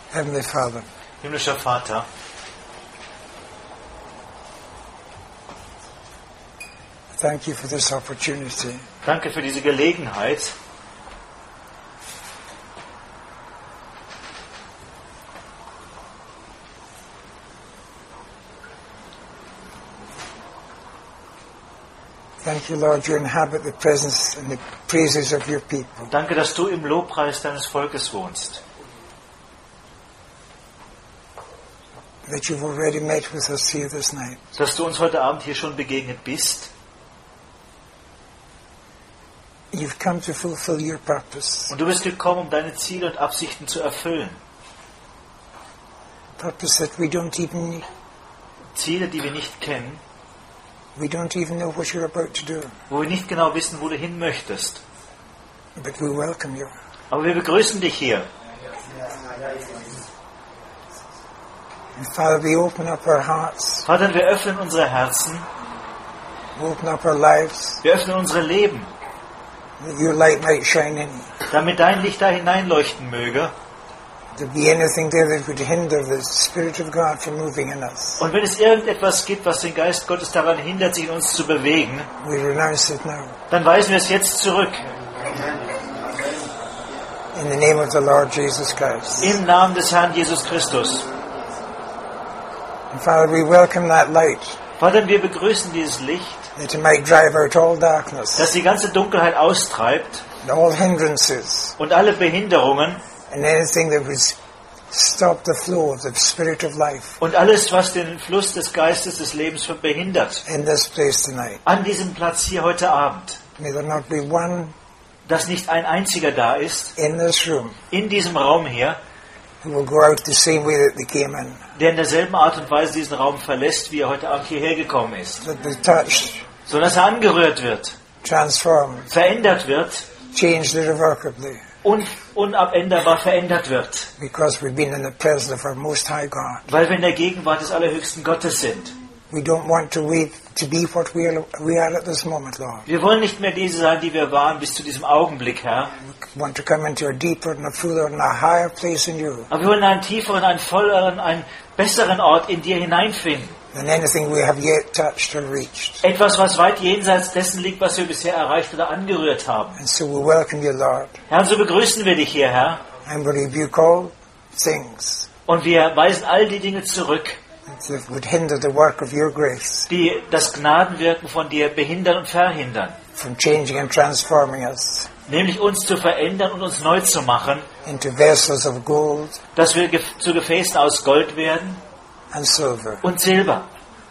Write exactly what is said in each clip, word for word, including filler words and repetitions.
Heavenly Father, Himmlischer Vater, thank you for this opportunity danke für diese Gelegenheit, Thank you, Lord, you inhabit the presence and the praises of your people. danke, dass du im Lobpreis deines Volkes wohnst, That you've already met with us here this night. dass du uns heute Abend hier schon begegnet bist You've come to fulfill your purpose. und du bist gekommen, um deine Ziele und Absichten zu erfüllen. Purpose that we don't even Ziele, die wir nicht kennen, we don't even know what you're about to do. wo wir nicht genau wissen, wo du hin möchtest. But we welcome you. Aber wir begrüßen dich hier. And Father, we open up our hearts, Vater, wir öffnen unsere Herzen, we open up our lives, wir öffnen unsere Leben, that your light might shine in. damit dein Licht da hineinleuchten möge. There be anything there that would hinder the Spirit of God from moving in us. Und wenn es irgendetwas gibt, was den Geist Gottes daran hindert, sich in uns zu bewegen, We renounce it now. dann weisen wir es jetzt zurück. In the name of the Lord Jesus Christ. Im Namen des Herrn Jesus Christus. And Father, we welcome that light, Vater, wir begrüßen dieses Licht, that it might drive out all darkness, das die ganze Dunkelheit austreibt and all hindrances, und alle Behinderungen and anything that would stop the flow of the Spirit of life und alles, was den Fluss des Geistes des Lebens behindert. in this place tonight. An diesem Platz hier heute Abend, May there not be one dass nicht ein einziger da ist, in this room in diesem Raum hier, who will go out the same way that they came in, der in derselben Art und Weise diesen Raum verlässt, wie er heute Abend hierher gekommen ist, but be touched, sondern dass er angerührt wird, transformed, verändert wird changed irrevocably, und unabänderbar verändert wird, because we've been in the presence of our Most High God. weil wir in der Gegenwart des allerhöchsten Gottes sind. We don't want to wait to be what we are, we are at this moment, Lord. Wir wollen nicht mehr diese sein, die wir waren bis zu diesem Augenblick, Herr. We want to come into a deeper and a fuller and a higher place in you Aber wir wollen einen tieferen, einen volleren, einen besseren Ort in dir hineinfinden. than anything we have yet touched or reached. Etwas, was weit jenseits dessen liegt, was wir bisher erreicht oder angerührt haben. And so we welcome you, Lord, Herr, und so begrüßen wir dich hier, Herr. and we rebuke all things Und wir weisen all die Dinge zurück, that would hinder the work of your grace die das Gnadenwirken von dir behindern und verhindern. from changing and transforming us Nämlich uns zu verändern und uns neu zu machen, into vessels of gold dass wir ge- zu Gefäßen aus Gold werden and silver und Silber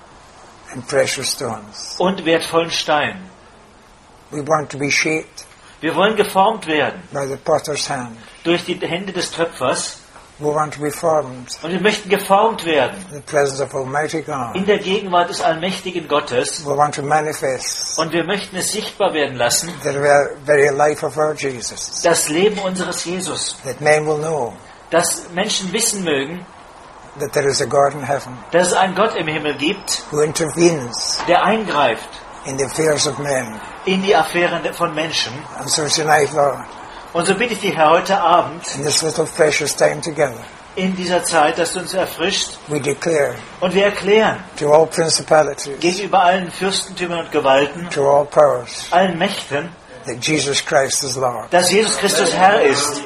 and precious stones. und wertvollen Steinen. We want to be shaped Wir wollen geformt werden by the potter's hand. durch die Hände des Töpfers We want to be formed und wir möchten geformt werden in the presence of Almighty God. in der Gegenwart des allmächtigen Gottes We want to manifest und wir möchten es sichtbar werden lassen, the ve- very life of our Jesus, das Leben unseres Jesus, that men will know dass Menschen wissen mögen, that there is a God in heaven dass es einen Gott im Himmel gibt, who intervenes der eingreift in the affairs of men. in die Affären von Menschen. And so tonight, Lord, Und so bitte ich dich, Herr, heute Abend in this little precious time together, in dieser Zeit, dass du uns erfrischt we declare und wir erklären to all principalities, gegenüber allen Fürstentümern und Gewalten, to all powers, allen Mächten, that Jesus Christ is Lord. dass Jesus Christus Herr ist.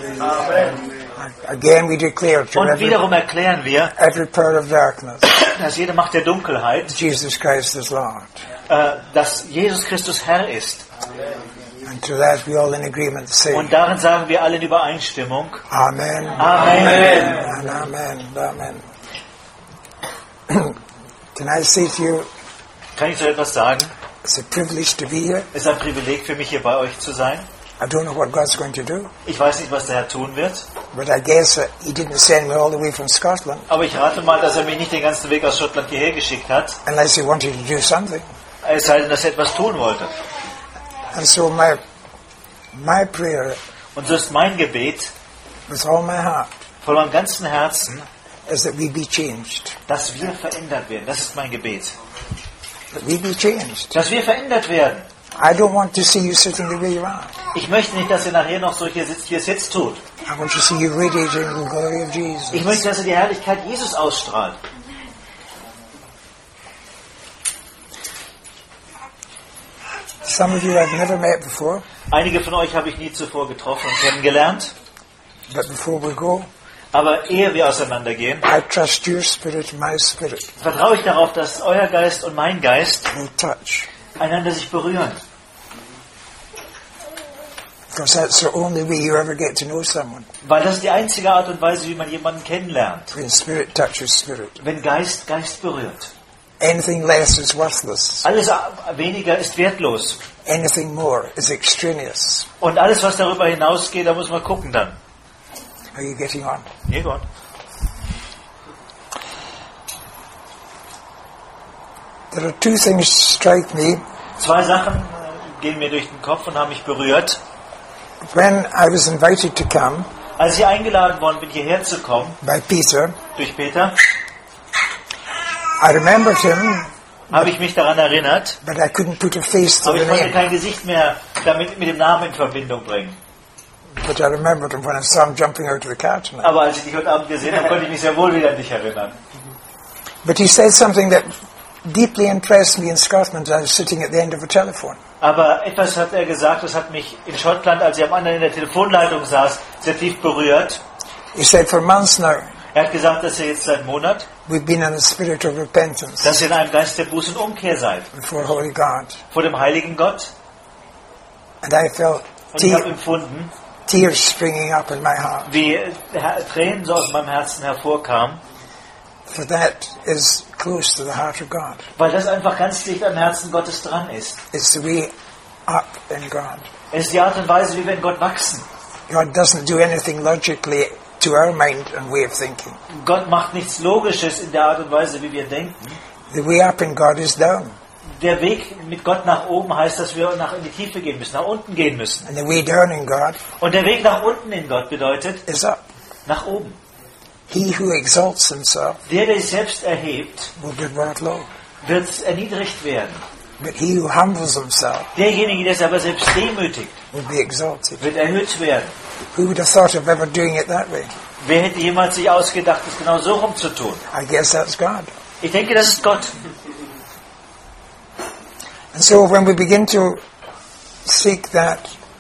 Again, we declare to Und every, wiederum erklären wir, every power of darkness, dass jede Macht der Dunkelheit, Jesus Christ is Lord. äh, dass Jesus Christus Herr ist. And to that we all in agreement say, Und darin sagen wir alle in Übereinstimmung, Amen, Amen. and Amen, Amen. Can I say to you, Kann ich so etwas sagen? it's a privilege to be here. Es ist ein Privileg für mich, hier bei euch zu sein. I don't know what God's going to do, Ich weiß nicht, was der Herr tun wird, but I guess uh, He didn't send me all the way from Scotland aber ich rate mal, dass er mich nicht den ganzen Weg aus Schottland hierher geschickt hat, unless He wanted to do something. es sei denn, dass er etwas tun wollte. And so my my prayer Und so ist mein Gebet with all my heart von meinem ganzen Herzen, is that we be changed. dass wir verändert werden. Das ist mein Gebet. That we be changed. Dass wir verändert werden. I don't want to see you sitting the way you are. Ich möchte nicht, dass ihr nachher noch so hier sitzt, wie ihr es jetzt tut. I want to see you radiating the glory of Jesus. Ich möchte, dass ihr die Herrlichkeit Jesus ausstrahlt. Some of you I've never met before, Einige von euch habe ich nie zuvor getroffen und kennengelernt. but before we go, Aber ehe wir auseinandergehen, I trust your spirit and my spirit vertraue ich darauf, dass euer Geist und mein Geist will touch. einander sich berühren. Because that's the only way you ever get to know someone. Weil das ist die einzige Art und Weise, wie man jemanden kennenlernt. When spirit touches spirit. Wenn Geist Geist berührt. Anything less is worthless. Alles weniger ist wertlos. Anything more is extraneous. Und alles, was darüber hinausgeht, da muss man gucken dann. Are you getting on? Ja, Gott. There are two things strike me. Zwei Sachen äh, gehen mir durch den Kopf und haben mich berührt. When I was invited to come Als ich eingeladen worden bin, hierher zu kommen, by Peter, durch Peter, I remembered him, habe ich mich daran erinnert, but I couldn't put a face to aber the ich konnte name. kein Gesicht mehr damit mit dem Namen in Verbindung bringen. But I remembered him when I saw him jumping out of the car tonight. Aber als ich dich heute Abend gesehen habe, konnte ich mich sehr wohl wieder an dich erinnern. But he said something that deeply impressed me in Scotland. I was sitting at the end of a telephone. Aber etwas hat er gesagt, das hat mich in Schottland, als ich am anderen in der Telefonleitung saß, sehr tief berührt. He said, for months now, Er hat gesagt, dass ihr jetzt seit einem Monat, we've been in a spirit of repentance dass ihr in einem Geist der Buße und Umkehr seid. before Holy God. Vor dem heiligen Gott. And I felt Und ich habe te- empfunden, tears springing up in my heart. wie Tränen so aus meinem Herzen hervorkamen, For that is close to the heart of God. weil das einfach ganz dicht am Herzen Gottes dran ist. It's the way up in God. Es ist die Art und Weise, wie wir in Gott wachsen. God doesn't do anything logically to our mind and way of thinking. Gott macht nichts Logisches in der Art und Weise, wie wir denken. The way up in God is down. Der Weg mit Gott nach oben heißt, dass wir nach in die Tiefe gehen müssen, nach unten gehen müssen. And the way down in God Und der Weg nach unten in Gott bedeutet is up. nach oben. He who exalts himself Der, der sich selbst erhebt, will be brought low. wird erniedrigt werden. But he who humbles himself Derjenige, der sich aber selbst demütigt, will be exalted. wird erhöht werden. Who would have thought of ever doing it that way? Wer hätte jemals sich ausgedacht, es genau so rumzutun? I guess that's God. Ich denke, das ist Gott. And so when we begin to seek that,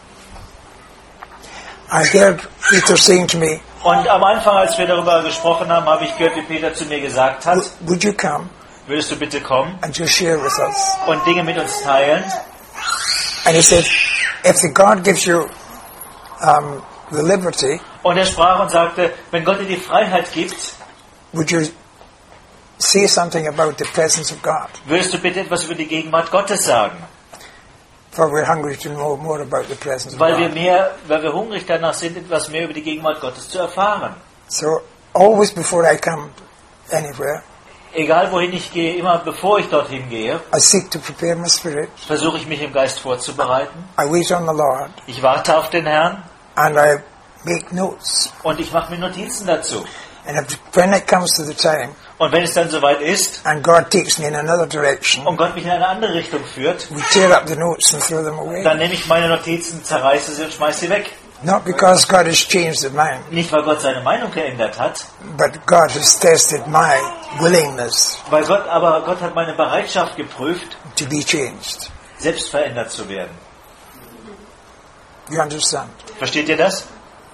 I heard Peter saying to me, Und am Anfang, als wir darüber gesprochen haben, habe ich gehört, wie Peter zu mir gesagt hat, would you come würdest du bitte kommen and just share with us? und Dinge mit uns teilen? And he said, if the God gives you um, the liberty, Und er sprach und sagte, wenn Gott dir die Freiheit gibt, would you say something about the presence of God? würdest du bitte etwas über die Gegenwart Gottes sagen? For we're hungry to know more about the presence of Weil wir God. mehr, weil wir hungrig danach sind, etwas mehr über die Gegenwart Gottes zu erfahren. So always before I come anywhere, Egal wohin ich gehe, immer bevor ich dorthin gehe, I seek to prepare my spirit. versuche ich mich im Geist vorzubereiten. I wait on the Lord Ich warte auf den Herrn and I make notes. und ich mache mir Notizen dazu. And if, when it comes to the time Und wenn es dann soweit ist and God takes me in another direction, und Gott mich in eine andere Richtung führt, we tear up the notes and throw them away. dann nehme ich meine Notizen, zerreiße sie und schmeiße sie weg. Not because God has changed his mind, Nicht, weil Gott seine Meinung geändert hat, but God has tested my willingness weil Gott, aber Gott hat meine Bereitschaft geprüft, to be changed. selbst verändert zu werden. You understand? Versteht ihr das?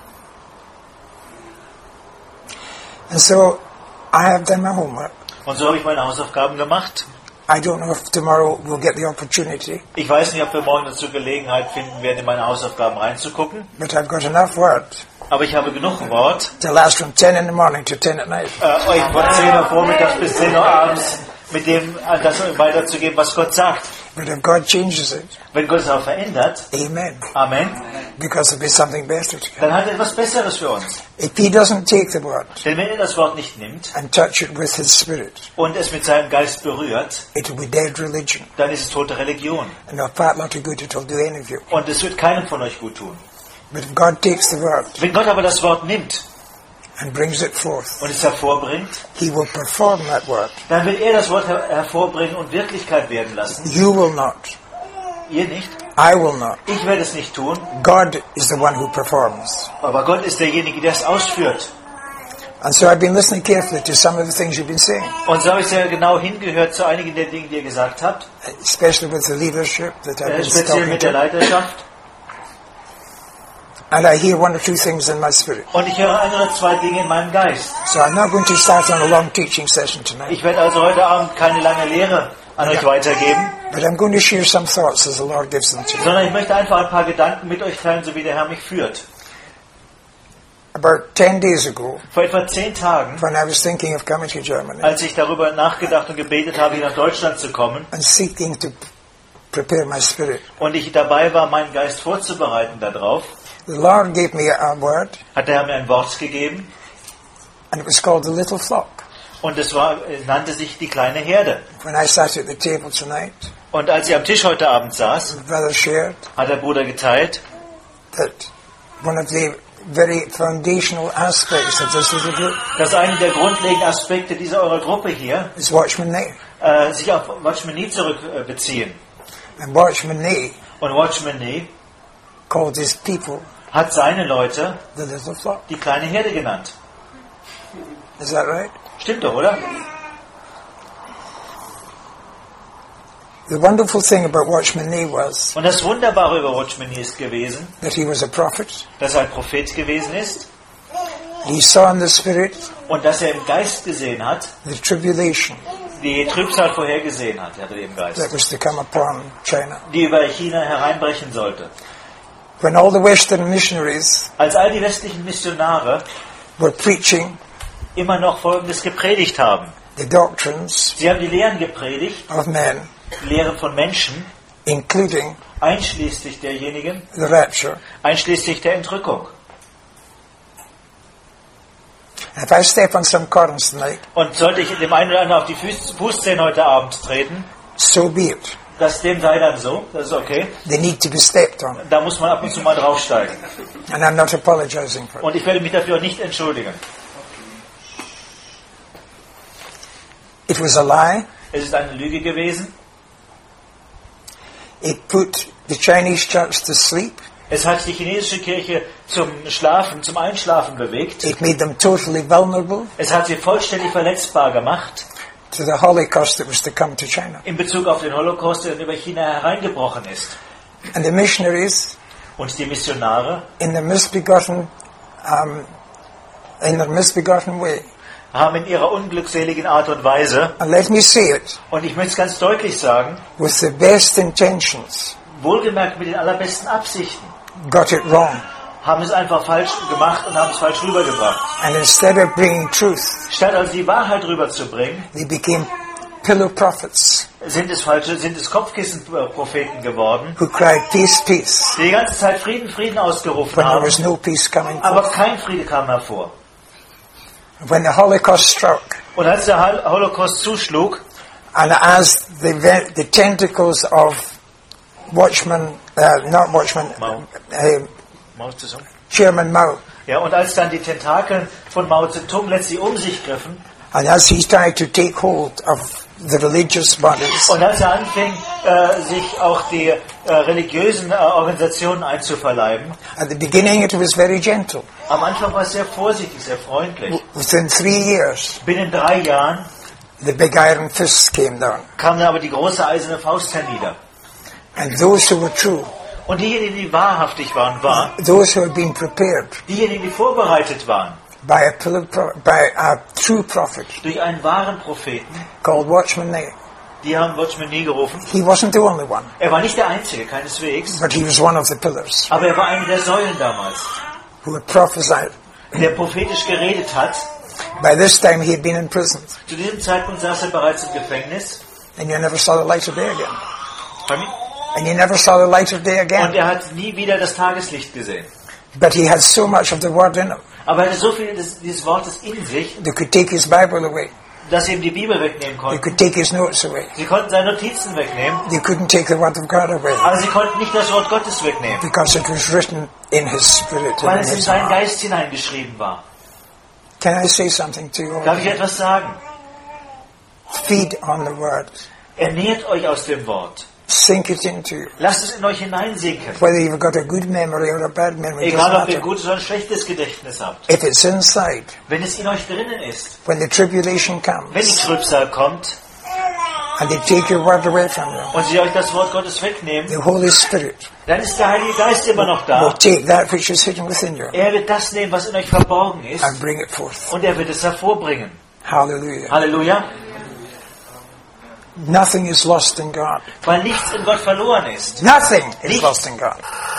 And so I have done my homework. Und so habe ich meine Hausaufgaben gemacht. I don't know if tomorrow we'll get the opportunity, Ich weiß nicht, ob wir morgen dazu Gelegenheit finden werden, in meine Hausaufgaben reinzugucken. but I've got enough word Aber ich habe genug Wort, to last from ten in the morning to ten at night. äh, euch von zehn Uhr vormittags bis zehn Uhr abends mit dem äh, das weiterzugeben, was Gott sagt. But if God changes it, Wenn Gott es auch verändert, amen, Amen, because there'll be something better to come. dann hat er etwas Besseres für uns. If He doesn't take the word Denn wenn er das Wort nicht nimmt and touch it with His Spirit, und es mit seinem Geist berührt, it will be dead religion. dann ist es tote Religion. And a fat lot of good it will do any of you. Und es wird keinem von euch gut tun. But if God takes the word Wenn Gott aber das Wort nimmt and brings it forth, und es hervorbringt, He will perform that word. dann wird er das Wort her hervorbringen und Wirklichkeit werden lassen. You will not. ihr nicht. I will not. Ich werde es nicht tun. God is the one who performs. Aber Gott ist derjenige, der es ausführt. And so I've been listening carefully to some of the things you've been saying, Und so habe ich sehr genau hingehört zu einigen der Dinge, die ihr gesagt habt. especially with the leadership that I've Äh, been speziell talking mit der to. Leiterschaft. And I hear one or two things in my spirit. Und ich höre ein oder zwei Dinge in meinem Geist. So I'm not going to start on a long teaching session tonight, Ich werde also heute Abend keine lange Lehre an euch weitergeben, but I'm going to share some thoughts as the Lord gives them to me. sondern ich möchte einfach ein paar Gedanken mit euch teilen, so wie der Herr mich führt. About ten days ago, Vor etwa zehn Tagen, when I was thinking of coming to Germany als ich darüber nachgedacht und gebetet habe, hier nach Deutschland zu kommen, and seeking to prepare my spirit, und ich dabei war, meinen Geist vorzubereiten darauf, the Lord gave me a word, hat der Herr mir ein Wort gegeben, and it was called the little flock. und es war, es nannte sich die kleine Herde. When I sat at the table tonight, Und als ich am Tisch heute Abend saß, the brother shared hat der Bruder geteilt, that one of the very foundational aspects of this little group dass einer der grundlegenden Aspekte dieser eurer Gruppe hier is Watchman Nee. äh, sich auf Watchman Nee zurückbeziehen. And Watchman Nee Und Watchman Nee called his people hat seine Leute the little flock. die kleine Herde genannt. Is that right? Stimmt doch, oder? The wonderful thing about Watchman Nee was Und das Wunderbare über Watchman Nee ist gewesen, that he was a prophet. dass er ein Prophet gewesen ist He saw in the spirit und dass er im Geist gesehen hat, the tribulation die Trübsal vorhergesehen hat, hat er im that Geist, was to come upon China. die über China hereinbrechen sollte. When all the Western missionaries Als all die westlichen Missionare were preaching immer noch Folgendes gepredigt haben. the doctrines Sie haben die Lehren gepredigt, of men, die Lehren von Menschen, including einschließlich derjenigen, the rapture. einschließlich der Entrückung. If I step on some corns tonight, Und sollte ich dem einen oder anderen auf die Fuß- Fußzehen heute Abend treten, so be it. das dem sei dann so, das ist okay. They need to be stepped on. Da muss man ab und zu mal draufsteigen. And I'm not apologizing for it. Und ich werde mich dafür auch nicht entschuldigen. It was a lie. Es ist eine Lüge gewesen. It put the Chinese church to sleep. Es hat die chinesische Kirche zum Schlafen, zum Einschlafen bewegt. It made them totally vulnerable Es hat sie vollständig verletzbar gemacht to the Holocaust that was to come to China. in Bezug auf den Holocaust, der über China hereingebrochen ist. And the missionaries, Und die Missionare in their misbegotten, um, in their misbegotten way, haben in ihrer unglückseligen Art und Weise, and let me say it, und ich möchte es ganz deutlich sagen, with the best intentions, wohlgemerkt mit den allerbesten Absichten, got it wrong. haben es einfach falsch gemacht und haben es falsch rübergebracht. And instead of bringing truth, Statt also die Wahrheit rüberzubringen, they became pillow prophets sind es falsche, sind es Kopfkissen-Propheten geworden, who cried, peace, peace, die die ganze Zeit Frieden, Frieden ausgerufen when there haben, was no peace coming aber forth. kein Friede kam hervor. When the Holocaust struck, Und als der Hol- Holocaust zuschlug, and as the, ve- the tentacles of Watchman, uh, not Watchman, Mao. uh, Mao Zedong. Chairman Mao, Ja, und als dann die Tentakeln von Mao Zedong letztlich um sich griffen and as he tried to take hold of the religious bodies, und als er anfing, äh, sich auch die äh, religiösen äh, Organisationen einzuverleiben, at the beginning it was very gentle. am Anfang war es sehr vorsichtig, sehr freundlich. Within three years, Binnen drei Jahren the big iron fist came down. kam dann aber die große eiserne Faust hernieder. And those who were true, Und diejenigen, die wahrhaftig waren, waren, those who had been prepared diejenigen, die vorbereitet waren, by a, pillar pro- by a true prophet durch einen wahren Propheten, called Watchman Nee. die haben Watchman Nee gerufen. He wasn't the only one, Er war nicht der Einzige, keineswegs, but he was one of the pillars aber er war eine der Säulen damals, who had prophesied. der prophetisch geredet hat. By this time he had been in prison, Zu diesem Zeitpunkt saß er bereits im Gefängnis. and you never saw the light of day again. Pardon me? And you never saw the light of day Und again. er hat nie wieder das Tageslicht gesehen. But he had so much of the word in him, Aber er hatte so viel des, dieses Wortes in sich, they could take his Bible away, dass sie ihm die Bibel wegnehmen they konnten. could take his notes away, Sie konnten seine Notizen wegnehmen, they couldn't take the word of God away, aber sie konnten nicht das Wort Gottes wegnehmen, because it was written in his spirit weil and in es in his seinen heart. Geist hineingeschrieben war. Can I say something to you? Darf ich etwas sagen? Feed on the word. Ernährt euch aus dem Wort. Sink it into you. Lasst es in euch hineinsinken. Whether you've got a good memory or a bad memory, Egal, doesn't ob ihr ein matter. gutes oder ein schlechtes Gedächtnis habt. If it's inside, Wenn es in euch drinnen ist, when the tribulation wenn die comes, Trübsal kommt and they take your word away from you, und sie euch das Wort Gottes wegnehmen, the Holy Spirit dann ist der Heilige Geist immer noch will da. take that which is hidden within you Er wird das nehmen, was in euch verborgen ist, and bring it forth. und er wird es hervorbringen. Hallelujah. Halleluja. Nothing is lost in God. Weil nichts in Gott verloren ist. Nothing is Nichts. lost in God.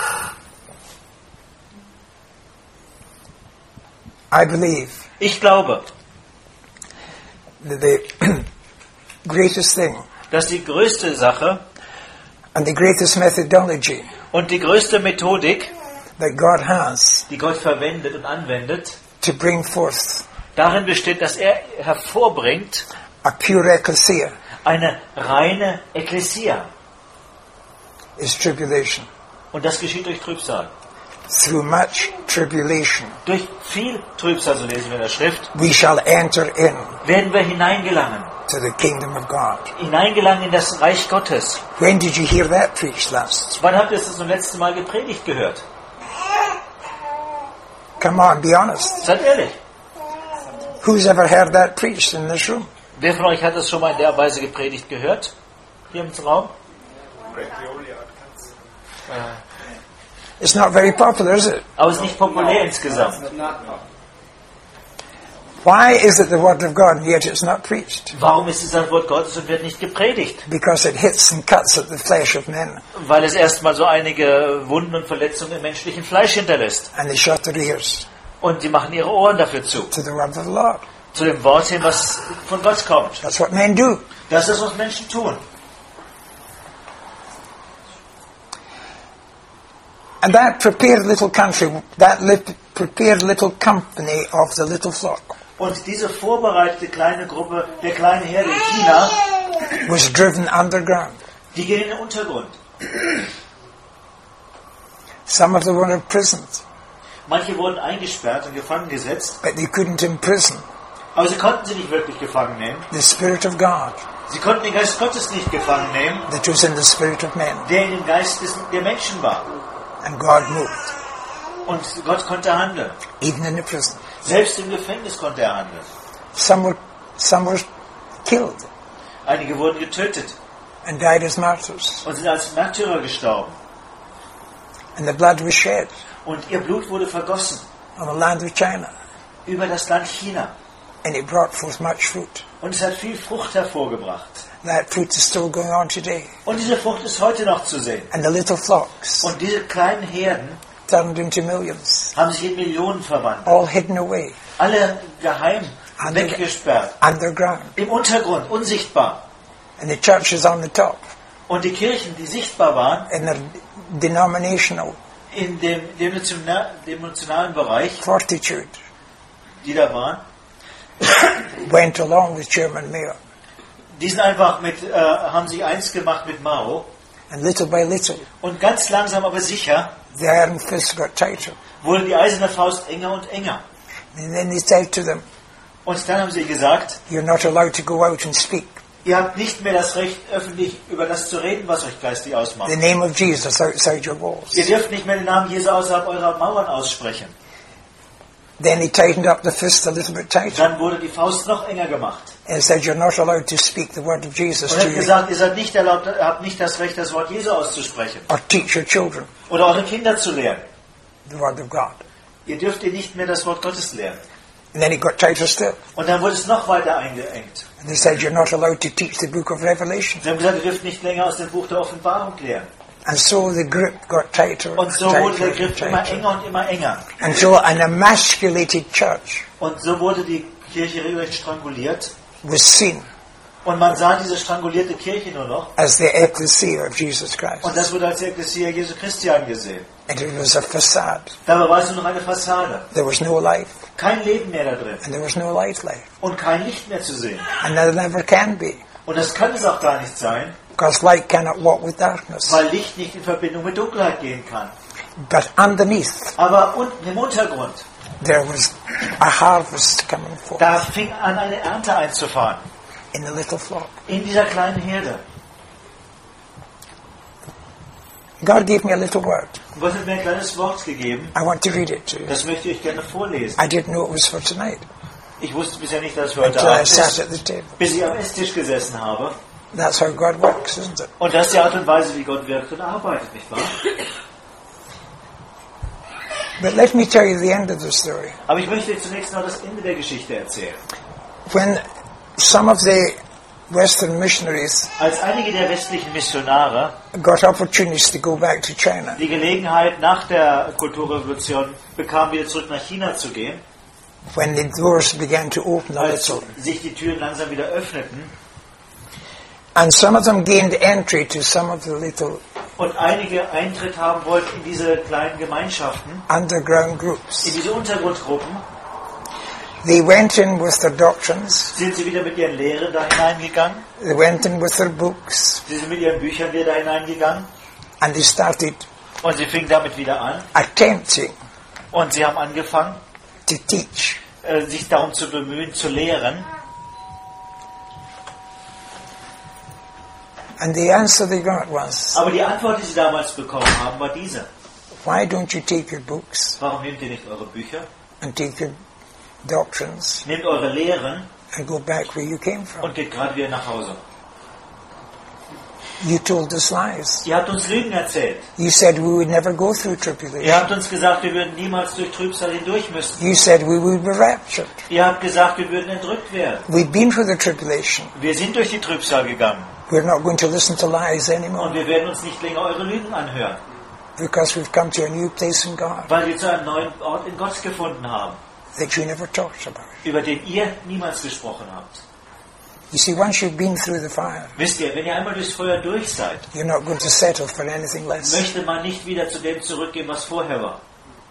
I believe Ich glaube, that the greatest thing dass die größte Sache and the greatest methodology und die größte Methodik, that God has die Gott verwendet und anwendet, to bring forth darin besteht, dass er hervorbringt a pure ecclesia eine reine Ekklesia. is tribulation. Und das geschieht durch Trübsal. Through much tribulation Durch viel Trübsal, so lesen wir in der Schrift, we shall enter in werden wir hineingelangen. to the kingdom of God. Hineingelangen in das Reich Gottes. When did you hear that preached last? Wann habt ihr es zum letzten Mal gepredigt gehört? Come on, be honest. Seid ehrlich. Who's ever heard that preached in this room? Wer von euch hat das schon mal in der Weise gepredigt gehört? Hier im Raum? It's not very popular, is it? Aber es ist nicht populär insgesamt. Why is it the word of God and yet it's not preached? Warum ist es das Wort Gottes und wird nicht gepredigt? Because it hits and cuts at the flesh of men Weil es erstmal so einige Wunden und Verletzungen im menschlichen Fleisch hinterlässt. and they shut their ears Und sie machen ihre Ohren dafür zu. to the word of the Lord. Zu dem Wort hin, was von Gott kommt. That's what men do. Das ist, was Menschen tun. And that prepared little country, that lit- prepared little company of the little flock Und diese vorbereitete kleine Gruppe, der kleinen Herde in China, was driven underground. die gehen in den Untergrund. Some of them were imprisoned, Manche wurden eingesperrt und gefangen gesetzt, but they couldn't imprison aber sie konnten sie nicht wirklich gefangen nehmen. the Spirit of God Sie konnten den Geist Gottes nicht gefangen nehmen, that was in the spirit of men. der in dem Geist des, der Menschen war. And God moved, Und Gott konnte handeln. even in the prison. Selbst im Gefängnis konnte er handeln. Some were, some were killed Einige wurden getötet and died as martyrs. und sind als Märtyrer gestorben. And the blood was shed Und ihr Blut wurde vergossen on the land of China. über das Land China. And it brought forth much fruit. Und es hat viel Frucht hervorgebracht. That fruit is still going on today. Und diese Frucht ist heute noch zu sehen. And the little flocks Und diese kleinen Herden turned into millions, haben sich in Millionen verwandelt. all hidden away, Alle geheim Under- weggesperrt. underground. Im Untergrund, unsichtbar. And the church is on the top, Und die Kirchen, die sichtbar waren, in the denominational in dem demotiona- demotionalen Bereich, fortitude, die da waren, went along with Chairman Mao. die sind einfach mit, äh, haben sich eins gemacht mit Mao. And little by little, Und ganz langsam, aber sicher, the iron fist got tighter. wurde die eiserne Faust enger und enger. And then they said to them, Und dann haben sie gesagt, you're not allowed to go out and speak ihr habt nicht mehr das Recht, öffentlich über das zu reden, was euch geistig ausmacht. the name of Jesus outside your walls. Ihr dürft nicht mehr den Namen Jesu außerhalb eurer Mauern aussprechen. Then he tightened up the fist a little bit tighter Dann wurde die Faust noch enger gemacht. and said, you're not allowed to speak the word of Jesus Und to er hat you gesagt, ihr seid nicht erlaubt, ihr habt nicht das Recht, das Wort Jesu auszusprechen. or teach your children Oder eure Kinder zu lehren. the word of God. Ihr dürft ihr nicht mehr das Wort Gottes lehren. And then it got tighter still. Und dann wurde es noch weiter eingeengt. And they said, you're not allowed to teach the book of Revelation. Sie haben gesagt, ihr dürft nicht länger aus dem Buch der Offenbarung lehren. And so the grip got tighter Und and so wurde der tighter and Griff immer tighter. enger und immer enger. Until an emasculated church Und so wurde die Kirche regelrecht stranguliert. was seen Und man sah diese strangulierte Kirche nur noch. as the ecclesia of Jesus Christ. Und das wurde als die Ekklesia Jesu Christi angesehen. And it was a facade. Dabei war es nur noch eine Fassade. There was no life, Kein Leben mehr da drin. and there was no light left. Und kein Licht mehr zu sehen. And there never can be, Und das kann es auch gar nicht sein, because light cannot walk with darkness. weil Licht nicht in Verbindung mit Dunkelheit gehen kann. But underneath, Aber unten im Untergrund, there was a harvest coming forth da fing an, eine Ernte einzufahren. in the little flock. In dieser kleinen Herde. God gave me a little word. Gott hat mir ein kleines Wort gegeben. I want to read it to you. Das möchte ich gerne vorlesen. I didn't know it was for tonight Ich wusste bisher nicht, dass es für heute until I Abend sat ist, at the table. bis ich am Esstisch gesessen habe. That's how God works, isn't it? Und das ist die Art und Weise, wie Gott wirkt und arbeitet, nicht wahr? But let me tell you the end of the story. Aber ich möchte zunächst noch das Ende der Geschichte erzählen. When some of the Western missionaries Als einige der westlichen Missionare got opportunities to go back to China, die Gelegenheit nach der Kulturrevolution bekamen, wieder zurück nach China zu gehen, when the doors began to open a als little, sich die Türen langsam wieder öffneten and some of them gained entry to some of the little und einige Eintritt haben wollten in diese kleinen Gemeinschaften, underground in groups, diese Untergrundgruppen, they went in with their doctrines, sind sie wieder mit ihren Lehren da hineingegangen, they went in with their books, sie sind mit ihren Büchern wieder da hineingegangen and they started und sie fingen damit wieder an attempting und sie haben angefangen, to teach. äh, sich darum zu bemühen, zu lehren. And the answer they got was, Aber die Antwort, die sie damals bekommen haben, war diese. why don't you take your books Warum nehmt ihr nicht eure Bücher, and take your doctrines nehmt eure Lehren and go back where you came from? und geht gerade wieder nach Hause? You told us lies. Ihr habt uns Lügen erzählt. You said we would never go through Ihr tribulation. habt uns gesagt, wir würden niemals durch Trübsal hindurch müssen. You said we would be raptured. Ihr habt gesagt, wir würden entrückt werden. We've been through the tribulation. Wir sind durch die Trübsal gegangen. We're not going to listen to lies Und anymore wir werden uns nicht länger eure Lügen anhören, because we've come to a new place in God weil wir zu einem neuen Ort in Gott gefunden haben, that you never talked about. über den ihr niemals gesprochen habt. You see, once you've been through the fire, Wisst ihr, wenn ihr einmal durchs Feuer durch seid, you're not going to settle for anything less. möchte man nicht wieder zu dem zurückgehen, was vorher war.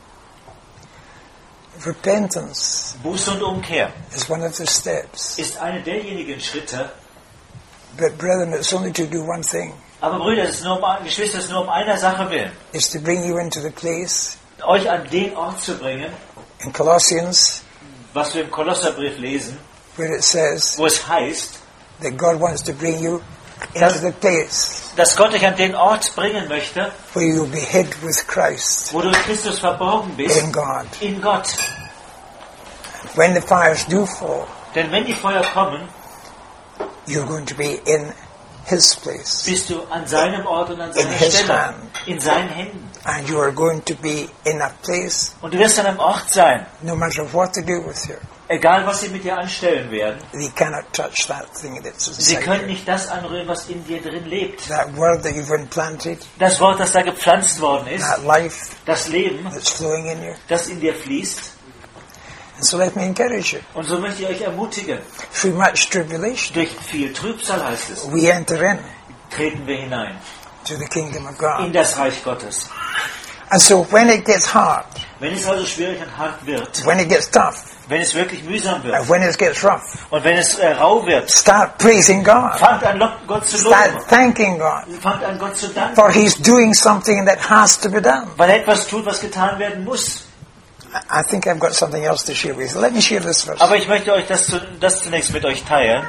Repentance Buße und Umkehr is one of the steps. ist eine derjenigen Schritte, But brethren, it's only to do one thing. aber Brüder, es ist nur um, Geschwister, es ist nur um einer Sache willen, It's to bring you into the place euch an den Ort zu bringen, in Colossians was wir im Kolosserbrief lesen, where it says wo es heißt, that God wants to bring you into the place dass Gott dich an den Ort bringen möchte, where you'll be hid with Christ wo du in Christus verborgen bist, in God. in Gott. When the fires do fall, Denn wenn die Feuer kommen, you're going to be in His place. bist du an seinem Ort und an seiner In his Stelle, hand. in seinen Händen. And you are going to be in a place, Und du wirst an einem Ort sein, no matter what to do with you. egal was sie mit dir anstellen werden, They cannot touch that thing that's sie inside können you. nicht das anrühren, was in dir drin lebt. That word that you've implanted, Das Wort, das da gepflanzt worden ist, that life das Leben, that's flowing in you. das in dir fließt. And so let me encourage you. Und so möchte ich euch ermutigen. Through much tribulation, Durch viel Trübsal, heißt es, we enter in treten wir hinein to the kingdom of in God. das Reich Gottes. And so when it gets hard, Wenn es also schwierig und hart wird, when it gets tough, wenn es wirklich mühsam and wird when it gets rough, und wenn es äh, rau wird, start praising God. fangt an, Lo- Gott zu loben. Start thanking God. Fangt an, Gott zu danken, For He's doing something that has to be done. weil er etwas tut, was getan werden muss. I think I've got something else to share with you. Let me share this first. Aber ich möchte euch das, zu- das zunächst mit euch teilen.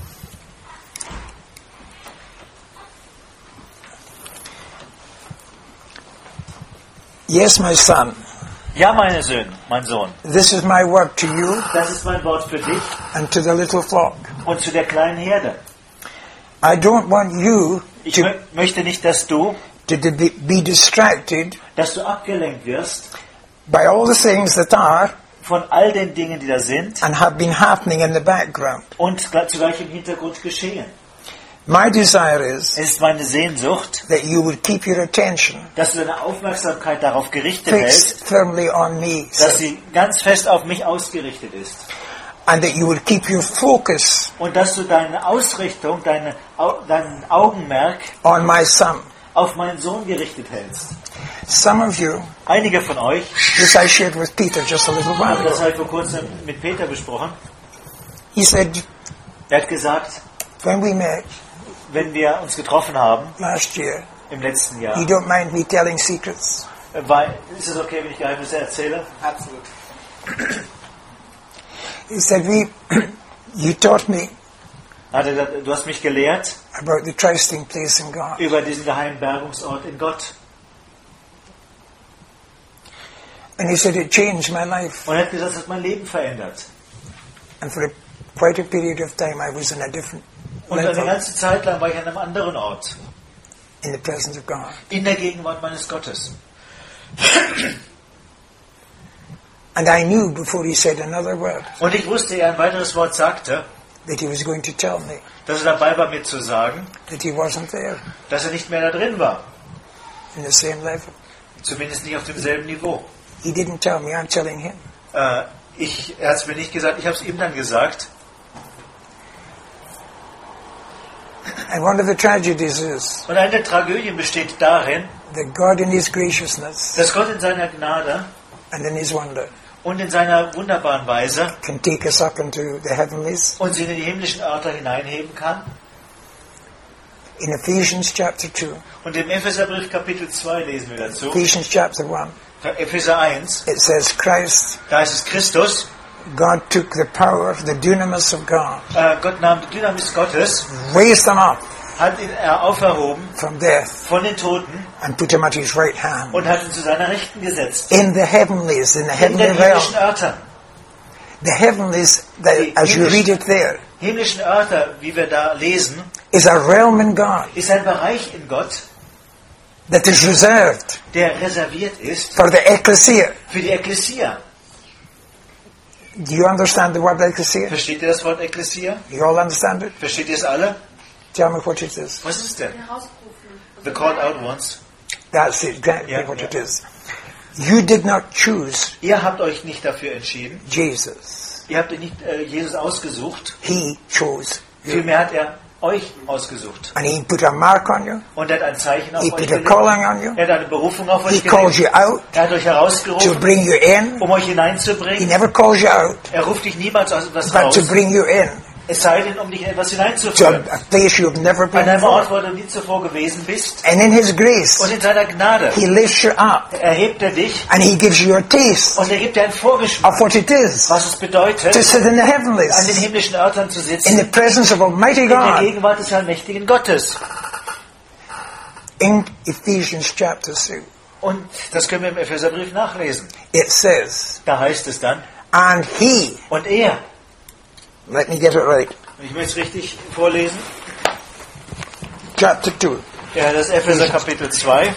Yes, my son, Ja, meine Söhne, mein Sohn, this is my word to you das ist mein Wort für dich and to the little flock. und zu der kleinen Herde. I don't want you Ich to, mö- möchte nicht, dass du, to be, be distracted dass du abgelenkt wirst by all the things that are von all den Dingen, die da sind and have been happening in the background. und gl- zugleich im Hintergrund geschehen. My desire is Es ist meine Sehnsucht, that you would keep your attention dass du deine Aufmerksamkeit darauf gerichtet hältst, fixed firmly on me, dass sie ganz fest auf mich ausgerichtet ist. and that you would keep your focus Und dass du deine Ausrichtung, deine, Au- dein Augenmerk on my son. auf meinen Sohn gerichtet hältst. Some of you, Einige von euch, this I shared with Peter just a little while das ago, habe ich vor kurzem mit Peter besprochen, he said, er hat gesagt, when we met wenn wir uns getroffen haben last year, im letzten you Jahr, don't mind me telling secrets? war, ist es okay, wenn ich Geheimnisse erzähle? Absolut. He said, we, you taught me Hat er gesagt, du hast mich gelehrt about the trusting place in God. über diesen geheimen Bergungsort in Gott. And he said, it changed my life. Und er hat gesagt, das hat mein Leben verändert. And for a, quite a period of time, I was in a different Und eine level ganze Zeit lang war ich an einem anderen Ort. in the presence of God. In der Gegenwart meines Gottes. And I knew before he said another word Und ich wusste, er ein weiteres Wort sagte, that he was going to tell me dass er dabei war, mir zu sagen, that he wasn't there dass er nicht mehr da drin war. in the same level. Zumindest nicht auf demselben Niveau. He didn't tell me, I'm telling him. Äh, ich, er hat es mir nicht gesagt, ich habe es ihm dann gesagt. And one of the tragedies is Und eine der Tragödien besteht darin, that God in his graciousness dass Gott in seiner Gnade and in his wonder und in seiner wunderbaren Weise can take us up into the heavenlies. uns in die himmlischen Örter hineinheben kann. In Ephesians chapter two, Und im Epheserbrief Kapitel zwei lesen wir dazu. Ephesians chapter one, Epheser eins, it says Christ, da ist es Christus. God took the power, the dunamis of God, Äh, Gott nahm die Dynamis Gottes, raised him up hat ihn er auferhoben from death von den Toten and put him at his right hand. und hat ihn zu seiner Rechten gesetzt. In the heavenlies, in the In heavenly den realm. himmlischen Örtern. The heavenlies, that, as you read it there, Himmlischen Örter, wie wir da lesen, is a realm in God ist ein Bereich in Gott, that is reserved der reserviert ist for the ecclesia. für die Ekklesia. Do you understand the word ecclesia? Versteht ihr das Wort Ekklesia? You all understand it? Versteht ihr es alle? Tell me what it is. Was ist denn? The called out ones. That's exactly Yeah, what yeah. it is. You did not choose Ihr habt euch nicht dafür entschieden. Jesus. Ihr habt ihn nicht äh, Jesus ausgesucht. He chose you. Vielmehr hat er euch ausgesucht. And he put a mark on you. Und er hat ein Zeichen auf He euch put a gelegt. calling on you. Er hat eine Berufung auf He euch calls gelegt. you out Er hat euch to herausgerufen, bring you in. um euch He hineinzubringen. never calls you out, Er ruft dich niemals aus etwas but to raus. bring you in Es sei denn, um dich in etwas to hineinzuführen. a, a place you've never An been einem Ort, before. wo du nie zuvor gewesen bist. And in his grace, Und in seiner Gnade he lifts you up erhebt er dich and he gives you a taste und er gibt dir einen Vorgeschmack, of what it is was es bedeutet, to sit in the an den heavenlies, himmlischen Örtern zu sitzen, in the presence of Almighty in der God. Gegenwart des allmächtigen Gottes. In Ephesians chapter two, Und das können wir im Epheserbrief nachlesen. it says, Da heißt es dann, and he, und er, let me get it right, ich möchte es richtig vorlesen, chapter two, ja, das Epheser Kapitel zwei,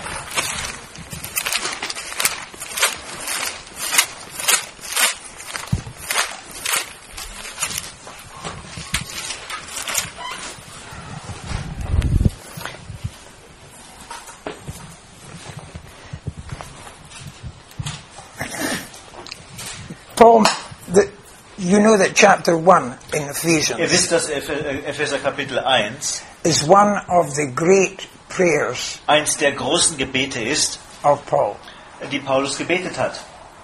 Paul, the, you know that chapter one in Ihr Ephesians wisst, dass Ephe- Epheser Kapitel eins is one of the great prayers eins der großen Gebete ist, of Paul. die Paulus gebetet hat.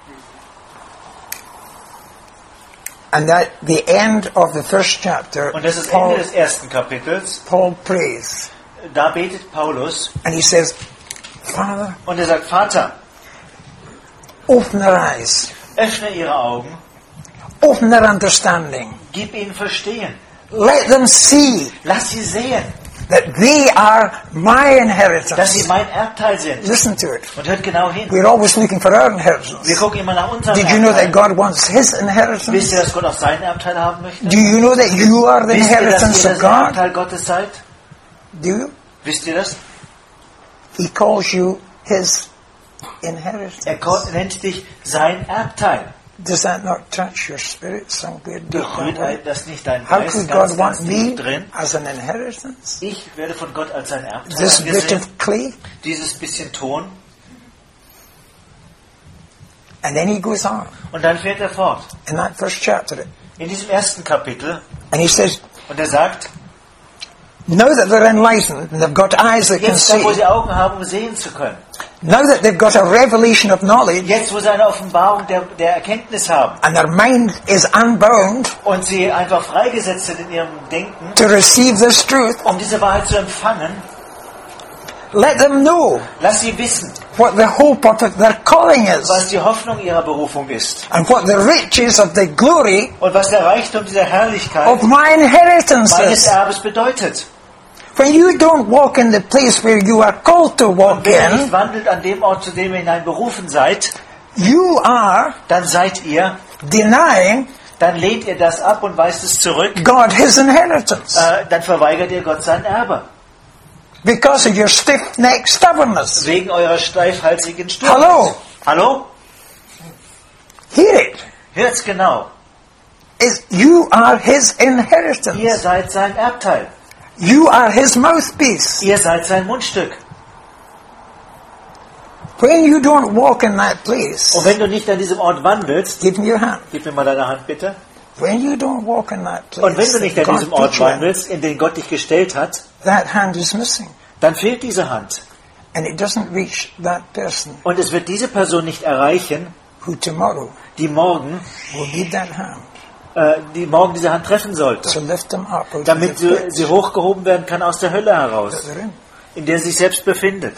And at the end of the first chapter, Und das ist Paul, Ende des ersten Kapitels. Paul prays, Da betet Paulus and he says, Father, und er sagt, Vater, open their eyes, öffne ihre Augen, open their understanding, gib ihnen Verstehen, let them see lass sie sehen, that they are my dass inheritance. sie mein Erbteil sind. Listen to it. Und hört genau hin. We're always looking for our inheritance. Wir gucken immer nach unserem Did you know that Erbteil. God wants His Wisst inheritance? ihr, dass Gott auch seinen Erbteil haben möchte? Do you know that you are the Wisst ihr, dass inheritance ihr of das God? Erbteil Gottes seid? Do you? Wisst ihr das? He calls you His inheritance. Er ko- nennt dich sein Erbteil. Does that not touch your spirit somewhere deep Berührt down? das nicht dein How Geist could ganz, God ganz want tief me drin? as an inheritance? Ich werde von Gott als sein Erbteil This bit angesehen. of clay? Dieses bisschen Ton. And then he goes on Und dann fährt er fort. in that first chapter. In diesem ersten Kapitel. And he says, Und er sagt, now that they're enlightened and they've got eyes that can jetzt da, wo see, sie Augen haben, um sehen zu können. now that they've got a revelation of knowledge Jetzt, wo sie eine Offenbarung der, der Erkenntnis haben. and their mind is unbound Und sie einfach freigesetzt sind in ihrem Denken, to receive this truth, um diese Wahrheit zu empfangen, let them know lass sie wissen, what the hope of their calling is was die Hoffnung ihrer Berufung ist. and what the riches of the glory Und was der Reichtum dieser Herrlichkeit of my inheritance meines is. Erbes bedeutet. When you don't walk in the place where you are called to Und walk wenn ihr nicht in, wandelt an dem Ort, zu dem ihr hinein berufen seid, you are dann seid ihr, denying dann lehnt ihr das ab und weist es zurück, God his inheritance äh, dann verweigert ihr Gott sein Erbe. because of your stiff-necked stubbornness. Wegen eurer steifhalsigen Sturheit. Hello? Hallo? Hear it. Hört's genau. Is you are his Ihr inheritance. seid sein Erbteil. You are his mouthpiece. Ihr seid sein Mundstück. When you don't walk in that place, Und wenn du nicht an diesem Ort wandelst, give me your hand. gib mir mal deine Hand bitte. When you don't walk in that place, Und wenn du nicht an that diesem God Ort put you in, wandelst, in den Gott dich gestellt hat, that hand is missing. dann fehlt diese Hand. And it doesn't reach that person Und es wird diese Person nicht erreichen, who tomorrow die morgen, will need that hand äh, die morgen diese Hand treffen to sollte, lift them up out of damit the sie, pit sie hochgehoben werden kann aus der Hölle that heraus, they're in. in der sie sich selbst befindet.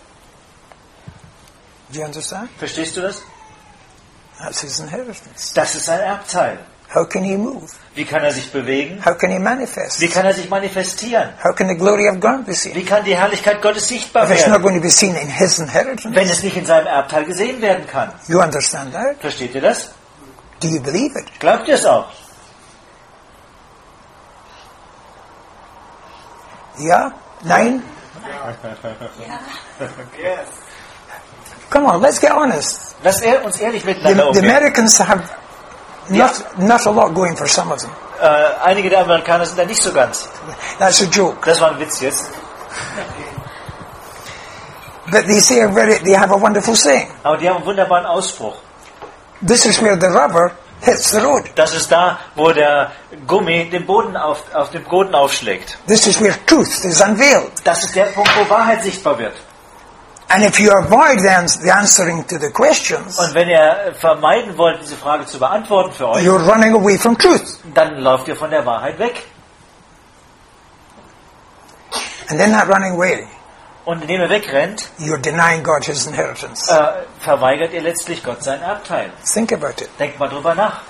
Do you understand? Verstehst du das? That's his inheritance. Das ist sein Erbteil. How can he move? Wie kann er sich bewegen? How can he manifest? Wie kann er sich manifestieren? How can the glory of God be seen? Wie kann die Herrlichkeit Gottes sichtbar If it's not werden, going to be seen in his inheritance, wenn es nicht in seinem Erbteil gesehen werden kann? you understand that? Versteht ihr das? Do you believe it? Glaubt ihr es auch? Yeah? Nine? Come on, let's get honest. Lasst er uns ehrlich The, miteinander the umgehen. Americans have not, not a lot going for some of them. Äh, einige der Amerikaner sind da nicht so ganz. That's a joke. Das war ein Witz jetzt. But they say a very, they have a wonderful saying. Aber die haben einen wunderbaren Ausspruch. This is where the rubber hits the road. Das ist da, wo der Gummi den Boden auf, auf den Boden aufschlägt. This is where truth is unveiled. Das ist der Punkt, wo Wahrheit sichtbar wird. And if you avoid the, ans- the answering to the questions, Und wenn ihr vermeiden wollt, diese Frage zu beantworten für euch, you're running away from truth. dann lauft ihr von der Wahrheit weg. And then that running away, Und indem ihr wegrennt, you're denying God his inheritance. äh, verweigert ihr letztlich Gott seinen Erbteil. Think about it. Denkt mal drüber nach.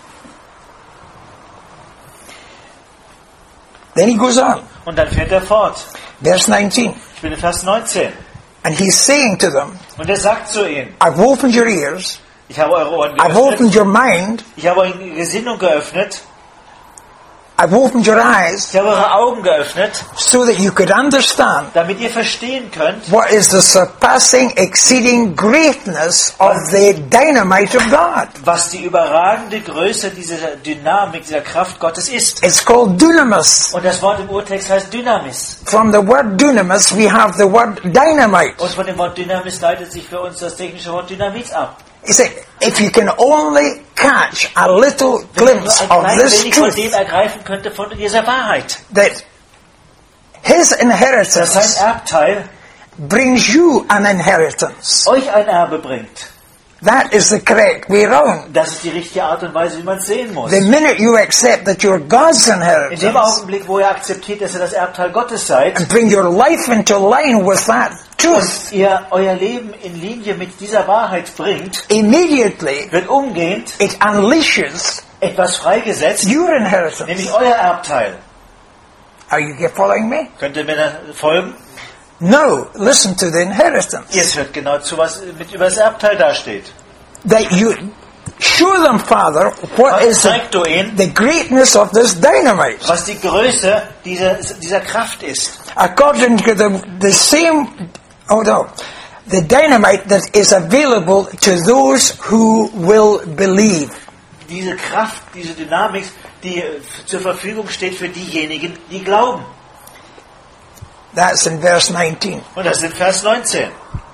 Then he goes on. Und dann fährt er fort. Verse nineteen. Ich bin in Vers neunzehn. And he's saying to them, Und er sagt zu ihnen, I've opened your ears, ich habe eure Ohren I've opened geöffnet, your mind, ich habe eure Gesinnung geöffnet, I've opened your eyes, ich habe eure Augen geöffnet, so that you could understand damit ihr verstehen könnt, what is the surpassing, exceeding greatness of the dynamite of God. was die überragende Größe dieser Dynamik, dieser Kraft Gottes ist. It's called dunamis. Und das Wort im Urtext heißt Dynamis. From the word dunamis, we have the word dynamite. Und von dem Wort Dynamis leitet sich für uns das technische Wort Dynamit ab. He said, if you can only catch a little Wenn ihr nur glimpse ein of klein this wenig von truth, dem ergreifen könnte, von dieser Wahrheit, that his dass sein inheritance Erbteil brings you an inheritance. euch ein Erbe bringt. That is the correct way round. Das ist die richtige Art und Weise, wie man es sehen muss. The minute you accept that you're God's In dem inheritance Augenblick, wo ihr akzeptiert, dass ihr das Erbteil Gottes seid, and bring your life into line with that truth, und ihr euer Leben in Linie mit dieser Wahrheit bringt, immediately wird umgehend it unleashes etwas freigesetzt, your inheritance. nämlich euer Erbteil. Are you following me? Könnt ihr mir da folgen? No, listen to the inheritance. Jetzt hört genau zu, was mit über das Erbteil dasteht. That you show them, Father, what is the, Zeig du ihnen, the greatness of this dynamite. was die Größe dieser, dieser Kraft ist. According to the, the same, oh no, the dynamite that is available to those who will believe. Diese Kraft, diese Dynamik, die zur Verfügung steht für diejenigen, die glauben. That's in verse nineteen. Und das ist in Vers neunzehn.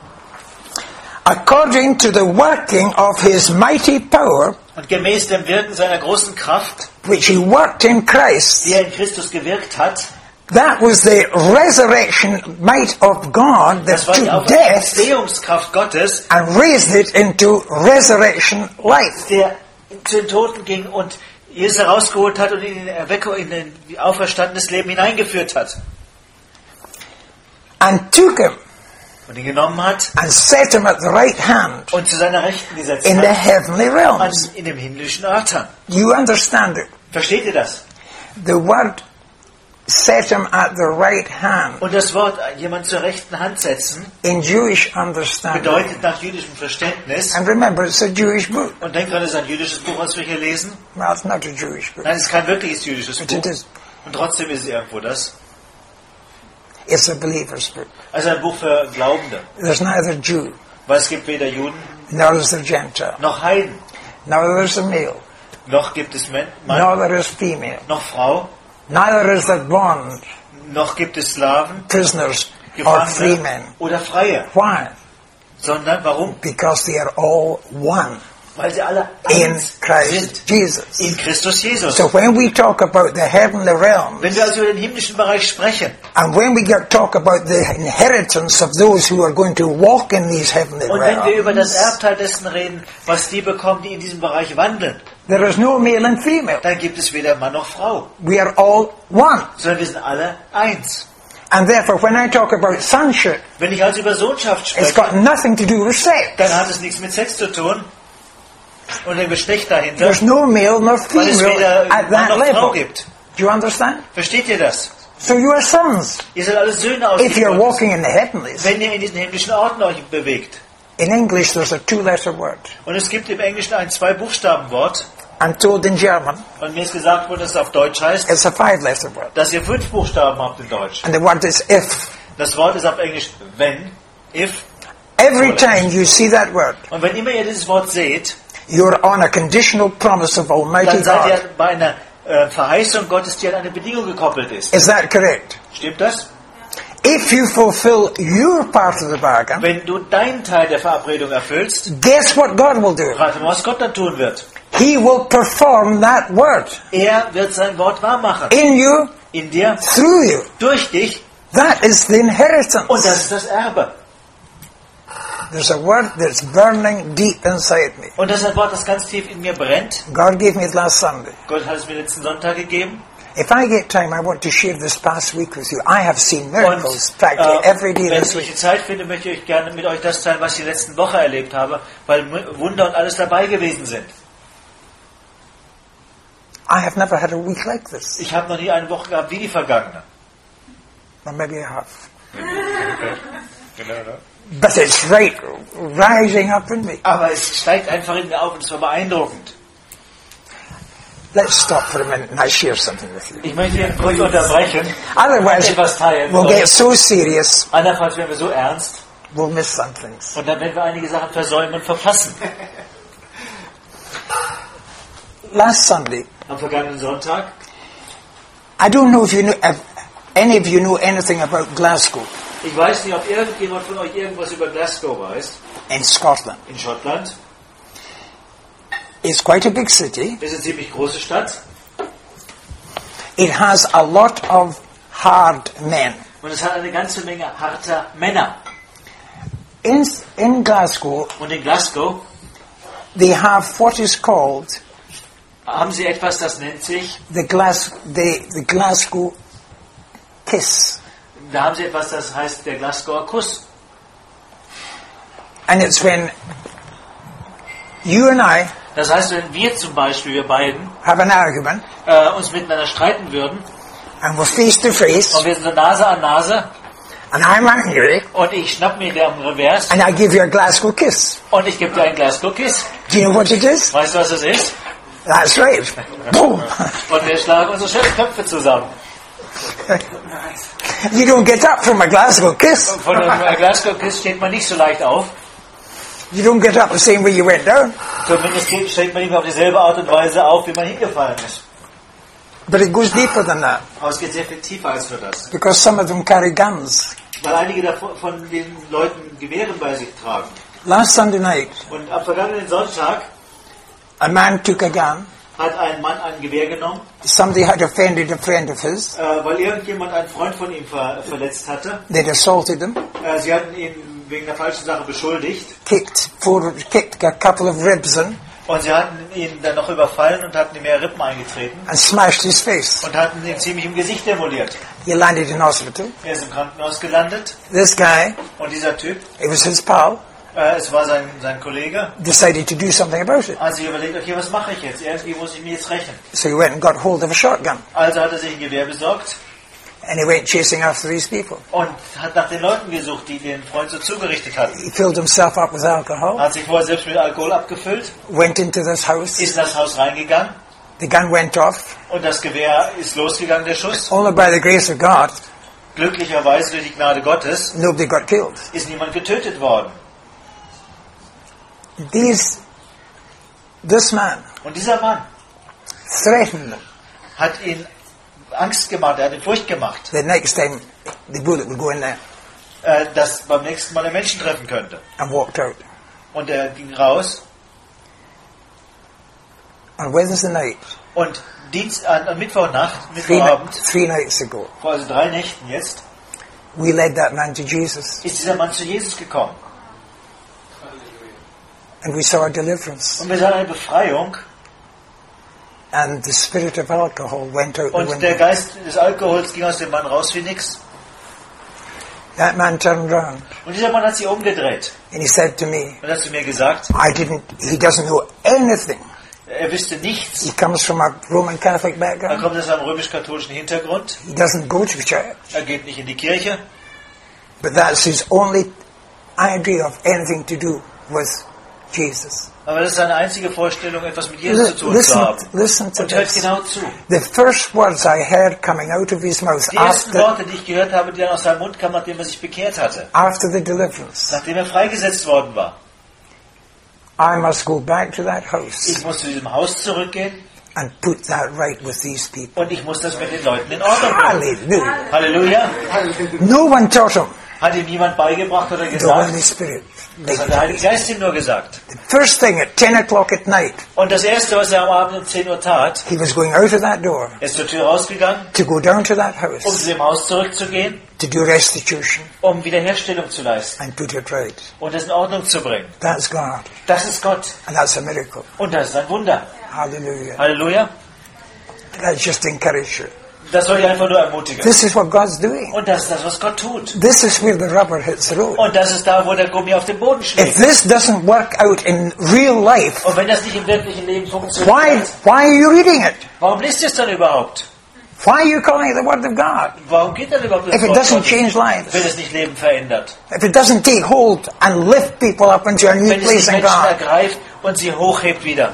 According to the working of his mighty power, Und gemäß dem Wirken seiner großen Kraft, which he worked in Christ, die er in Christus gewirkt hat, that was the resurrection might of God that das war die took death Auferstehungskraft Gottes, and raised it into resurrection life. der zu den Toten ging und Jesus herausgeholt hat und in die Erweckung, in ein auferstandenes Leben hineingeführt hat. And took him Und ihn genommen hat and set him at the right hand und zu seiner Rechten gesetzt in the hat, heavenly an, realms. in dem himmlischen Örtern. You understand it? Versteht ihr das? The word set him at the right hand. Und das Wort jemand zur rechten Hand setzen In Jewish understanding. bedeutet nach jüdischem Verständnis. And remember, it's a Jewish book. Und denkt dran, es ist ein jüdisches Buch, was wir hier lesen. Well, it's not a Jewish book. Nein, es ist kein wirkliches jüdisches But it Buch. is. Und trotzdem ist es irgendwo das. It's a believer's book. Also ein Buch für Glaubende. There's neither Jew, Weil es gibt weder Juden nor is there Gentile, noch Heiden. nor there is a male, Noch gibt es Mann, nor there is female, noch Frau. neither is there bond, Noch gibt es Sklaven, prisoners, or free Gefangene men. oder Freie. Why? Sondern warum? Because they are all one Weil sie alle in eins Christ sind. Jesus. In Christus Jesus. So when we talk about the heavenly realm, Wenn wir also über den himmlischen Bereich sprechen and when we get talk about the inheritance of those who are going to walk in these heavenly und wenn wir über das realms, Erbteil dessen reden, was die bekommen, die in diesem Bereich wandeln, there is no male and female. dann gibt es weder Mann noch Frau, We are all one. sondern wir sind alle eins. And therefore, when I talk about sonship, Wenn ich also über Sohnschaft it's spreche, got nothing to do with sex. dann hat es nichts mit Sex zu tun und dem Geschlecht dahinter, There's no male nor weil es female weder at Mann that noch Frau level. gibt. Do you understand? Versteht ihr das? So you are sons Ihr seid alle Söhne aus if dem you're Gottes, walking in the heavenlies. wenn ihr in diesen himmlischen Orten euch bewegt. In English, there's a two-letter word. Und es gibt im Englischen ein Zwei-Buchstaben-Wort. I'm told in German, Und mir ist gesagt worden, dass es auf Deutsch heißt, it's a five-letter word. dass ihr fünf Buchstaben habt in Deutsch. And the word is if. Das Wort ist auf Englisch wenn, if. Every time you see that word, Und wenn immer ihr dieses Wort seht, you're on a conditional promise of Almighty dann seid ihr God. bei einer äh, Verheißung Gottes, die an eine Bedingung gekoppelt ist. Is that correct? Stimmt das? If you fulfill your part of the bargain, Wenn du deinen Teil der Verabredung erfüllst, guess what God will do? rate mal, was Gott dann tun wird. He will perform that word Er wird sein Wort wahrmachen. in you, In dir, through you. durch dich. That is the inheritance. Und das ist das Erbe. There's a word that's burning deep inside me. Und das ist ein Wort, das ganz tief in mir brennt. God gave me it last Sunday. Gott hat es mir letzten Sonntag gegeben. If I get time, I want to share this past week with you. I have seen Und miracles practically äh, every day wenn this ich die week. Zeit finde, möchte ich gerne mit euch das teilen, was ich die letzten Woche erlebt habe, weil Wunder und alles dabei gewesen sind. I have never had a week like this. Ich habe noch nie eine Woche gehabt wie die vergangene. Or maybe I have. Genau, ne? But it's right rising up in me. Aber es steigt einfach in mir auf und es war beeindruckend. Let's stop for a minute and I share something with you. Ich möchte hier kurz unterbrechen. Otherwise, etwas teilen. we'll get so serious, Andernfalls werden wir so ernst we'll miss some things. und dann werden wir einige Sachen versäumen und verpassen. Last Sunday, Am vergangenen Sonntag, I don't know if you know, if any of you know anything about Glasgow ich weiß nicht, ob irgendjemand von euch irgendwas über Glasgow weiß, in Scotland. in Schottland. It's quite a big city. Das ist eine ziemlich große Stadt It has a lot of hard men. und es hat eine ganze Menge harter Männer. In, in Glasgow, Und in Glasgow they have what is called haben sie etwas, das nennt sich, the, Glas, the, the Glasgow Kiss. da haben sie etwas, das heißt der Glasgower Kuss. And it's when you and I Das heißt, wenn wir zum Beispiel, wir beiden, have an argument äh, uns miteinander streiten würden and we're face to face und wir sind so Nase an Nase and I'm angry und ich schnapp mir den Revers and I give you a Glasgow kiss. und ich gebe dir einen Glasgow Kiss. Do you know what it is? Weißt du, was das ist? That's right. Boom. Und wir schlagen unsere schönen Köpfe zusammen. You don't get up from a Glasgow kiss. Von einem Glasgow Kiss steht man nicht so leicht auf. You don't get up the same way you went down. Zumindest steht man nicht mehr auf dieselbe Art und Weise auf, wie man hingefallen ist. But it goes deeper than that Aber es geht sehr viel tiefer als für das. because some of them carry guns. Weil einige davon, von den Leuten Gewehre bei sich tragen. Last Sunday night, Und am vergangenen Sonntag a man took a gun. hat ein Mann ein Gewehr genommen, Somebody had offended a friend of his. äh, weil irgendjemand einen Freund von ihm ver verletzt hatte. They'd assaulted him, Äh, sie hatten ihn wegen der falschen Sache beschuldigt. kicked four, kicked a couple of ribs in, Und sie hatten ihn dann noch überfallen und hatten ihm mehr Rippen eingetreten. and smashed his face. Und hatten ihn ziemlich im Gesicht demoliert. He landed in hospital. Er ist im Krankenhaus gelandet. This guy, Und dieser Typ, it was his pal, äh, es war sein, sein Kollege, decided to do something about it. hat sich überlegt, okay, was mache ich jetzt? Irgendwie muss ich mir jetzt rächen. So he went and got hold of a shotgun. Also hat er sich ein Gewehr besorgt And he went chasing after these people. und hat nach den Leuten gesucht, die den Freund so zugerichtet hatten. He filled himself up with alcohol, Hat sich vorher selbst mit Alkohol abgefüllt, went into this house. ist in das Haus reingegangen The gun went off. und das Gewehr ist losgegangen, der Schuss. Only by the grace of God, Glücklicherweise durch die Gnade Gottes nobody got killed. ist niemand getötet worden. These, this man Und dieser Mann threatened them hat ihn Angst gemacht, er hat ihn Furcht gemacht, the next time the bullet would go in there, äh, dass beim nächsten Mal er Menschen treffen könnte. and walked out. Und er ging raus On Wednesday night, und Dienst, an, an Mittwochnacht, three, Mittwochabend, three nights ago, vor also drei Nächten jetzt, we led that man to Jesus, ist dieser Mann zu Jesus gekommen. and we saw a deliverance. Und wir sahen eine Befreiung And the spirit of alcohol went out the und der window. Geist des Alkohols ging aus dem Mann raus wie nix. That man turned round Und dieser Mann hat sich umgedreht and he said to me, und hat zu mir gesagt, I didn't, he doesn't know anything. er wüsste nichts. He comes from a Roman Catholic Er background. kommt aus einem römisch-katholischen Hintergrund. He doesn't go to church. Er geht nicht in die Kirche. But that's his only idea of anything to do with Jesus. Aber das ist seine einzige Vorstellung, etwas mit Jesus zu tun zu Listen, haben. listen to Und hört this. genau zu. The first words I heard coming out of his mouth Die ersten after, Worte, die ich gehört habe, die dann aus seinem Mund kamen, nachdem er sich bekehrt hatte. after the deliverance, Nachdem er freigesetzt worden war. I must go back to that house Ich muss zu diesem Haus zurückgehen and put that right with these people. und ich muss das mit den Leuten in Ordnung bringen. Hallelujah. Halleluja. No one taught him. Hat ihm niemand beigebracht oder The gesagt? Holy Spirit. Das hat der Heilige Geist ihm nur gesagt. The first thing at ten o'clock at night, Und das Erste, was er am Abend um zehn Uhr tat, he was going out of that door er ist zur Tür rausgegangen, to go down to that um house zu dem Haus zurückzugehen, to do restitution um Wiederherstellung zu leisten and put it right. und es in Ordnung zu bringen. That's God. Das ist Gott. And that's a miracle. Und das ist ein Wunder. Hallelujah. Halleluja. That's just encourage you. Das soll ich einfach nur ermutigen. This is what God's doing. Und das ist das, was Gott tut. This is where the rubber hits the road. Und das ist da, wo der Gummi auf den Boden If schlägt. this doesn't work out in real life, Und wenn das nicht im wirklichen Leben why, funktioniert, why are you reading it? warum liest ihr es dann überhaupt? Why are you calling it the Word of God? Warum geht dann überhaupt das If it Wort doesn't Gottes, change wenn lives, es nicht Leben verändert? if it doesn't take hold and lift people up into a new Wenn es place die in Menschen God. ergreift und sie hochhebt wieder.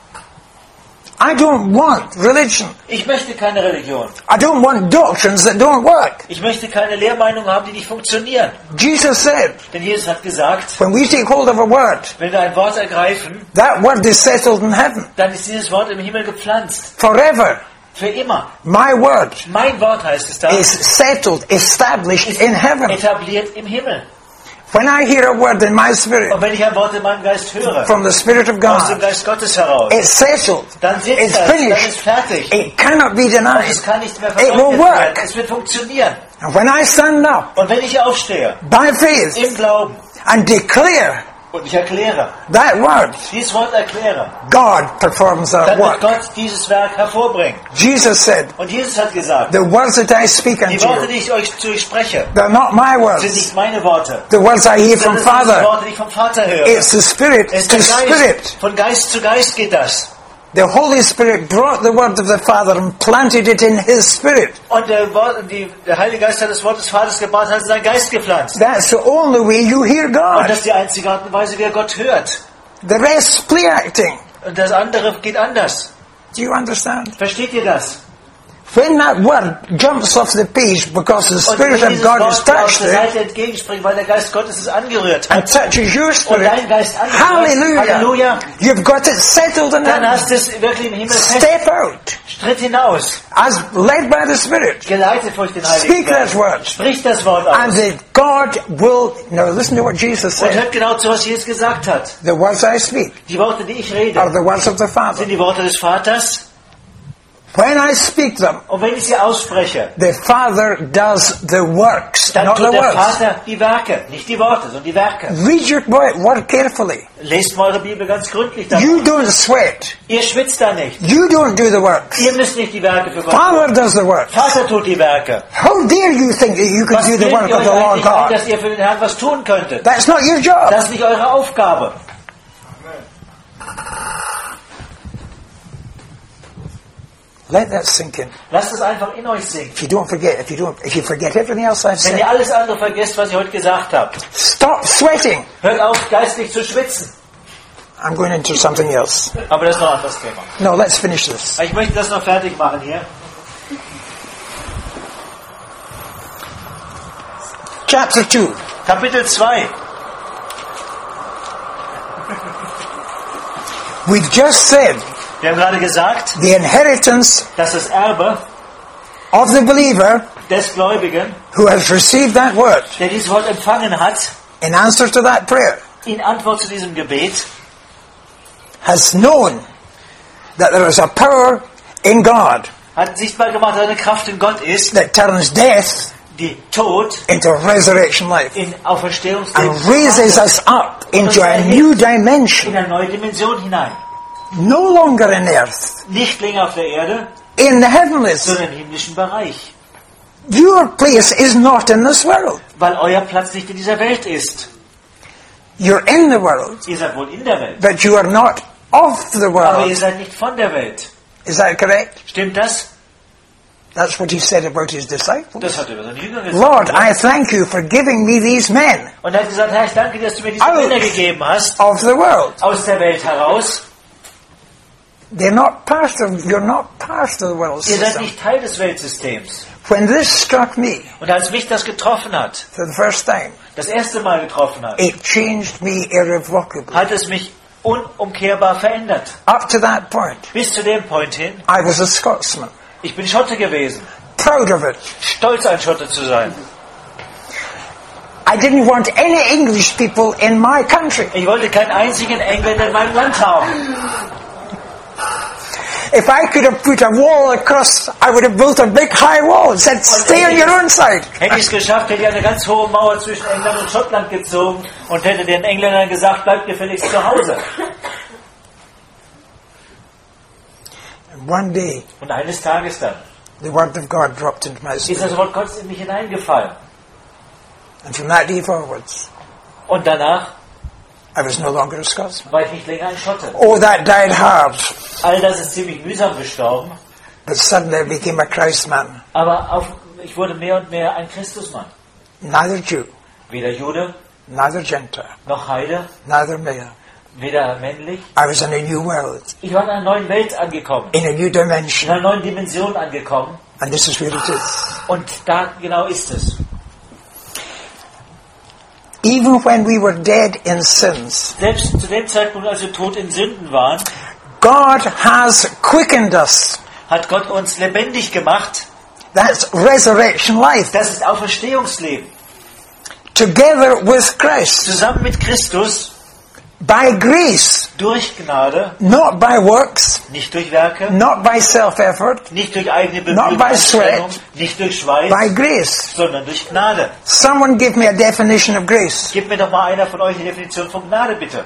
I don't want religion. Ich möchte keine Religion. I don't want doctrines that don't work. Ich möchte keine Lehrmeinungen haben, die nicht funktionieren. Jesus said, Denn Jesus hat gesagt, when we take hold of a word, wenn wir ein Wort ergreifen, that word is settled in heaven dann ist dieses Wort im Himmel gepflanzt. forever. Für immer. My word Mein Wort heißt es da, is settled, established ist in heaven. etabliert im Himmel. When I hear a word in my spirit Und wenn ich ein Wort in meinem Geist höre, from the Spirit of aus dem God, Geist Gottes heraus, it's settled. dann sitzt It's das, dann ist finished. fertig. It cannot be Und denied. es kann nicht mehr It will verleugnet work. werden. Es wird funktionieren. And when I stand up Und wenn ich aufstehe, by faith im Glauben, and declare und ich erkläre, that word, dieses Wort erkläre, God performs that dann wird work. Gott dieses Werk hervorbringen. Jesus said, Und Jesus hat gesagt, the words that I speak die unto Worte, you, die ich euch zu euch spreche, they're not my sind words. nicht meine Worte. The words I hear from Das sind die Father. Worte, die ich vom Vater höre. It's the Spirit Es ist to der Geist. Spirit. Von Geist zu Geist geht das. The Holy Spirit brought the word of the Father and planted it in His Spirit. Und der, Wort, die, der Heilige Geist hat das Wort des Vaters gebracht, hat es in seinen Geist gepflanzt. That's the only way you hear Und das God. ist die einzige Art und Weise, wie er Gott hört. The rest play acting. Und das andere geht anders. Do you understand? Versteht ihr das? When that word jumps off the page because the Und Spirit wenn of dieses God has Wort aus touched der it Seite entgegenspringt, weil der Geist Gottes es angerührt and hat, touches your und spirit, dein Geist angerührt, hallelujah, Halleluja, you've got it settled in dann heaven. hast du es wirklich im Himmel fest. Step out Tritt hinaus, as led by the Spirit. geleitet durch den Heiligen Speak that Geist. word. Sprich das Wort And aus. that God will, now listen to what Jesus Und said. hört genau zu, was Jesus gesagt hat. The words I speak Die Worte, die ich are rede, the words of the Father. sind die Worte des Vaters. When I speak them, Und wenn ich sie ausspreche, the Father does the works, dann not the tut der words. Vater die Werke. Nicht die Worte, sondern die Werke. Read your word carefully. Lest mal eure Bibel ganz gründlich dann. You don't sweat. Ihr schwitzt da nicht. You don't do the works. Ihr müsst nicht die Werke für Gott tun. Father does the works. Vater tut die Werke. How dare you think that you can Was do the bildet work ihr of euch the Lord eigentlich ein, God? dass ihr für den Herrn was tun könntet? That's not your job. Das ist nicht eure Aufgabe. Let that sink in. Lasst es einfach in euch sinken. If you don't forget, if you don't, if you forget everything else I've Wenn said, ihr alles andere vergesst, was ich heute gesagt habe, stop sweating. hört auf, geistlich zu schwitzen. I'm going into something else. Aber das ist noch ein anderes Thema. No, let's finish this. Ich möchte das noch fertig machen hier. Chapter two. Kapitel zwei. We've just said Wir haben gerade gesagt, the inheritance dass das Erbe of the believer des Gläubigen, who has received that word der dieses Wort empfangen hat, in answer to that prayer in Antwort zu diesem Gebet, has known that there is a power in God hat sichtbar gemacht, dass eine Kraft in Gott ist, that turns death die Tod into resurrection life in Auferstehungsleben and raises us up into a new dimension, in eine neue Dimension hinein. no longer in earth, Nicht länger auf der Erde, in the heavenlies. sondern im himmlischen Bereich. Your place is not in this world. Weil euer Platz nicht in dieser Welt ist. You're in the world, Ihr seid wohl in der Welt, but you are not of the aber ihr world. seid nicht von der Welt. Is that correct? Stimmt das? That's what he said about his disciples. Das hat er über seine Jünger gesagt. Lord, I thank you for giving me these men Und er hat gesagt, Herr, ich danke dir, dass du mir diese Out. Männer gegeben hast, of the world. aus der Welt heraus. They're not part of, you're not part of the world Ihr seid system. nicht Teil des Weltsystems. When this struck me Und als mich das getroffen hat, for the first time, das erste Mal getroffen hat, it changed me irrevocably. hat es mich unumkehrbar verändert. Up to that point, Bis zu dem Point hin, I was a Scotsman, ich bin Schotte gewesen. proud of it. Stolz, ein Schotte zu sein. I didn't want any English people in my country. Ich wollte keinen einzigen Engländer in meinem Land haben. If I could have put a wall across, I would have built a big high wall and said, stay on your own side. Hätte ich es geschafft, hätte ich eine ganz hohe Mauer zwischen England und Schottland gezogen und hätte den Engländern gesagt, bleibt gefälligst zu Hause. And one day, Und eines Tages dann the word of God dropped into my ist spirit. das Wort Gottes in mich hineingefallen. And from that day forwards, Und danach I was no longer a Scotsman. war ich nicht länger ein Schotte. Oh, that died hard. All das ist ziemlich mühsam gestorben, But suddenly I became a Christ man. aber auf, ich wurde mehr und mehr ein Christusmann. Neither Jew, Weder Jude, neither Gentile, noch Heide, neither male. weder männlich. I was in a new world, Ich war in einer neuen Welt angekommen, in a new in dimension. einer neuen Dimension angekommen. And this is where it is. Und da genau ist es. Even when we were dead in sins, Selbst zu dem Zeitpunkt, als wir tot in Sünden waren, God has quickened us. hat Gott uns lebendig gemacht. That's resurrection life. Das ist Auferstehungsleben. Together with Christ. Zusammen mit Christus, By grace. durch Gnade, Not by works. nicht durch Werke, Not by self-effort. nicht durch eigene Not Bemühungen, by sweat. Anstrengung, nicht durch Schweiß, By grace. sondern durch Gnade. Someone give me a definition of grace. Gib mir doch mal einer von euch die Definition von Gnade, bitte.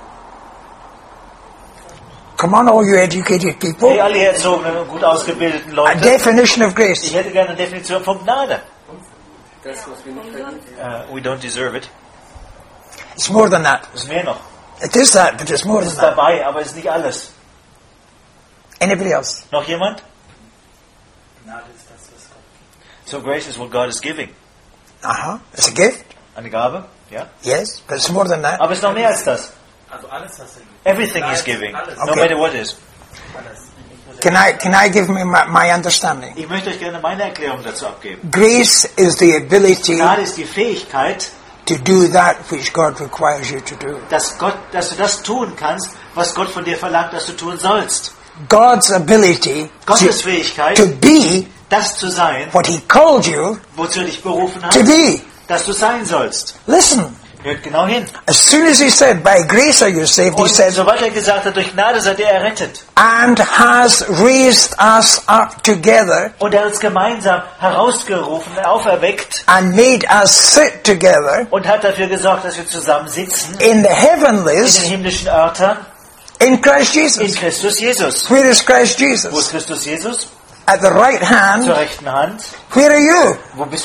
Come on, all you educated Hey, people. alle erzogenen und gut ausgebildeten A Leute, definition of grace. ich hätte gerne eine Definition von Gnade. Das, was wir nicht verdienen. Uh, we don't deserve it. It's more than that. Das ist mehr noch. It is that, but it's more Es than ist that. dabei, aber es ist nicht alles. Anybody else? Noch jemand? Gnade ist das, was Gott gibt. So grace is what God is giving. Uh-huh. It's a gift. Eine Gabe, ja. Yes, but it's more than that. Aber es ist noch mehr als das. Also alles, was er gibt. Everything is giving, Alles. no Okay. matter what is. Alles. Nicht nur Can I, can I give me my, my understanding? Ich möchte euch gerne meine Erklärung dazu abgeben. Grace is the ability Gnade ist die Fähigkeit, to do that which God requires you to do. dass Gott, dass du das tun kannst, was Gott von dir verlangt, dass du tun sollst. God's ability Gottes to, Fähigkeit, to be das zu sein, what He called you wozu er dich berufen hat, to be. dass du sein sollst. Listen, Hört genau hin. as soon as He said, by grace are you saved, He Und said, sobald er gesagt hat, durch Gnade seid ihr errettet. and has raised us up together Und er hat uns gemeinsam herausgerufen, auferweckt and made us sit together und hat dafür gesorgt, dass wir zusammen sitzen in the in den heavenlies himmlischen Örtern in Christ in Jesus. Christus Jesus. Where is Christ Wo ist Jesus? Christus Jesus? At the right Zur hand. rechten Hand. Where are you? Wo bist du?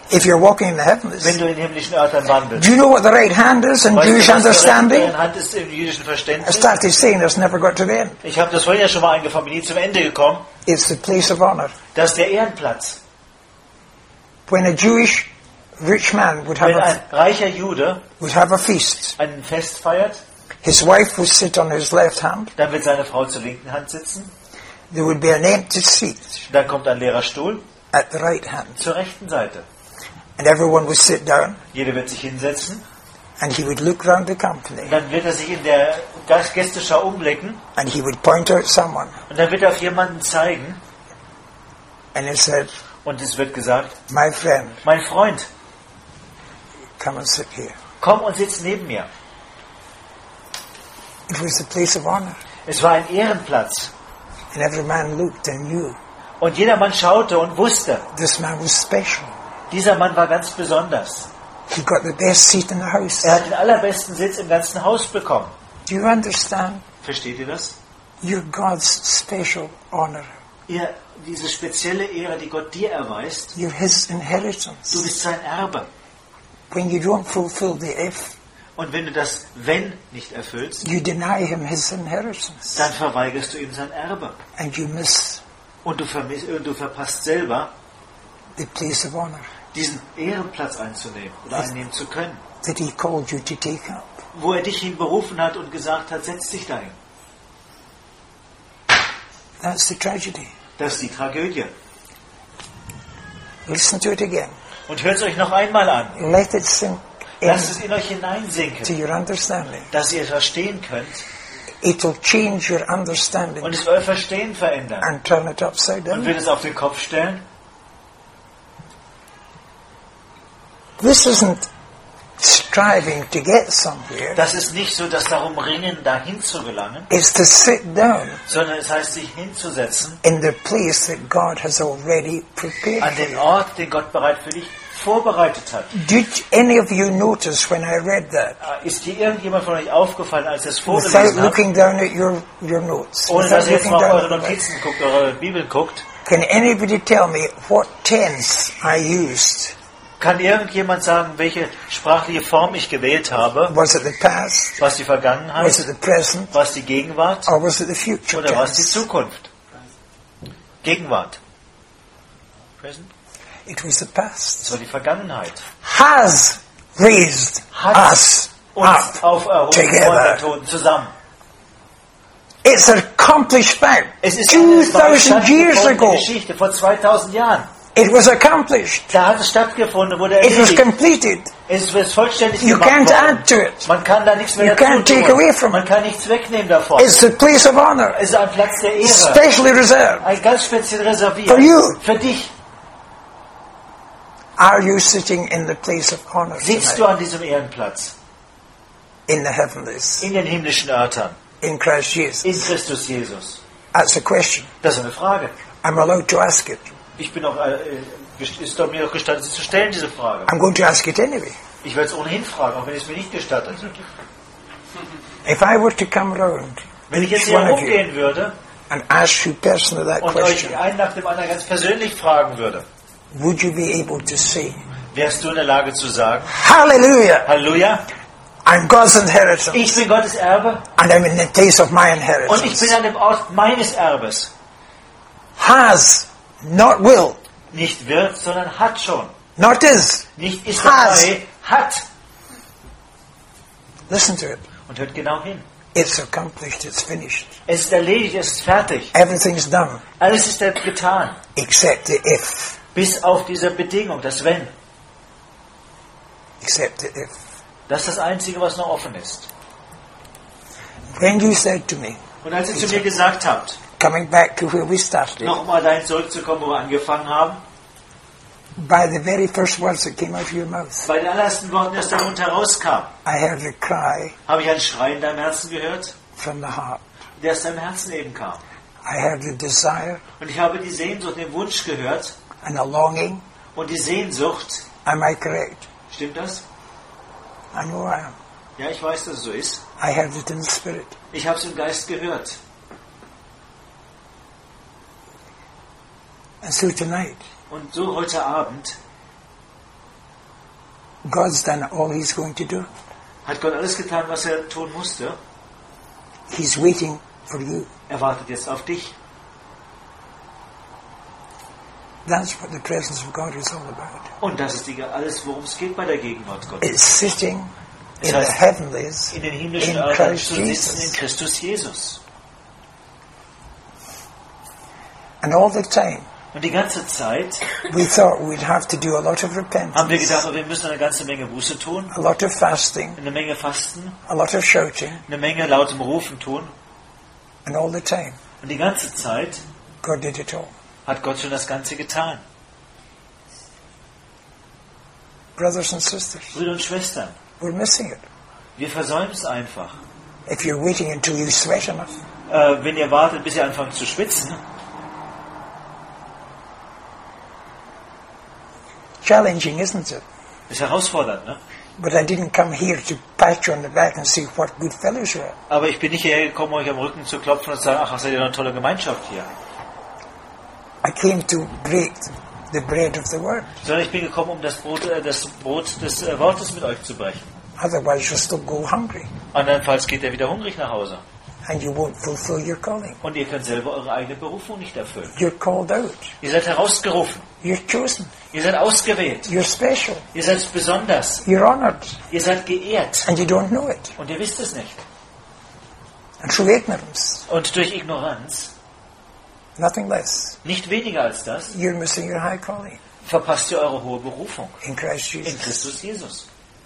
If you're walking in the heavens. wenn du in himmlischen Örtern wandelst. Do you know what the right hand is in Weißt Jewish du, was die understanding? rechte Hand ist im jüdischen I Verständnis? started saying it's never got to the end. Ich habe das vorhin ja schon mal eingefangen, bin nie zum Ende gekommen. It's the place of honor. Das ist der Ehrenplatz. When a Jewish rich man would have Wenn ein a, reicher Jude would have a feast, ein Fest feiert, his wife would sit on his left hand. dann wird seine Frau zur linken Hand sitzen, There would be an empty seat dann kommt ein leerer Stuhl at the right hand. zur rechten Seite. And everyone would sit down Jeder wird sich hinsetzen, and he would look round the company dann wird er sich in der Gast- Gästeschau umblicken and he would point out someone und dann wird er auf jemanden zeigen and he said, und es wird gesagt, my friend, mein Freund, come and sit here. komm und sitz neben mir. It was the place of honor. Es war ein Ehrenplatz And every man looked and knew und jeder Mann schaute und wusste, this man was special. dieser Mann war ganz besonders. He got the best seat in the house. Er hat den allerbesten Sitz im ganzen Haus bekommen. Do you understand? Versteht ihr das? You're God's special honor. Ihr, diese spezielle Ehre, die Gott dir erweist, You're His du inheritance. bist sein Erbe. When you don't fulfill the if, Und wenn du das Wenn nicht erfüllst, you deny Him His inheritance. dann verweigerst du ihm sein Erbe. And you miss Und du, vermiss, und du verpasst selber, the place of honor diesen Ehrenplatz einzunehmen oder einnehmen zu können, that He called you to take up. wo er dich hinberufen hat und gesagt hat, setz dich dahin. That's the tragedy. Das ist die Tragödie. Listen to it again. Und hört es euch noch einmal an. Let it sink Lasst es in in euch to hineinsinken, your understanding. dass ihr verstehen könnt It will change your understanding und es wird euer Verstehen verändern. and turn it upside Und down. wird es auf den Kopf stellen. This isn't striving to get somewhere. Das ist nicht so, dass darum ringen, dahin zu gelangen, It's to sit down sondern es heißt, sich hinzusetzen in the place that God has already prepared an for den you. Ort, den Gott bereits für dich vorbereitet hat. Did any of you notice when I read that? Ist dir irgendjemand von euch aufgefallen, als ihr es Without vorgelesen habt, looking down at your, your notes. ohne Without dass ihr jetzt looking mal auf down eure at the Notizen guckt, eure Bibel guckt, Can anybody tell me what tense I used? kann irgendjemand sagen, welche sprachliche Form ich gewählt habe? Was it the past? Was die Was it Vergangenheit, the present? was die Gegenwart Or was it the future oder was die tense? Zukunft? Gegenwart. Present. It was the Das past. war die Vergangenheit. Has raised Hat us uns up auferhoben von den together. Toten zusammen. It's an accomplished fact. Es ist Two eine thousand years stattgefundene ago, Geschichte vor zweitausend Jahren. it was accomplished. Da hat es stattgefunden, wurde It was erledigt. completed. Es wird vollständig You gemacht can't worden. add to it. Man kann da nichts mehr You dazu can't take away tun. from Man it. kann nichts wegnehmen davon. It's the place of honor, Es ist ein Platz der Ehre. specially reserved. Ein ganz speziell reserviert. For you. Für dich. Are you sitting in the place of honor Sitzt du tonight? an diesem Ehrenplatz. In the heavenlies, In den himmlischen Örtern. in Christ Jesus? In Christus Jesus. That's a question. Das ist eine Frage. I'm allowed to ask it. Ich bin auch, äh, ist doch mir auch gestattet, sie zu stellen, diese Frage. I'm going to ask it anyway. Ich werde es ohnehin fragen, auch wenn es mir nicht gestattet. If I were to come around Wenn ich jetzt each hier one of you rumgehen würde and ask you personally that und euch question, einen nach dem anderen ganz persönlich fragen würde, would you be able to say, wärst du in der Lage zu sagen, Hallelujah, Halleluja, I'm God's inheritance, ich bin Gottes Erbe and I'm in the place of my und ich inheritance? bin an dem Ort meines Erbes. Has, not will, Nicht wird, sondern hat schon. not is. Nicht ist Has. dabei, hat. Listen to it. Und hört genau hin. It's accomplished, it's finished. Es ist erledigt, es ist fertig. Everything's done, Alles ist getan. except the if. Bis auf diese Bedingung, das Wenn. Except the if. Das ist das Einzige, was noch offen ist. When you said to me, Und als ihr zu mir gesagt habt, coming back to where we started, nochmal dahin zurückzukommen, wo wir angefangen haben, by the very first words that came out of your mouth, bei den allerersten Worten, die aus deinem Mund herauskam, I heard a cry habe ich einen Schrei in deinem Herzen gehört, from the heart. der aus deinem Herzen eben kam. I heard a desire Und ich habe die Sehnsucht, den Wunsch gehört and a longing. und die Sehnsucht. Am I correct? Stimmt das? I know I am. Ja, ich weiß, dass es so ist. I heard it in the spirit. Ich habe es im Geist gehört. And so tonight, Und so heute Abend God's done all He's going to do. Hat Gott alles getan, was er tun musste? He's waiting for you. Er wartet jetzt auf dich. That's what the presence of God is all about. Und das ist die, alles, worum es geht bei der Gegenwart Gottes. It's sitting Das in heißt, the heavenlies in den himmlischen in Örtern Christ zu sitzen in Jesus. Christus Jesus. And all the time, Und die ganze Zeit we thought we'd have to do a lot of haben wir repentance, gedacht, oh, wir müssen eine ganze Menge Buße tun, a lot of fasting, eine Menge Fasten, a lot of shouting, eine Menge lautem Rufen tun. and all the time, Und die ganze Zeit God did it all. hat Gott schon das Ganze getan. Brothers and sisters, Brüder und Schwestern, we're missing it. wir versäumen es einfach. If you're waiting until you sweat enough, Äh, wenn ihr wartet, bis ihr anfangt zu schwitzen, challenging, isn't it? ist herausfordernd, ne? But I didn't come here to pat you on the back and say what good fellows you are. Aber ich bin nicht hierher gekommen, euch am Rücken zu klopfen und zu sagen, ach, seid ihr noch eine tolle Gemeinschaft hier. I came to break the bread of the word. Sondern ich bin gekommen, um das Brot, äh, das Brot des äh, Wortes mit euch zu brechen. Otherwise you'll still go hungry Andernfalls geht ihr wieder hungrig nach Hause. and you won't fulfill your calling. Und ihr könnt selber eure eigene Berufung nicht erfüllen. You're called out. Ihr seid herausgerufen. You're chosen. Ihr seid ausgewählt. You're special. Ihr seid besonders. You're honored. Ihr seid geehrt. And you don't know it. Und ihr wisst es nicht. And through ignorance, Und durch Ignoranz, nothing less, nicht weniger als das, you're missing your high calling verpasst ihr eure hohe Berufung in Christ in Jesus. Christus Jesus.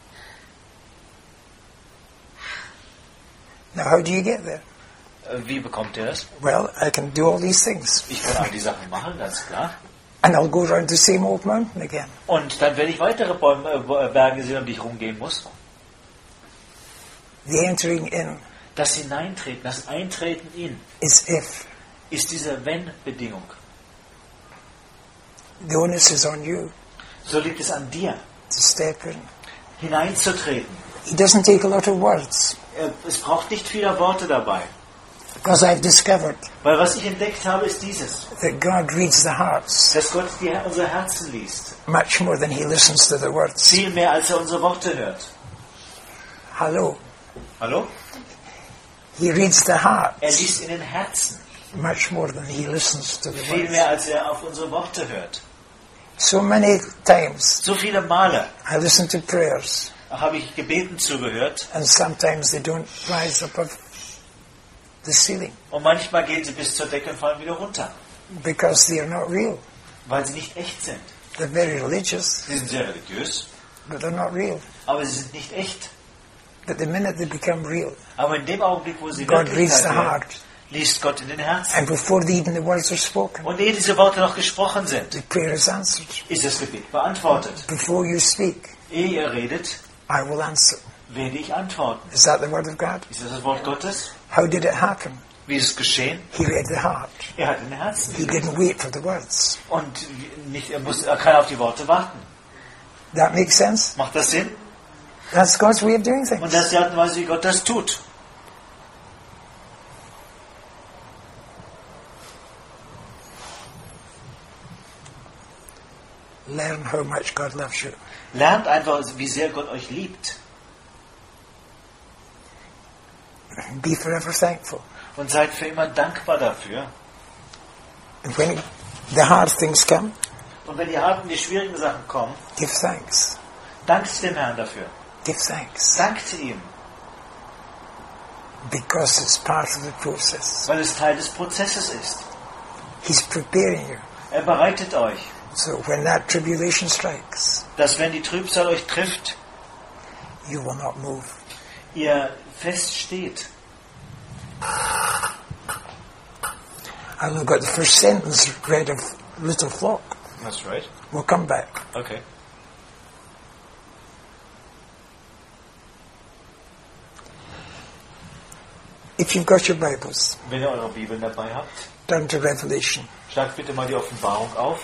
Now how do you get there? Äh, Wie bekommt ihr das? Well, I can do all these things. Ich kann all die Sachen machen, ganz klar. And I'll go around the same old mountain again. Und dann werde ich weitere Bäume, äh, Berge sehen, um die ich rumgehen muss. The entering in Das Hineintreten, das Eintreten in, is if. ist diese Wenn-Bedingung. The onus is on you So liegt es an dir, to step in. hineinzutreten. It doesn't take a lot of words. Äh, Es braucht nicht viele Worte dabei. Because I've discovered Weil was ich entdeckt habe, ist dieses, that God reads the hearts dass Gott die, unsere Herzen liest. much more than He listens to the words. Viel mehr, als er unsere Worte hört. Hello. Hallo? He reads the heart Er liest in den Herzen. much more than He listens to the Viel words. mehr, als er auf unsere Worte hört. So many times So viele Male I listen to prayers habe ich Gebeten zugehört and sometimes they don't rise above the ceiling und manchmal gehen sie bis zur Decke und fallen wieder runter, because they are not real. weil sie nicht echt sind. They're very religious, Sie sind sehr religiös, but they're not real. aber sie sind nicht echt. But the minute they become real, Aber in dem Augenblick, wo sie God reads Wirklichkeit the werden, heart. liest Gott in den Herzen. And before the, even the words are spoken, Und ehe diese Worte noch gesprochen sind, the prayer is answered. ist das Gebet beantwortet. Before you speak, Ehe ihr redet, I will answer. werde ich antworten. Is that the word of God? Ist das das Wort Gottes? How did it happen? Wie ist es geschehen? He read the heart. Er hat in den Herzen He gelesen. didn't wait for the words. Und nicht, er, muss, er kann auf die Worte warten. That makes sense? Macht das Sinn? That's God's way of doing Und things. das ist die Art und Weise, wie Gott das tut. Learn how much God loves you. Lernt einfach, wie sehr Gott euch liebt. Be forever thankful. Und seid für immer dankbar dafür. And when the hard things come, Und wenn die harten, die schwierigen Sachen kommen, give thanks. dankt dem Herrn dafür. Give thanks. Dankt ihm, Because it's part of the process. weil es Teil des Prozesses ist. He's preparing you. Er bereitet euch, So when that tribulation strikes, dass wenn die Trübsal euch trifft, you will not move. ihr fest steht. I look at the first sentence read of Little Flock. That's right. We'll come back. Okay. If you've got your Bibles, Wenn ihr eure Bibeln dabei habt, turn to Revelation. schlagt bitte mal die Offenbarung auf.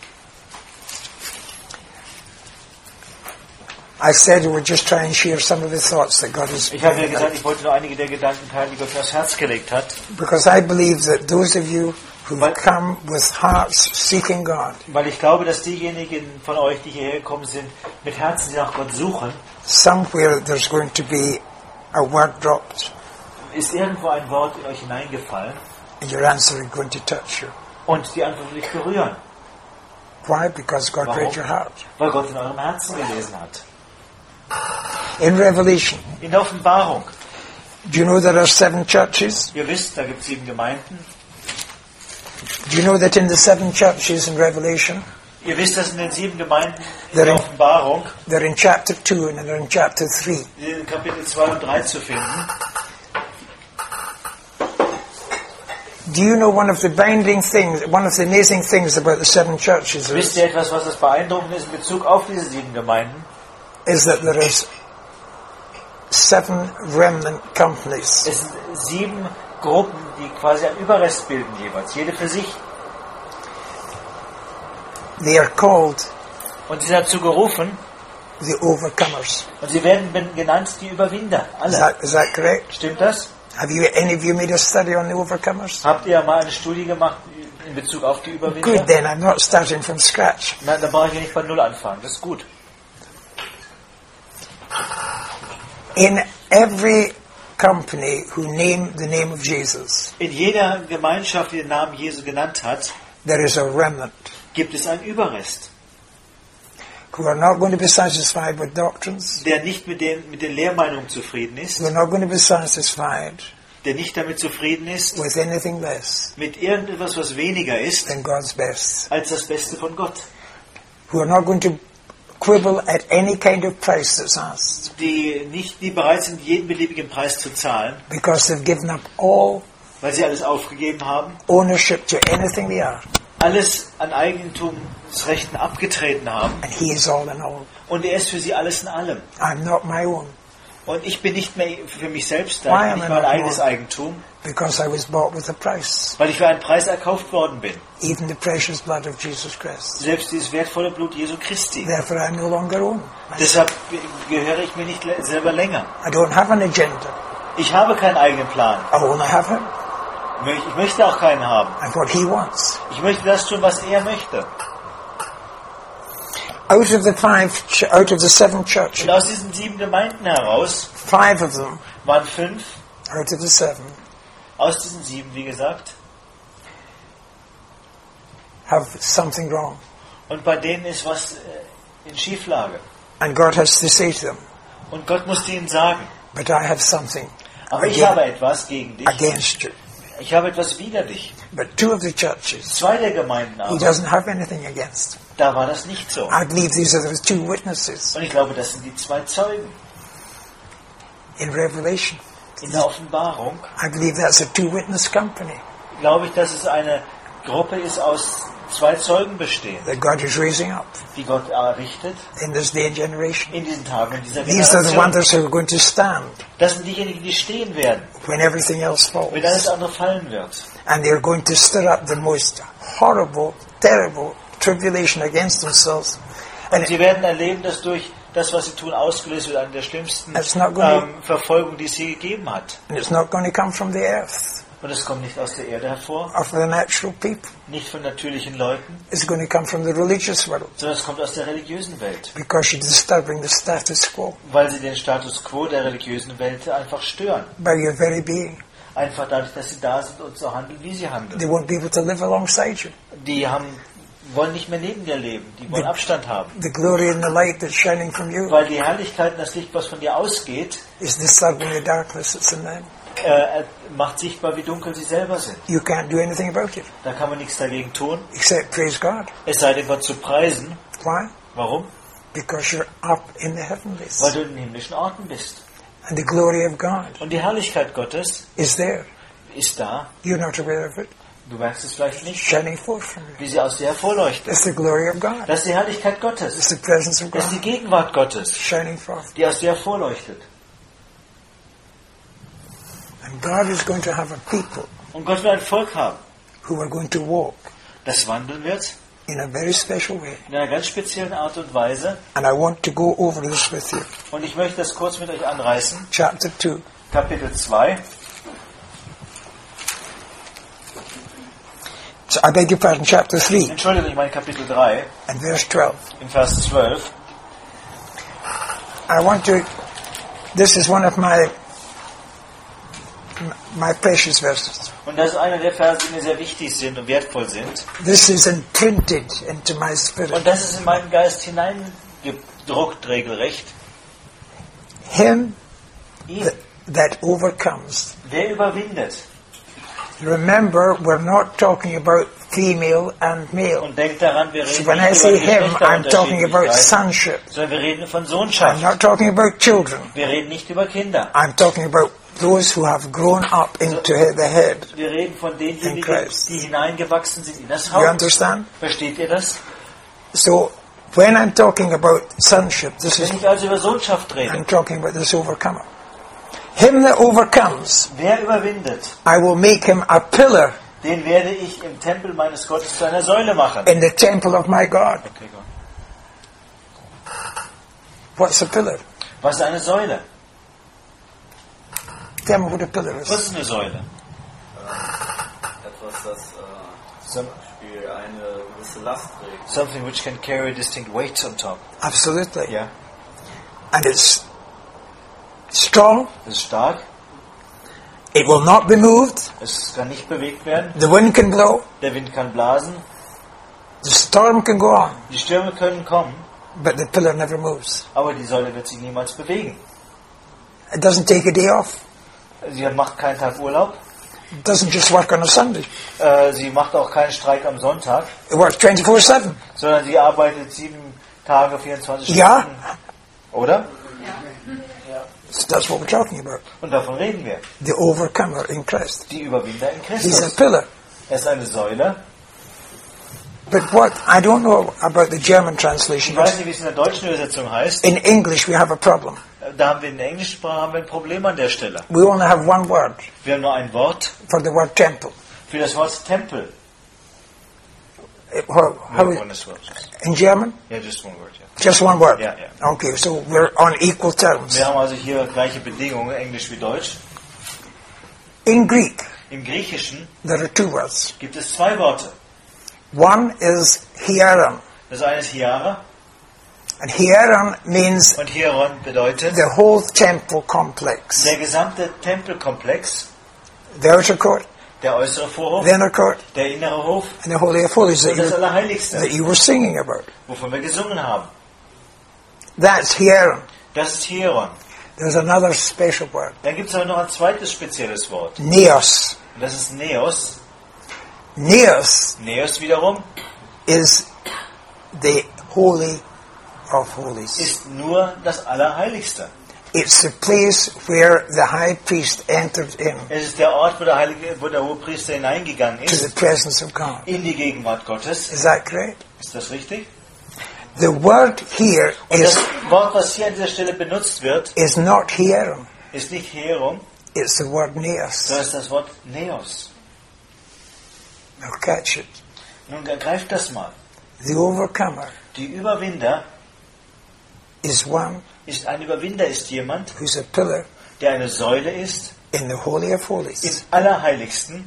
I said we would just try and share some of the thoughts that God has Ich habe ja bringing gesagt, out. ich wollte nur einige der Gedanken teilen, die Gott mir aufs Herz gelegt hat. Because I believe that those of you who Weil- come with hearts seeking God. Weil ich glaube, dass diejenigen von euch, die hierher gekommen sind, mit Herzen, die nach Gott suchen, Somewhere there's going to be a word dropped, ist irgendwo ein Wort in euch hineingefallen and your answer is going to touch you. und die Antwort wird dich berühren. Why? Because God Warum? read your heart. Weil Gott in eurem Herzen gelesen hat. In Revelation, In der Offenbarung. do you know there are seven churches? Ihr wisst, da gibt es sieben Gemeinden. Do you know that in the seven churches in Revelation, Ihr wisst, dass in den sieben Gemeinden in Der- der Offenbarung they're in chapter two and they're in chapter three. in Kapitel zwei und drei zu finden. Do you know one of the binding things, one of the amazing things about the seven churches Wisst is, ihr etwas, was das beeindruckend ist in Bezug auf diese sieben Gemeinden? is that there is seven remnant companies. Es sind sieben Gruppen, die quasi einen Überrest bilden jeweils, jede für sich. They are called Und sie sind dazu gerufen, the overcomers. und sie werden ben- genannt die Überwinder. Is Alle. that, is that correct? Stimmt das? Have you, any of you made a study on the overcomers? Habt ihr mal eine Studie gemacht in Bezug auf die Überwinder? Good then, I'm not starting from scratch. Nein, da brauche ich ja nicht bei Null anfangen. Das ist gut. In every company who name the name of Jesus, In jeder Gemeinschaft, die den Namen Jesu genannt hat, there is a remnant gibt es einen Überrest, who are not going to be satisfied with doctrines. der nicht mit den, mit den Lehrmeinungen zufrieden ist, They're not going to be satisfied der nicht damit zufrieden ist, with anything less mit irgendetwas, was weniger ist, than God's best. als das Beste von Gott. Who are not going to quibble at any kind of price that's asked, Die nicht, die bereit sind, jeden beliebigen Preis zu zahlen, because they've given up all weil sie alles aufgegeben haben, ownership to anything they are, alles an Eigentumsrechten abgetreten haben, and He is all in all. und er ist für sie alles in allem. I'm not my own, Und ich bin nicht mehr für mich selbst Why da, am ich bin I nicht mein not eigenes more? Eigentum, because I was bought with a price, weil ich für einen Preis erkauft worden bin. even the precious blood of Jesus Christ. Selbst dieses wertvolle Blut Jesu Christi. Therefore, I no longer own. Deshalb gehöre ich mir nicht le- selber länger. I don't have an agenda. Ich habe keinen eigenen Plan. I only have Him Ich möchte auch keinen haben. and what He wants. Ich möchte das tun, was er möchte. Out of the five, ch- out of the seven churches, Und aus diesen sieben Gemeinden heraus five of them, waren fünf, out of the seven, aus diesen sieben, wie gesagt, have something wrong. und bei denen ist was äh, in Schieflage. And God has to say to them, Und Gott musste ihnen sagen, but I have something aber ich again- habe etwas gegen dich. against you. Ich habe etwas wider dich. But two of the churches, Zwei der Gemeinden He aber, doesn't have anything against. da war das nicht so. I believe these are the two witnesses Und ich glaube, das sind die zwei Zeugen. in Revelation. In der Offenbarung I believe that's a two-witness company glaube ich, dass es eine Gruppe ist aus zwei Zeugen bestehen, that God is raising up die Gott errichtet in this day and generation. in diesen Tagen, in dieser These are the Generation. ones who are going to stand Das sind diejenigen, die stehen werden, when everything else wenn alles falls. andere fallen wird. And they're going to stir up the most horrible, terrible tribulation against themselves. Und And sie werden erleben, dass durch das, was sie tun, ausgelöst wird, eine der schlimmsten It's not gonna- ähm, Verfolgung, die es je gegeben hat. And it's not going to come from the earth Und es kommt nicht aus der Erde hervor, or from the natural people. nicht von natürlichen Leuten, It's going to come from the religious world sondern es kommt aus der religiösen Welt, because you're disturbing the status quo weil sie den Status quo der religiösen Welt einfach stören. by your very being. Einfach dadurch, dass sie da sind und so handeln, wie sie handeln. They won't be able to live alongside you. Die haben, wollen nicht mehr neben dir leben, die wollen The- Abstand haben. The glory and the light that's shining from you Weil die Herrlichkeit und das Licht, was von dir ausgeht, is disturbing the darkness that's in them. äh, macht sichtbar, wie dunkel sie selber sind. You can't do anything about it Da kann man nichts dagegen tun, except praise God. es sei denn, Gott zu preisen. Why? Warum? Because you're up in the heavenlies. Weil du in den himmlischen Orten bist. And the glory of God Und die Herrlichkeit Gottes is there. ist da. You're not aware of it. Du merkst es vielleicht nicht, Shining forth from you. wie sie aus dir hervorleuchtet. It's the glory of God. Das ist die Herrlichkeit It's Gottes. the presence of Das ist die God Gegenwart Gottes, shining forth. die aus dir hervorleuchtet. And God is going to have a people Und Gott wird ein Volk haben, who are going to walk das wandeln wird in a very special way. in einer ganz speziellen Art und Weise. And I want to go over this with you. Und ich möchte das kurz mit euch anreißen. Chapter two. Kapitel zwei. So I beg your pardon, chapter three Entschuldigung, ich meine Kapitel drei, and verse twelve. in Vers zwölf. I want to, this is one of my my precious verses. Und das ist einer der Verse, die mir sehr wichtig sind und wertvoll sind. This is imprinted into my spirit. Und das ist in meinen Geist hineingedruckt, regelrecht. Him Ihn, that, that overcomes. wer überwindet. Remember, we're not talking about female and male. Und denkt daran, wir So reden when I nicht say über him, I'm talking about Geschlechterunterschiedlichkeit, sonship. sondern wir reden von I'm Sohnschaft. not talking about children. Wir reden nicht über Kinder. I'm talking about those who have grown up into the head. Wir reden von denjenigen, In Christ. die hineingewachsen sind in das You Haupt. understand? Versteht ihr das? So when I'm talking about sonship, this is Wenn ich also über Sohnschaft rede, I'm talking about this overcomer. Him that overcomes, wer überwindet, I will make him a pillar den werde ich im Tempel meines Gottes zu einer Säule machen. in the temple of my God. Okay, gut. What's a pillar? Was ist eine Säule? Tell me what a pillar Was is. ist eine Säule? Etwas, das äh, zum Beispiel eine gewisse Last trägt. Something which can carry distinct weights on top. Absolutely. Ja. And it's strong. Das ist stark. It will not be moved. Es kann nicht bewegt werden. The wind can blow. Der Wind kann blasen. The storm can go on. Die Stürme können kommen. But the pillar never moves. Aber die Säule wird sich niemals bewegen. It doesn't take a day off. Sie macht keinen Tag Urlaub. It doesn't just work on a Sunday. Äh, sie macht auch keinen Streik am Sonntag. It works twenty-four seven. Sondern sie arbeitet sieben Tage, vierundzwanzig Ja. Stunden. Oder? So that's what we're talking about. Und davon reden wir. The overcomer in Christ. Die Überwinder in He's a Christus. pillar. Er ist eine Säule. But what, I don't know about the German Ich translation. weiß nicht, wie es in der deutschen Übersetzung heißt. In English we have a problem. Da haben wir in der englischen Sprache haben wir ein Problem an der Stelle. We only have one word Wir haben nur ein Wort for the word temple. für das Wort Tempel. It- how- how Nur is- one word. in German? Ja, just one word, ja. Just one word? Ja, ja. Okay, so we're on equal terms. Wir haben also hier gleiche Bedingungen, Englisch wie Deutsch. In Greek, Im Griechischen there are two words. gibt es zwei Worte. One is hieron. Das eine ist Hiara And hieron means und Hieron bedeutet the whole temple complex. der gesamte Tempelkomplex, The outer court, der äußere Vorhof, the inner court, der innere Hof and the Holy of Holies that und das you, Allerheiligste, that you were singing about. wovon wir gesungen haben. That's hieron. Das ist Hieron. There's another special word. Dann gibt es aber noch ein zweites spezielles Wort. Neos. Und das ist Neos. Neos Neos wiederum is the Holy of Holies. ist nur das Allerheiligste. It's the place where the high priest entered in Es ist der Ort, wo der, Heilige, wo der Hohepriester hineingegangen to the ist, presence of God. in die Gegenwart Gottes. Is that correct? Ist das richtig? The word here Und is, das Wort, was hier an dieser Stelle benutzt wird, is not hieron. ist nicht Hieron, It's the word neos. sondern ist das Wort Neos. Now catch it. Nun ergreift das mal. The overcomer Die Überwinder is one ist ein Überwinder ist jemand, who's a pillar der eine Säule ist in the Holy of im Holies. Allerheiligsten.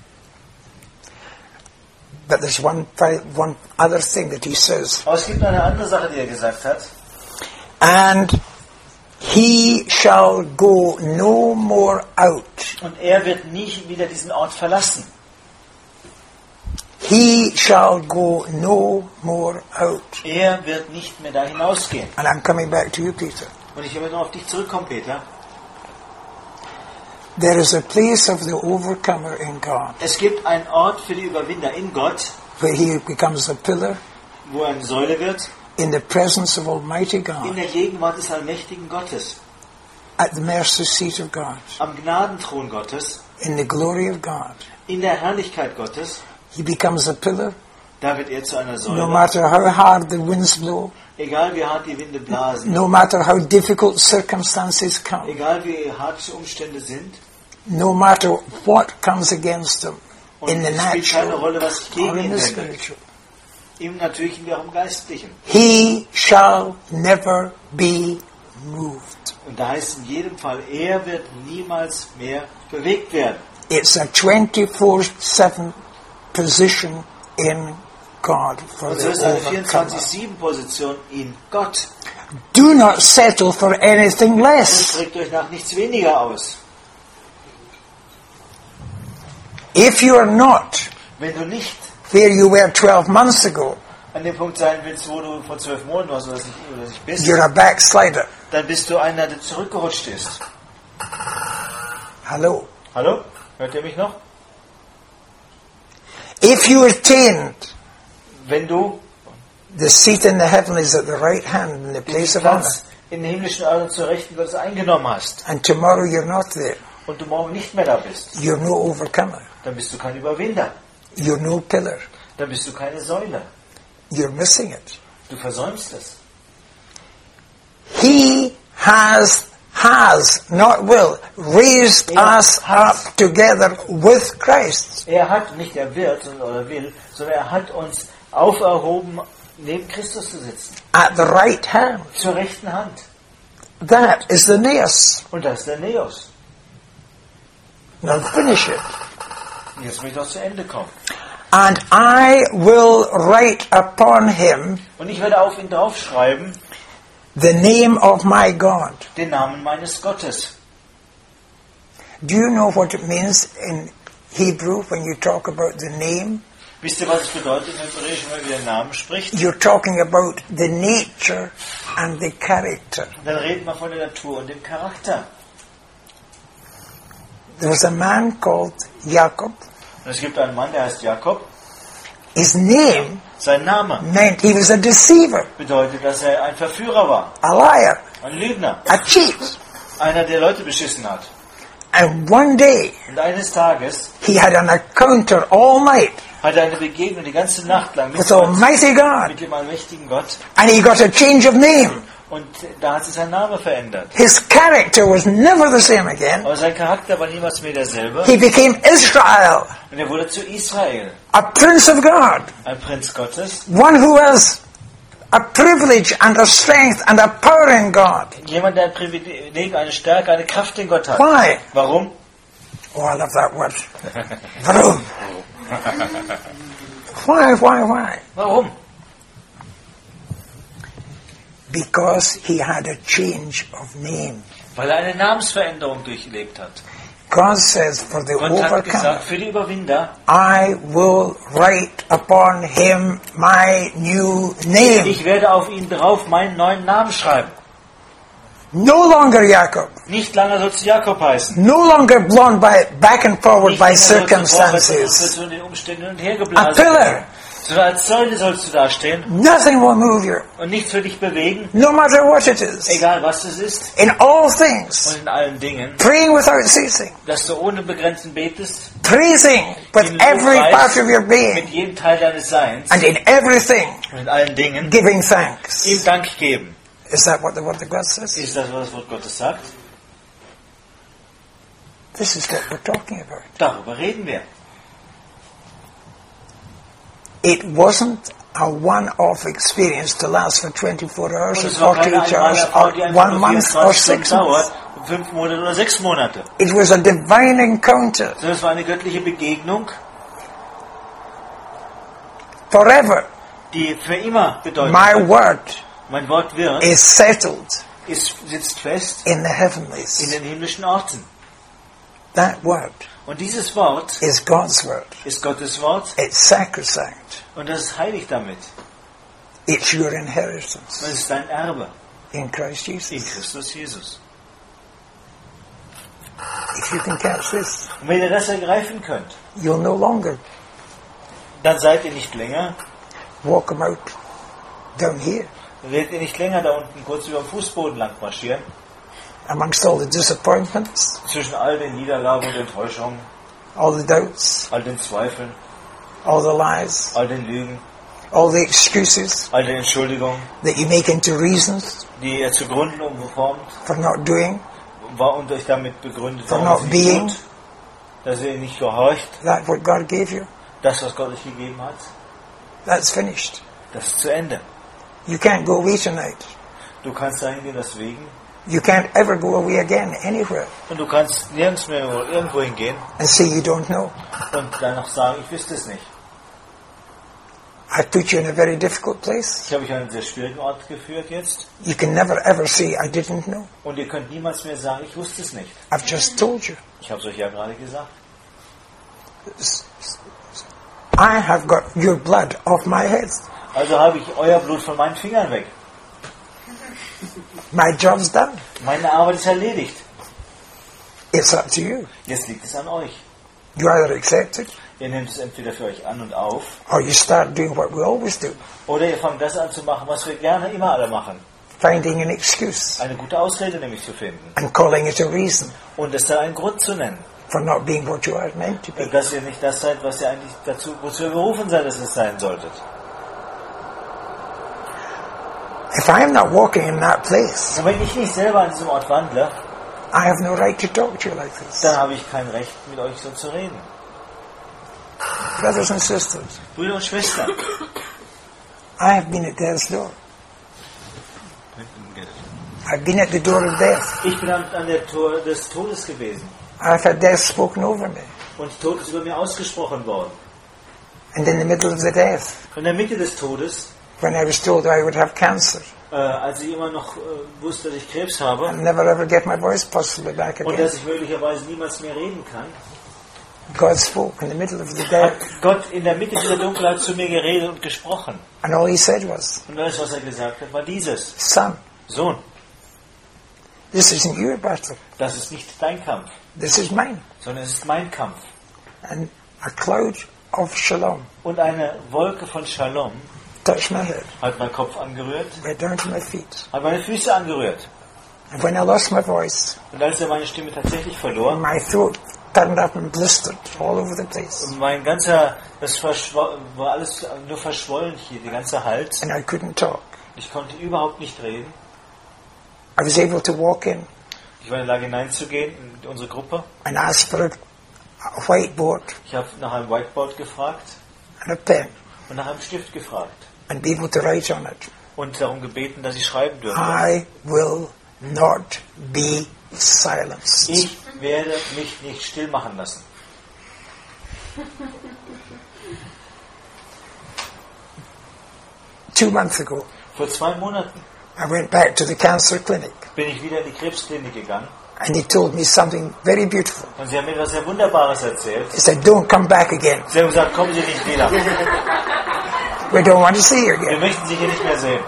But there's one, fi- one other thing that he says. Aber es gibt noch eine andere Sache, die er gesagt hat. And he shall go no more out. Und er wird nie wieder diesen Ort verlassen. He shall go no more out. Er wird nicht mehr da hinausgehen. And I'm coming back to you, Peter. Und ich will noch auf dich zurückkommen, Peter. There is a place of the overcomer in God, Es gibt einen Ort für die Überwinder in Gott, where he becomes a pillar wo er eine Säule wird, in the presence of Almighty in God, der Gegenwart des allmächtigen Gottes, at the mercy seat of God, am Gnadenthron Gottes, in the glory of God. in der Herrlichkeit Gottes. He becomes a pillar, Da wird er zu einer no Säule. matter how hard the winds blow, Egal wie hart die Winde blasen, no matter how difficult circumstances come, egal wie hart die Umstände sind, no matter what comes against them, und in the es spielt keine natural Rolle, was sich or gegen in ihn the wendet, spiritual. im Natürlichen wie auch im Geistlichen. He shall never be moved. Und da heißt in jedem Fall, er wird niemals mehr bewegt werden. It's a twenty-four seven position in God for Und the so ist eine overcomer. vierundzwanzig sieben Position in Gott. Do not settle for anything Und less. streckt euch nach nichts weniger aus. If you are not Wenn du nicht where you were twelve months ago, an dem Punkt sein willst, wo du vor zwölf Monaten warst oder nicht, oder nicht bist, you're a backslider. dann bist du einer, der zurückgerutscht ist. Hello. Hallo? Hört ihr mich noch? If you attained Wenn du the seat in the heavens at the right hand in the place den of honor, Platz in den himmlischen Orten zur Rechten Gottes eingenommen hast and tomorrow you're not there, und du morgen nicht mehr da bist, you're no overcomer. dann bist du kein Überwinder. You're no pillar. Dann bist du keine Säule. You're missing it. Du versäumst es. He has, has, not will, raised Er us hat. up together with Christ. Er hat, nicht er wird sondern- oder will, sondern er hat uns auferhoben, neben Christus zu sitzen. At the right hand. Zur rechten Hand. That is the Neos. Und das ist der Neos. Now finish it. Und jetzt möchte ich auch zu Ende kommen. And I will write upon him Und ich werde auf ihn draufschreiben, the name of my God. den Namen meines Gottes. Do you know what it means in Hebrew when you talk about the name? Wisst ihr, was es bedeutet, im Hebräischen, wenn man über den Namen spricht? You're talking about the nature and the character. Dann redet man von der Natur und dem Charakter. There was a man called Jacob. Und es gibt einen Mann, der heißt Jakob. His name Sein Name meant he was a deceiver, bedeutet, dass er ein Verführer war, a liar, ein Lügner, a cheat. einer, der Leute beschissen hat. And one day Und eines Tages he had an encounter all night hat er eine Begegnung die ganze Nacht lang mit, with Gott, Almighty God. mit dem allmächtigen Gott. And he got a change of name. Und da hat sich sein Name verändert. His character was never the same again. Aber sein Charakter war niemals mehr derselbe. He became Israel, Und er wurde zu Israel, a prince of God, ein Prinz Gottes. one who has a privilege and a strength and a power in God. Jemand, der ein Privileg, eine Stärke, eine Kraft in Gott hat. Why? Warum? Oh, I love that word. Warum? Why, why, why? Warum? Because he had a change of name. Weil er eine Namensveränderung durchlebt hat. God says, for the Gott hat overcomer, gesagt, für die Überwinder, I will write upon him my new name. ich werde auf ihn drauf meinen neuen Namen schreiben. No longer Jacob. Nicht lange sollst du Jakob heißen. No longer blown by, back and forward Nicht by länger sollst du circumstances. von den Umständen hin und A her geblasen pillar. werden. Sondern als Säule sollst du dastehen Nothing will move you, und nichts für dich bewegen, no matter what it is. egal was es ist. In all things, Und in allen Dingen, praying without ceasing, dass du ohne Begrenzen betest, praising with in every Lobpreis, part of your mit being, jedem Teil deines Seins and in everything und in allen Dingen giving thanks. ihm Dank geben. Is that what the Word of God says? Ist das, was das Wort Gottes sagt? This is what we're talking about. Darüber reden wir. It wasn't a one-off experience to last for twenty-four hours Und or es war keine forty-eight hours Einmalerfahrung, die or einfach one nur month or vierundzwanzig six Stunden months. dauert, fünf Monate oder sechs Monate. It was a divine encounter Sondern es war eine göttliche Begegnung, forever. die für immer bedeutet My hat. word Mein Wort wird, is settled ist, sitzt fest in the in heavenlies. den himmlischen Orten. That word Und dieses Wort is God's word. ist Gottes Wort It's sacrosanct. und das ist heilig damit. It's your Und inheritance es ist dein Erbe in Christ in Jesus. Christus Jesus. If you can catch this, Und wenn ihr das ergreifen könnt, you'll no longer dann seid ihr nicht länger, walk about down here dann werdet ihr nicht länger da unten kurz über dem Fußboden lang marschieren, amongst all the disappointments, zwischen all den Niederlagen und Enttäuschungen, all the doubts, all den Zweifeln, all the lies, all den Lügen, all the excuses all den Entschuldigungen, that you make into reasons die ihr zugrunde umgeformt for not doing, war und euch damit begründet, For warum not ihr es being. nicht tut, dass ihr nicht gehorcht, that what God gave you, das, was Gott euch gegeben hat, that's finished. das ist zu Ende. You can't go away tonight. Du kannst dahin gehen, deswegen, You can't ever go away again anywhere und du kannst nirgends mehr irgendwo hingehen and say you don't know. und danach sagen, ich wüsste es nicht. I put you in a very difficult place. Ich habe euch an einen sehr schwierigen Ort geführt jetzt. You can never ever say, I didn't know. Und ihr könnt niemals mehr sagen, ich wusste es nicht. I've just told you. Ich habe es euch ja gerade gesagt. I have got your blood off my head. Also habe ich euer Blut von meinen Fingern weg. My job's done. Meine Arbeit ist erledigt. It's up to you. Jetzt liegt es an euch. You either accept it, Ihr nehmt es entweder für euch an und auf, or you start doing what we always do, oder ihr fangt das an zu machen, was wir gerne immer alle machen. finding an excuse Eine gute Ausrede nämlich zu finden. and calling it a reason Und es dann einen Grund zu nennen. for not being what you are meant to be. Dass ihr nicht das seid, was ihr eigentlich dazu, wozu ihr berufen seid, dass es sein solltet. If I am not walking in that place, Und wenn ich nicht selber an diesem Ort wandle, I have no right to talk to you like this. dann habe ich kein Recht, mit euch so zu reden. Brothers and sisters, Brüder und Schwestern, I have been at death's door. I've been at the door of death. ich bin an, an der Tor des Todes gewesen. I've had death spoken over me. Und Tod ist über mir ausgesprochen worden. And in the middle of the death, In der Mitte des Todes, when I was told I would have cancer äh, als ich immer noch äh, wusste, dass ich Krebs habe and never ever get my voice possibly back und again, dass ich möglicherweise niemals mehr reden kann, God spoke in the middle of the hat death. Gott in der Mitte dieser Dunkelheit zu mir geredet und gesprochen. And all he said was, Und alles, was er gesagt hat, war dieses. Son, Sohn, this isn't your battle. das ist nicht dein Kampf, This is mine. sondern es ist mein Kampf. And a cloud of shalom Und eine Wolke von Shalom touched my head, hat meinen Kopf angerührt, right down to my feet. hat meine Füße angerührt. And when I lost my voice, Und als er meine Stimme tatsächlich verlor, my throat turned up and blistered all over the place. und mein ganzer, das verschwo- war alles nur verschwollen hier, der ganze Hals. And I couldn't talk. Ich konnte überhaupt nicht reden. I was able to walk in Ich war in der Lage hineinzugehen in unsere Gruppe. and ask for a, a whiteboard Ich habe nach einem Whiteboard gefragt and a pen und nach einem Stift gefragt and be able to write on it. und darum gebeten, dass ich schreiben dürfte. I will not be silenced. Ich werde mich nicht still machen lassen. Two months ago, Vor zwei Monaten I went back to the cancer clinic bin ich wieder in die Krebsklinik gegangen and he told me something very beautiful. und sie haben mir etwas sehr Wunderbares erzählt. He said, don't come back again. Sie haben gesagt, kommen Sie nicht wieder. We don't want to see you Wir again. möchten Sie hier nicht mehr sehen.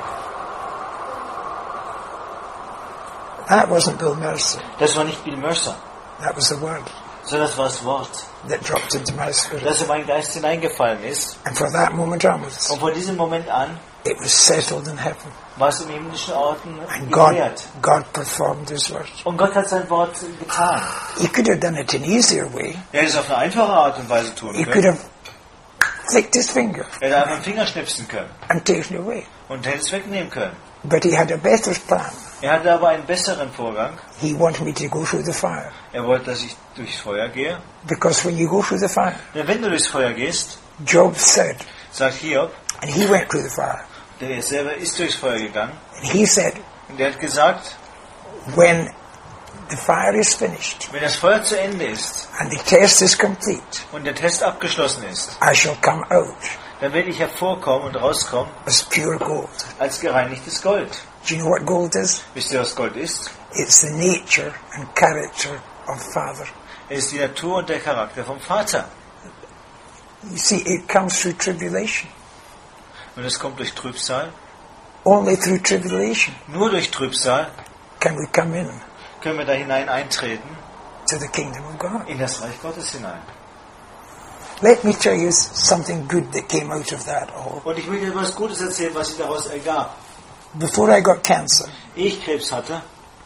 That wasn't Bill Mercer. Das war nicht Bill Mercer, That was the word sondern das war das Wort, that dropped into my spirit. das in meinen Geist hineingefallen ist. And from that moment onwards, Und von diesem Moment an it was settled in heaven. war es im himmlischen Orten And God, geklärt. God performed His word. Und Gott hat sein Wort getan. He could have done it in an easier way. Er hätte es auf eine einfache Art und Weise tun He could können. have flicked his finger Er hätte einfach einen Finger schnipsen können and taken it away. und hätte es wegnehmen können. But he had a better plan. Er hatte aber einen besseren Vorgang. He wanted me to go through the fire. Er wollte, dass ich durchs Feuer gehe. Because when you go through the fire, Denn wenn du durchs Feuer gehst, Job said, sagt Hiob, and he went through the fire, der selber ist durchs Feuer gegangen, and he said, und er hat gesagt, when the fire is finished wenn das Feuer zu Ende ist and the test is complete, und der Test abgeschlossen ist, I shall come out dann werde ich hervorkommen und rauskommen as pure gold. als gereinigtes Gold. Do you know what gold is? Wisst ihr, was Gold ist? It's the nature and character of Father. Es ist die Natur und der Charakter vom Vater. You see, it comes through tribulation. Und es kommt durch Trübsal. Only through tribulation Nur durch Trübsal can we come in können wir da hinein eintreten, to the kingdom of God. in das Reich Gottes hinein. Let me tell you something good that came out of that all. Und ich will dir etwas Gutes erzählen, was sich daraus ergab. Before I got cancer, Ehe ich Krebs hatte,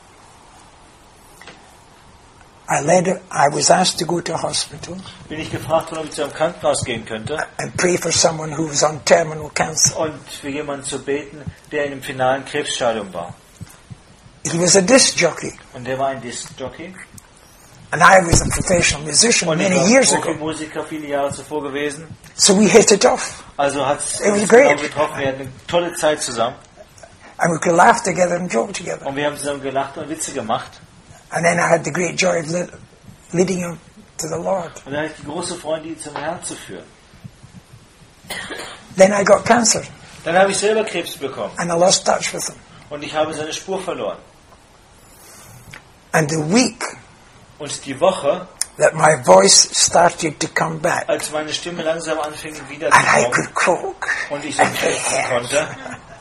I led. I was asked to go to a hospital bin ich gefragt worden, ob ich zu einem Krankenhaus gehen könnte and pray for someone who was on terminal cancer. und für jemanden zu beten, der in dem finalen Krebsstadium war. He was a disc jockey, Und der war ein Disc-Jockey. and I was a professional musician Und ich many war years ago. Profimusiker viele Jahre zuvor gewesen. So we hit it off, Also hat es It was uns great. genau getroffen. Wir hatten eine tolle Zeit zusammen. and we could laugh together and joke together. Und wir haben zusammen gelacht und Witze gemacht. And then I had the great joy of li- leading him to the Lord. Und dann hatte ich die große Freude, ihn zum Herrn zu führen. Then I got cancer, Dann habe ich selber Krebs bekommen and I lost touch with him. und ich habe seine Spur verloren. And the week Und die Woche, that my voice started to come back, als meine Stimme langsam anfing and I wiederzukommen could croak. und ich so krächzen konnte,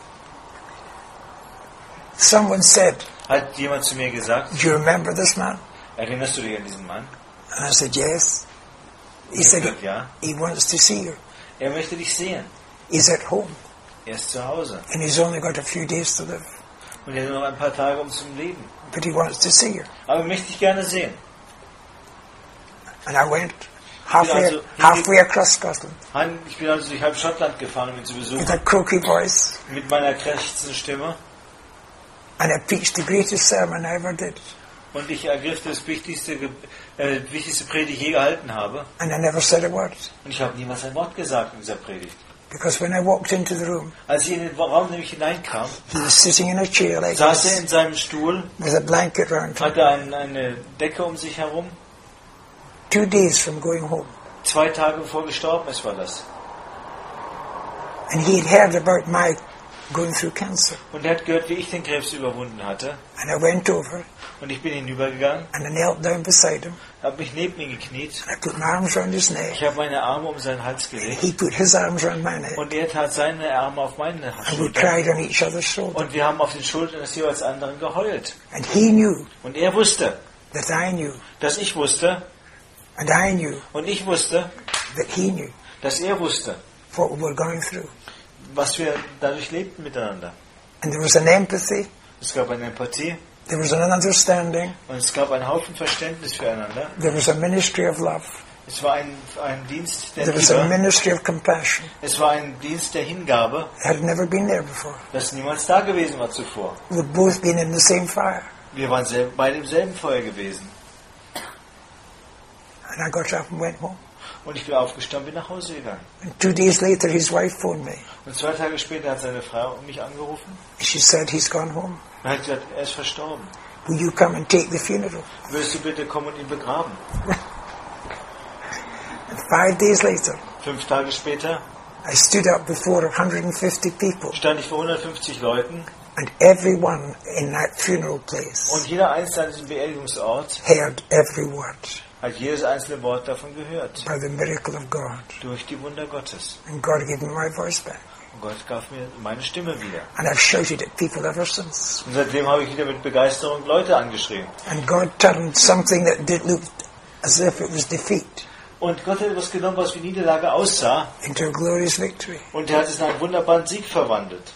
Someone said, hat jemand zu mir gesagt, "Do you remember this man?" erinnerst du dich an diesen Mann? And I said, "Yes." He Ich said, habe gesagt, ja. he wants to see you. Er möchte dich sehen. He's at home, Er ist zu Hause. and he's only got a few days to live, Und er hat nur noch ein paar Tage um zum Leben. but he wants to see you. Aber ich möchte dich gerne sehen. And I went halfway, also- halfway across Scotland Han- Ich bin also durch halb Schottland gefahren, um ihn zu with besuchen. a croaky voice, Mit meiner krächzenden Stimme. and I preached the greatest sermon I ever did, Und ich ergriff das wichtigste, Ge- äh, wichtigste Predigt, die ich je gehalten habe. and I never said a word, Und ich habe niemals ein Wort gesagt in dieser Predigt. because when I walked into the room, Als ich in den Raum nämlich hineinkam, he was sitting in a chair like saß er this, in seinem Stuhl, with a blanket round him, hatte ein, eine Decke um sich herum. two days from going home. Zwei Tage bevor er gestorben ist, war das. And he had heard about my going through cancer. Und er hat gehört, wie ich den Krebs überwunden hatte. And I went over, Und ich bin hinübergegangen, and I knelt down beside him, habe mich neben ihn gekniet. and I put my arms around his neck. Ich habe meine Arme um seinen Hals And gelegt. he put his arms around my neck, Und er tat seine Arme auf meine and we Schulter. cried on each other's shoulder. Und wir haben auf den Schultern des jeweils anderen geheult. And he knew Und er wusste, that I knew, dass ich wusste. and I knew Und ich wusste, that he knew dass er wusste, what we were going through. was wir dadurch lebten miteinander. And there was an empathy, Es gab eine Empathie there was an understanding, und es gab einen Haufen Verständnis füreinander. there was a ministry of love, Es war ein, ein Dienst der there was a Liebe. ministry of compassion. Es war ein Dienst der Hingabe, It had never been there before. das niemals da gewesen war zuvor. We'd both been in the same fire. Wir waren sel- bei demselben Feuer gewesen. And I got up and went home. Und ich bin aufgestanden, bin nach Hause gegangen. And two days later, his wife phoned me. Und zwei Tage später hat seine Frau mich angerufen She said, he's gone home. und hat gesagt, er ist verstorben. Will you come and take the funeral? Willst du bitte kommen und ihn begraben? And five days later, Fünf Tage später I stood up before one hundred fifty people, stand ich vor hundertfünfzig Leuten and everyone in that funeral place und jeder einzelne an diesem Beerdigungsort heard every word hat jedes einzelne Wort davon gehört. by the miracle of God. Durch die Wunder Gottes. And God gave me my voice back. Und Gott gab mir meine Stimme wieder. And I've shouted at people ever since. Und seitdem habe ich wieder mit Begeisterung Leute angeschrien. And God turned something that did look as if it was defeat Und Gott hat etwas genommen, was wie Niederlage aussah. into a glorious victory. Und er hat es in einen wunderbaren Sieg verwandelt.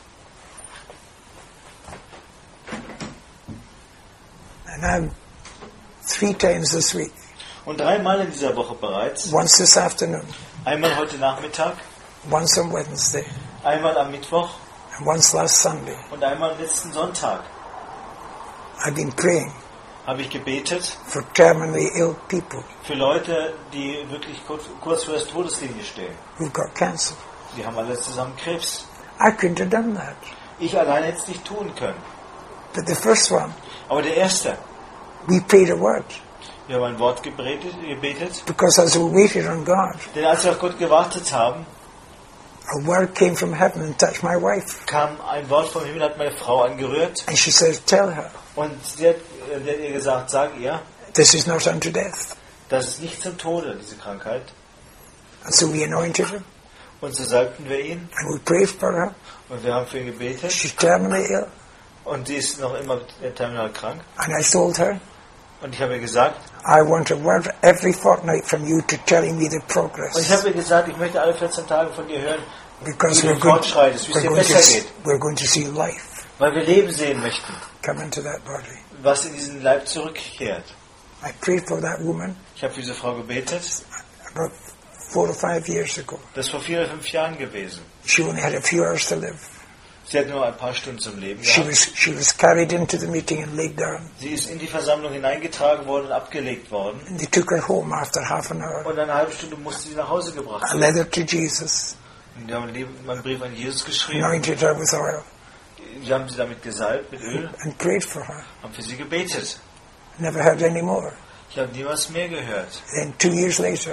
And I'm three times this week, Und dreimal in dieser Woche bereits. once this afternoon, Einmal heute Nachmittag, once on Wednesday, einmal am Mittwoch and once last Sunday, und einmal am letzten Sonntag I've been praying habe ich gebetet for terminally ill people für Leute, die wirklich kurz, kurz vor der Todeslinie stehen. who've got cancer. Die haben alle zusammen Krebs. I couldn't have done that. Ich allein hätte es nicht tun können. But the first one, Aber der Erste, we prayed a word, wir haben ein Wort gebetet, gebetet, because as we waited on God, denn als wir auf Gott gewartet haben, a word came from heaven and touched my wife. kam ein Wort vom Himmel, hat meine Frau angerührt And she says, tell her, und sie hat, äh, sie hat ihr gesagt, sag ihr, this is not unto death. das ist nicht zum Tode, diese Krankheit. And so we anointed her, Und so salbten wir ihn and we prayed for her. und wir haben für ihn gebetet She's terminally ill. und sie ist noch immer terminal krank. And I told her, Und ich habe ihr gesagt, I want a word every fortnight from you to telling me the und ich progress. habe ihr gesagt, ich möchte alle vierzehn Tage von dir hören, Because wie we're du going, fortschreitest, wie es we're, dir going to, besser geht, we're going to see life weil wir Leben sehen möchten, come into that body. was in diesen Leib zurückkehrt. I prayed for that woman Ich habe für diese Frau gebetet, about four or five years ago. das ist vor vier oder fünf Jahren gewesen. She only had a few hours to live. Sie hat nur ein paar Stunden zum Leben She gehabt. was, she was carried into the meeting and laid down. Sie ist in die Versammlung hineingetragen worden und abgelegt worden. And they took her home after half an hour. Und eine halbe Stunde musste sie nach Hause gebracht I werden. led her to Jesus, Und wir haben einen Brief an Jesus geschrieben. anointed her with oil, Wir haben sie damit gesalbt mit Öl, and prayed for her. haben für sie gebetet. Never heard any more. Ich habe niemals mehr gehört. Then two years later,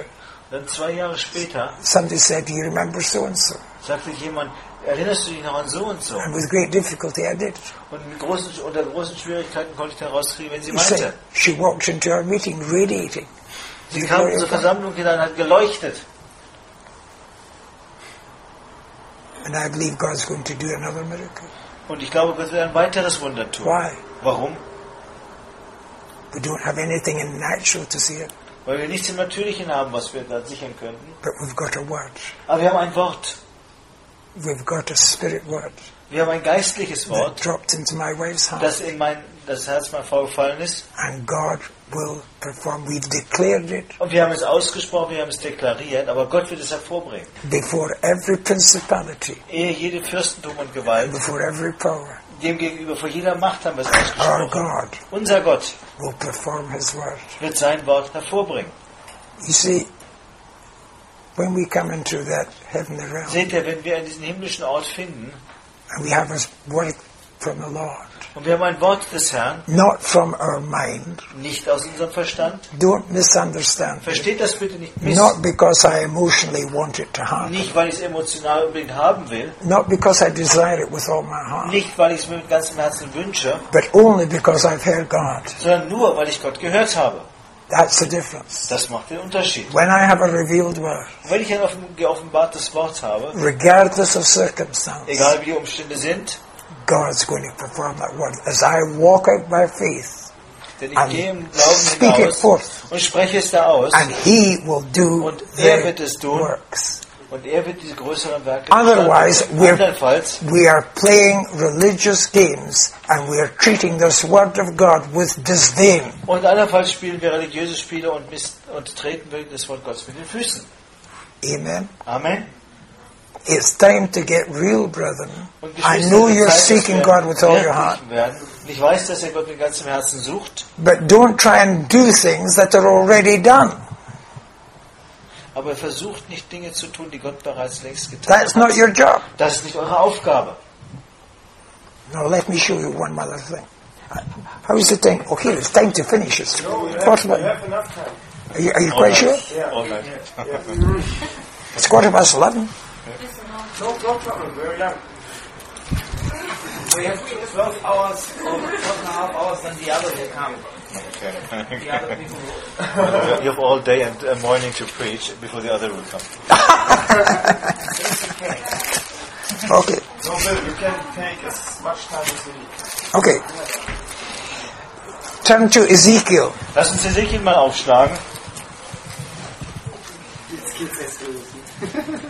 Dann zwei Jahre später somebody said, "Do you remember so and so?" sagte jemand, erinnerst du dich noch an so und so? And with great difficulty, I did. Und mit großen, unter großen Schwierigkeiten konnte ich herauskriegen, wenn sie He said meinte. she walked into our meeting radiating. Sie kam zur Versammlung hinein und hat geleuchtet. And I believe God's going to do another miracle. Und ich glaube, Gott wird ein weiteres Wunder tun. Why? Warum? We don't have anything in natural to see it, Weil wir nichts im Natürlichen haben, was wir da sichern könnten. but we've got a word. Aber wir haben ein Wort. We've got a spirit word Wir haben ein geistliches that Wort, dropped into my wife's heart. das in mein, das Herz meiner Frau gefallen ist. And God will perform. We've declared it Und wir haben es ausgesprochen, wir haben es deklariert, aber Gott wird es hervorbringen. before every principality, Ehe jede Fürstentum und Gewalt, before every power. demgegenüber vor jeder Macht haben wir es Our ausgesprochen. God Unser Gott will perform His word. wird sein Wort hervorbringen. You see, when we come into that heavenly realm, Seht ihr, wenn wir in diesen himmlischen Ort finden, and we have a word from the Lord, und wir haben ein Wort des Herrn, not from our mind. nicht aus unserem Verstand, Don't misunderstand. versteht das bitte nicht miss. Not because I emotionally want it to happen. Nicht, weil ich es emotional unbedingt haben will, Not because I desire it with all my heart. nicht, weil ich es mir mit ganzem Herzen wünsche, But only because I've heard God. sondern nur, weil ich Gott gehört habe. That's the difference. Das macht den Unterschied. When I have a revealed word, Wenn ich ein offen- geoffenbartes Wort habe, regardless of circumstance, egal wie die Umstände sind, God's going to perform that word. As I walk out by faith, denn ich And gehe im Glauben speak it hinaus forth. und spreche es da aus, and He will do Und er the wird es tun. works. und er wird diese größeren Werke Otherwise, gestalten. we're- Andernfalls We are playing religious games and we are treating this word of God with disdain. Und andernfalls spielen wir religiöse Spiele und, miss- und treten wir das Wort Gottes mit den Füßen. Amen. Amen. It's time to get real, brethren. Und I Geschwister, know es ist you're Zeit, dass seeking wir God with all your heart, wirklich werden. Und ich weiß, dass er Gott mit ganzem Herzen sucht, but don't try and do things that are already done. aber er versucht nicht Dinge zu tun, die Gott bereits längst getan That's not hat. your job. Das ist nicht eure Aufgabe. Now let me show you one other thing. How is it time? Okay, it's time to finish it. No, we Quarter have, we past- have enough time. Are you, are you quite sure? Yeah. All right. It's quarter past eleven. No, no problem. We're young. We have twelve hours or twelve and a half hours, then the other will come. The other people. You have all day and uh, morning to preach before the other will come. Okay, No, Bill, you can take as much time as you need. okay. Turn to Ezekiel. Lass uns Ezekiel mal aufschlagen. Jetzt geht's erst los.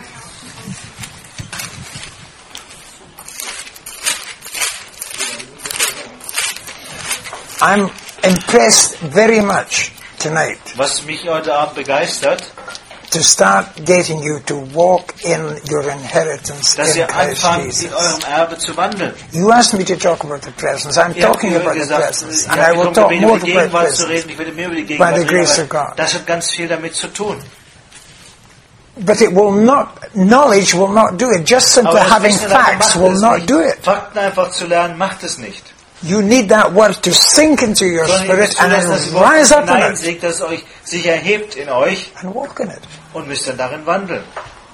I'm impressed very much tonight Was mich heute Abend begeistert, to start getting you to walk in your inheritance dass in ihr Christ anfangt, in Jesus. eurem Erbe zu wandeln. You asked me to talk about the presence. I'm Ihr habt talking mir about the gesagt, presence, ich and I habe will mich talk gebeten, more über die about Gegenwart zu presence. reden. Ich werde mehr über die By Gegenwart the grace reden, of God. aber das hat ganz viel damit zu tun. But it will not, knowledge will not do it. Just simply Aber das having Wissen allein facts macht will es not nicht. do it. Fakten einfach zu lernen, macht es nicht. You need that word to sink into your Sondern ihr spirit müsst and zulassen, dass then das Wort rise up in it hineinsinkt, dass es euch sich erhebt in euch and walk in it. und müsst dann darin wandeln.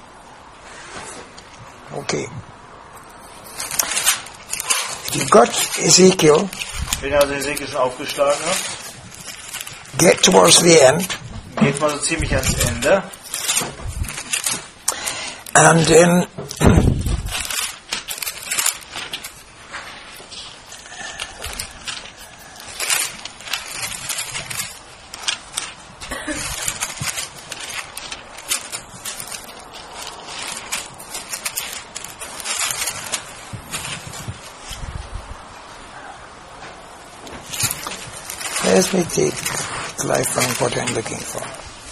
Okay. You got Ezekiel, Wenn ihr also Ezekiel schon aufgeschlagen habt, get towards the end, geht mal so ziemlich ans Ende. and in let me take till I find what I'm looking for.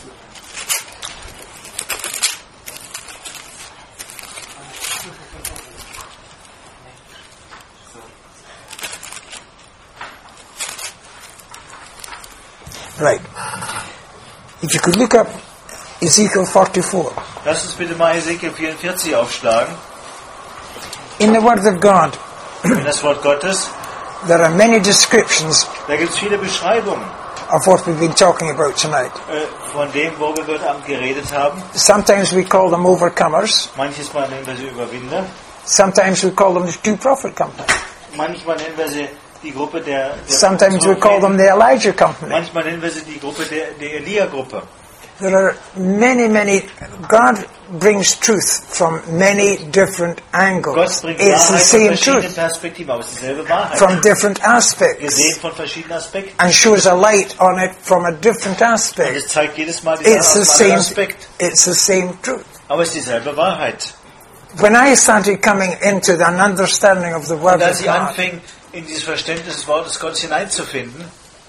Right. If you could look up Ezekiel forty-four. Lasst uns bitte mal Ezekiel vierundvierzig aufschlagen. In the Word of God, In das Wort Gottes. there are many descriptions Da gibt es viele Beschreibungen of what we've been talking about tonight. Äh, von dem, worüber wir heute Abend geredet haben. Sometimes we call them overcomers. Manches Mal nennen wir sie Überwinder. Sometimes we call them the Two Prophet Company. Manchmal nennen wir sie die Gruppe der... der Sometimes we call them the Elijah Company. Manchmal nennen wir sie die Gruppe der, der Elia-Gruppe. There are many, many... God brings truth from many different angles. Gott bringt It's the Wahrheit von same verschiedenen truth Perspektiven, aber es ist dieselbe Wahrheit. from different aspects. Gesehen von verschiedenen Aspekten. And shows a light on it from a different Und aspect. es zeigt jedes Mal die It's Sache the aus einem anderen same, Aspekt. it's the same truth. Aber es ist dieselbe Wahrheit. When I started coming into an understanding of the Word Und als of ich God, anfing, in dieses Verständnis des Wortes Gottes hineinzufinden,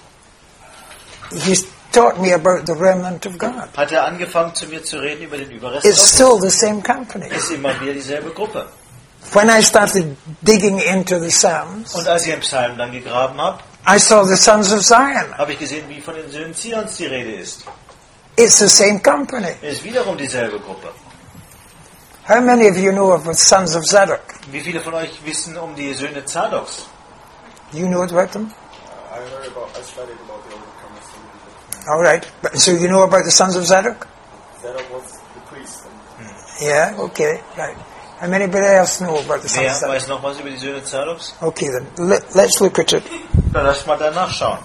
He's taught me about the remnant of God. hat er angefangen, zu mir zu reden über den Überrest It's Gottes. still the same company. Es ist immer wieder dieselbe Gruppe. When I started digging into the Psalms, Und als ich im Psalm dann gegraben habe, I saw the sons of Zion. habe ich gesehen, wie von den Söhnen Zions die Rede ist. It's the same company. Es ist wiederum dieselbe Gruppe. How many of you know of the sons of Zadok? Wie viele von euch wissen um die Söhne Zadoks? You know about them? I heard about, I studied about the overcomers. All right. But, so you know about the sons of Zadok? Zadok was the priest. And Yeah, okay, right. How many else know about the sons Wer of Zadok? weiß noch was über die Söhne Zadoks? Okay then, Let, let's look at it. Dann lass mal danach schauen.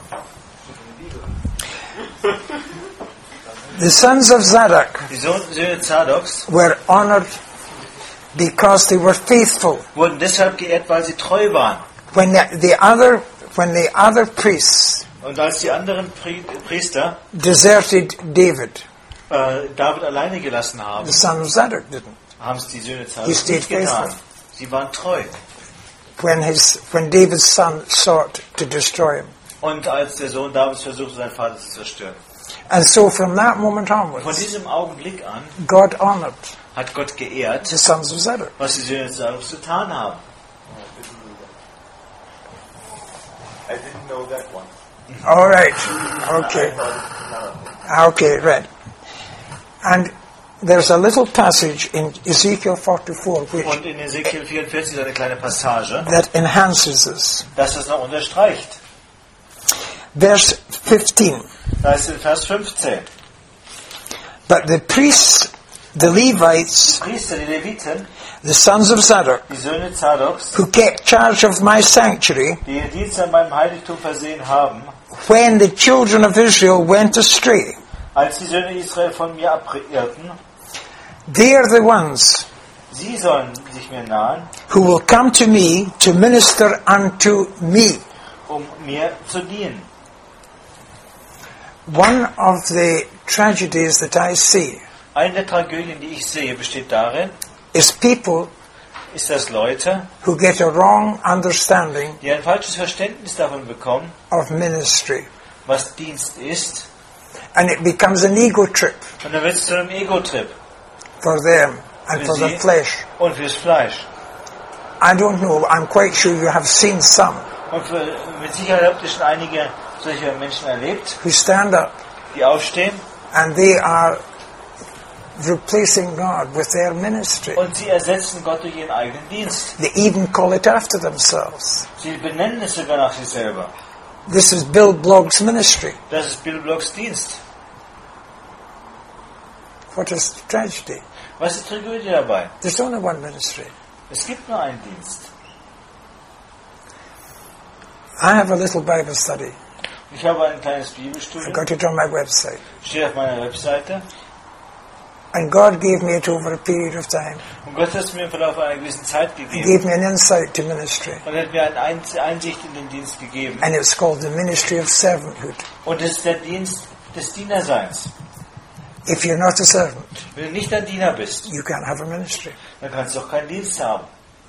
The sons of Zadok Die Sohn- Söhne Zadoks were honored because they were faithful. wurden deshalb geehrt, weil sie treu waren. When the, the other, when the other priests Und als die anderen Pri Priester deserted David, äh, David alleine gelassen the haben, son of Zadok didn't. haben es die Söhne He Zadoks stayed nicht getan. faithful. Sie waren treu. When his, when David's son sought to destroy him, Und als der Sohn Davids versuchte, seinen Vater zu zerstören. and so from that moment Von onwards, diesem Augenblick an God honored hat Gott geehrt, the sons of Zadok. was die Söhne Zadoks getan haben. I didn't know that one. All right, okay, I thought, no. okay, right. And there's a little passage in Ezekiel forty-four which Und in Ezekiel vierundvierzig ist eine kleine Passage, that enhances this. das das noch unterstreicht. Verse fifteen. Da ist in Vers fünfzehn. But the priests, the Levites, Priester, die Leviten, the sons of Zadok, die Söhne Zadoks, who kept charge of my sanctuary, die den Dienst an meinem Heiligtum versehen haben, when the children of Israel went astray, als die Söhne Israel von mir abirrten, they are the ones sie sollen sich mir nahen, who will come to me to minister unto me. um mir zu dienen. One of the tragedies that I see Eine der Tragödien, die ich sehe, besteht darin, is people ist, dass Leute, who get a wrong understanding die ein falsches Verständnis davon bekommen, of ministry. was Dienst ist, And it becomes an ego trip und dann wird es zu einem Ego-Trip for them and für for the sie flesh. und fürs Fleisch. I don't know, I'm quite sure you have seen some Und für, mit Sicherheit habt ihr schon einige solche Menschen erlebt, who stand up die aufstehen and they are replacing God with their ministry. und sie ersetzen Gott durch ihren eigenen Dienst. They even call it after themselves. Sie benennen es sogar nach sich selber. This is Bill Blogg's ministry. Das ist Bill Blocks Dienst. What is the tragedy? Was ist die Tragödie dabei? There's only one ministry. Es gibt nur einen Dienst. I have a little Bible study. Ich habe ein kleines I Bibelstudium, got it on my website. steht auf meiner Webseite. And God gave me it over a period of time. Und Gott hat es mir im Verlauf einer gewissen Zeit He gegeben. gave me an insight to ministry. Und hat mir eine Einsicht in den Dienst gegeben. And it's called the ministry of servanthood. Und es ist der Dienst des Dienerseins. If you're not a servant, Wenn du nicht ein Diener bist, you can't have a ministry. dann kannst du auch keinen Dienst haben.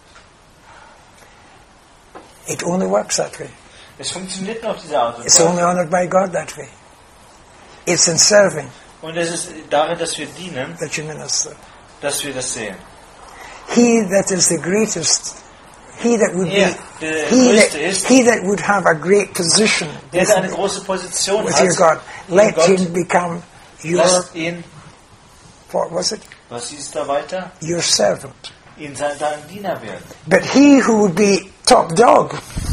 It only works that way. Es funktioniert nur auf diese Art und It's only Weise. honored by God that way. It's in serving Und es ist darin, dass wir dienen, that you minister. dass wir das sehen. He that is the greatest, he that would Er, be, der he that, Größte ist, he that would have a great position der with, der eine große Position with your hat, God, in let Gott, him become your, lasst ihn, what was it? was hieß da weiter? Your servant. Ihn sein dein Diener werden. But he who would be top dog,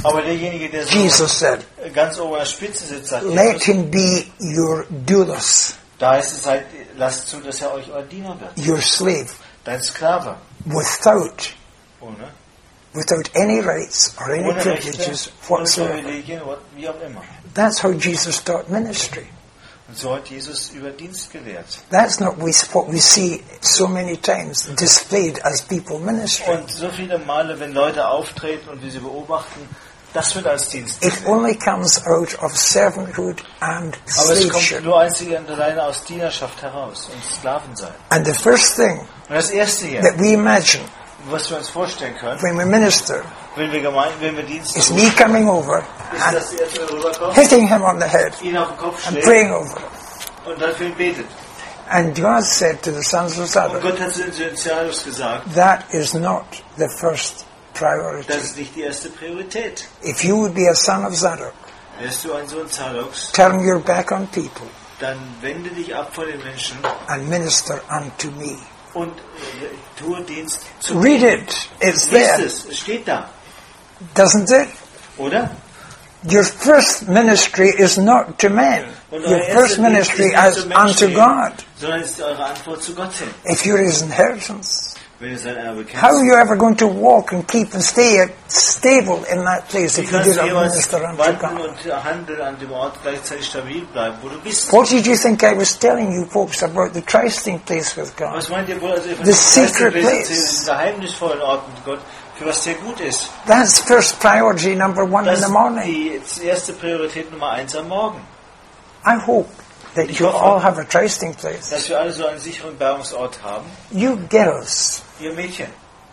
Aber derjenige, der so Jesus said, ganz oben an der Spitze sitzt, sagt let Jesus, him be your doulos, da heißt es halt, lasst zu, dass er euch euer Diener wird. your slave, Dein Sklave. without, Ohne, without any rights or any ohne privileges Rechte, ohne whatsoever. Privilegien, wie auch immer. That's how Jesus taught ministry. Und so hat Jesus über Dienst gelehrt. That's not we- what we see so many times displayed as people ministry. Und so viele Male, wenn Leute auftreten und wir sie beobachten, das wird als Dienst It gesehen. only comes out of servanthood and Aber es kommt slaveship. nur einzig und alleine aus Dienerschaft heraus und Sklavensein. And the first thing Und das Erste hier, that we imagine was wir uns vorstellen können, when we minister wenn wir, gemein, wenn wir Dienst is tun, me coming over ist, and dass die erstmal rüberkommt, hitting him on the head ihn auf den Kopf and schlägt praying over him. und dann für ihn betet. And God said to the sons of Und Zadok, Gott hat zu den Söhnen Zadok's gesagt, that is not the first priority. das ist nicht die erste Priorität. If you would be a son of Zadok, Wärst du ein Sohn Zadok's, turn your back on people dann wende dich ab von den Menschen and minister unto me. und äh, tue Dienst zu Read mir. it. It's Lies there. es, es steht da, Doesn't it? oder? Your first ministry is not to men. Und Your euer first erster Dienst ministry ist nicht is zu Menschen unto hin, God. sondern ist eure Antwort zu Gott hin. If you're his inheritance, Wenn ihr sein Erbe kennt, how are you ever going to walk and keep and stay stable in that place wie if you kannst do du not jeweils minister unto wandeln God? und handeln an dem Ort gleichzeitig stabil bleiben, wo du bist? What did you think I was telling you folks about the trysting place with God? Was meint ihr wohl, also The secret place. diesen geheimnisvollen Ort mit Gott, für was der gut ist? That's first priority number one in Das the ist morning. die erste Priorität Nummer eins am Morgen. I hope that Ich you hoffe, all have a trysting place. Dass wir alle so einen sicheren Bergungsort haben. You girls, Ihr Mädchen,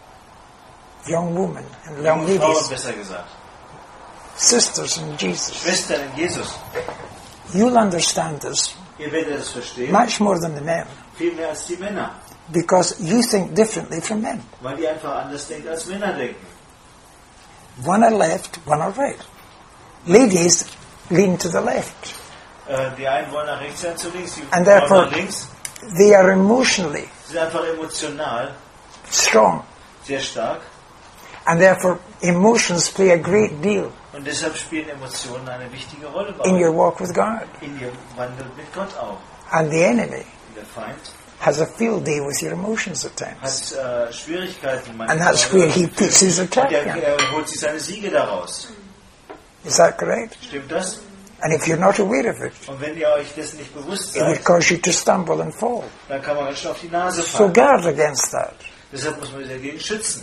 young women and young junge Frauen ladies, besser gesagt, sisters in Jesus, Schwestern in Jesus, you'll understand this ihr werdet es verstehen, much more than the men viel mehr als die Männer, because you think differently from men. weil die einfach anders denken als Männer denken. One are left, one are right. Ladies lean to the left. Äh, Die einen wollen nach rechts, die anderen zu links, die And wollen therefore- nach links. They are emotionally Sie sind einfach emotional strong, sehr stark and therefore emotions play a great deal und deshalb spielen Emotionen eine wichtige Rolle bei in euch. your walk with God. In ihrem Wandel mit Gott auch. And the enemy Der Feind has a field day with your emotions at times. hat äh, Schwierigkeiten manchmal. And that's where he puts his Und attack er, in. er holt sich seine Siege daraus. Is that correct? Stimmt das? And if you're not aware of it, Und wenn ihr euch dessen nicht bewusst it would seid, cause you to stumble and fall. dann kann man ganz schön auf die Nase So fallen. guard against that. Deshalb muss man sich dagegen schützen.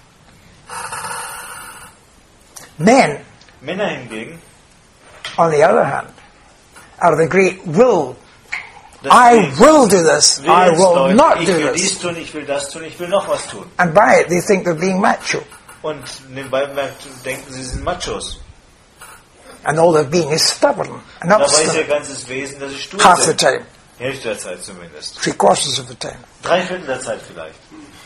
Men, Männer hingegen, on the other hand, are the great will. das I will do this. I will Willensleute, not ich do will this. dies tun, ich will das tun, ich will noch was tun. And by it, they think they're being macho. Und nebenbei bemerkt, denken sie, sie sind Machos. And all they're being is stubborn and Dabei ist ihr obstinate ganzes Wesen, dass sie stur half the sind. time, Hälfte der Zeit zumindest. three quarters of the time. Drei Viertel der Zeit vielleicht.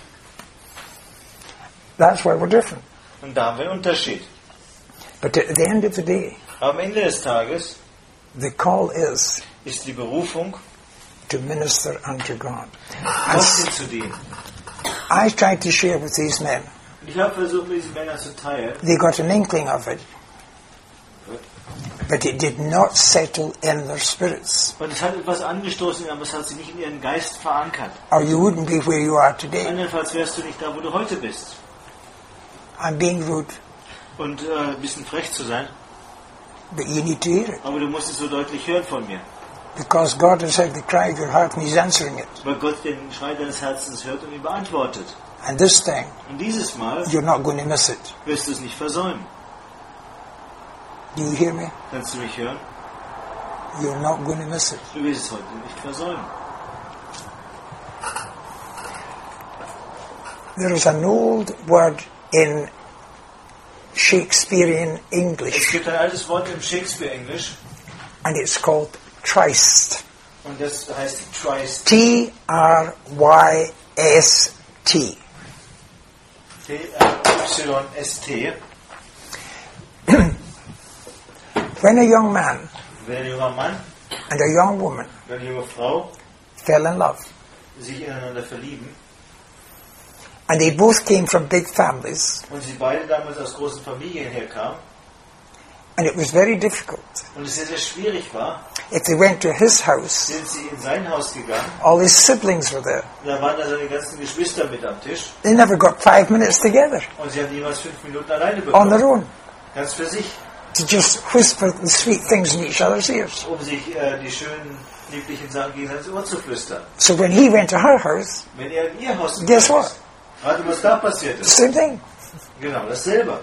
That's why we're different. Und da haben wir einen Unterschied. But at the end of the day, Aber am Ende des Tages the call is ist die Berufung, to minister unto God. Gott And zu dienen. I tried to share with these men. Und ich habe versucht, mit diesen Männern zu teilen. They got an inkling of it, but it did not settle in their spirits, Und es hat etwas angestoßen, aber es hat sie nicht in ihren Geist verankert. or you wouldn't be where you are today. Andernfalls wärst du nicht da, wo du heute bist. I'm being rude, Und äh, ein bisschen frech zu sein, but you need to hear it, aber du musst es so deutlich hören von mir. because God has heard the cry of your heart and He's answering it. Weil Gott den Schrei deines Herzens hört und ihn beantwortet. And this thing, Und dieses Mal you're not going to miss it. wirst du es nicht versäumen. Do you hear me? Kannst du mich hören? You're not going to miss it. Du wirst es heute nicht versäumen. There is an old word in Shakespearean Es English, gibt ein altes Wort im Shakespeare-Englisch and it's called tryst. und das heißt Tryst. T R Y S T. T R Y S T. When a young man Wenn ein junger Mann and a young woman und eine junge Frau fell in love, sich ineinander verlieben and they both came from big families, und sie beide damals aus großen Familien herkamen, And it was very difficult. Und es sehr, sehr schwierig war, If they went to his house, sind sie in sein Haus gegangen. all his siblings were there. Und da waren da seine ganzen Geschwister mit am Tisch. They never got five minutes together Und sie haben niemals fünf Minuten alleine on their bekommen. own Ganz für sich. to just whisper the sweet things in each other's ears. Um sich äh, die schönen, lieblichen Sachen gegenseitig ins Ohr zu flüstern. So when he went to her house, Wenn er in ihr Haus Guess gegangen what? ist, rate, was da passiert the ist. same thing. Genau, dasselbe.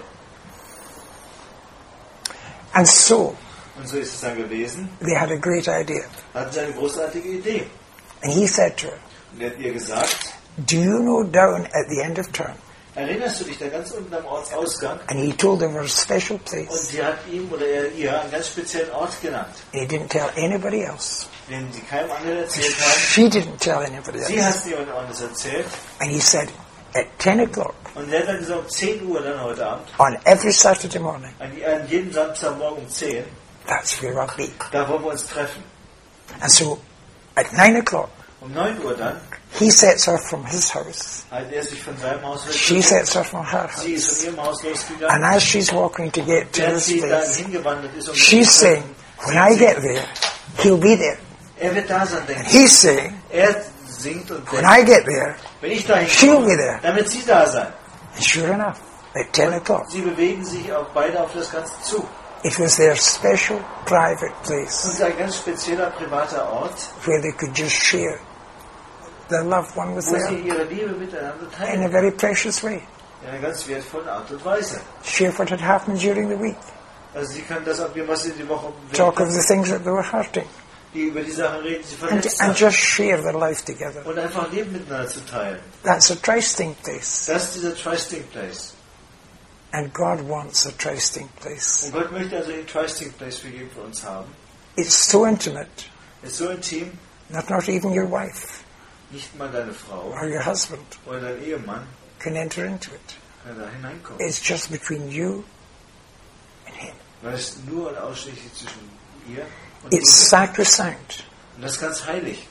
And so Und so ist es dann gewesen. they had a great idea. Hatten sie eine großartige Idee. And he said to her, Und er hat ihr gesagt, do you know down at the end of term? erinnerst du dich da ganz unten am Ortsausgang? And he told them a special Und place. sie hat ihm oder er ihr einen ganz speziellen Ort genannt, And he didn't tell anybody else. den sie keinem anderen erzählt haben. She didn't tell anybody Sie hat else. es niemand anderes erzählt. And he said, at ten o'clock Und er hat dann gesagt, um zehn Uhr dann heute Abend, on every Saturday morning, an, an jedem Samstagmorgen um zehn, that's where I'll be. da wollen wir uns treffen. And so at nine o'clock, Um neun Uhr dann he sets her from his house. hat er sich von seinem Haus She weggegangen. sets her from her Sie ist house. von ihrem Haus losgegangen. And as she's walking to get to Während this sie dahin place, hingewandert ist, um she's saying, when I get there, he'll be there. er wird da sein, denkt sie. He's saying, Er singt und when denkt, I get there, wenn ich dahin she'll komme, be there. dann wird sie da sein. And sure enough, at ten o'clock, Sie bewegen sich auch beide auf das Ganze zu. it was their special private Und place es ist ein ganz spezieller privater Ort, where they could just share their loved one with wo sie them ihre Liebe miteinander in a teilen. very precious way. In einer ganz wertvollen Art und Weise. Share what had happened during the week. Also sie können das abgeben, was sie die Woche Talk of the things that they were hurting. die über die Sachen reden, die sie And, verletzt and haben. just share their life together. Und einfach Leben miteinander zu teilen. That's a trusting place. Das ist dieser Trusting Place. And God wants a trusting place. Und Gott möchte also den Trusting Place für jeden von uns haben. It's so intimate Ist so intim, that not even your wife nicht mal deine Frau or your husband oder dein Ehemann can enter into it. kann da hineinkommen. It's just between you and Him. Weil es nur und ausschließlich zwischen ihr und It's ihm ist. sacrosanct. Und das ist ganz heilig.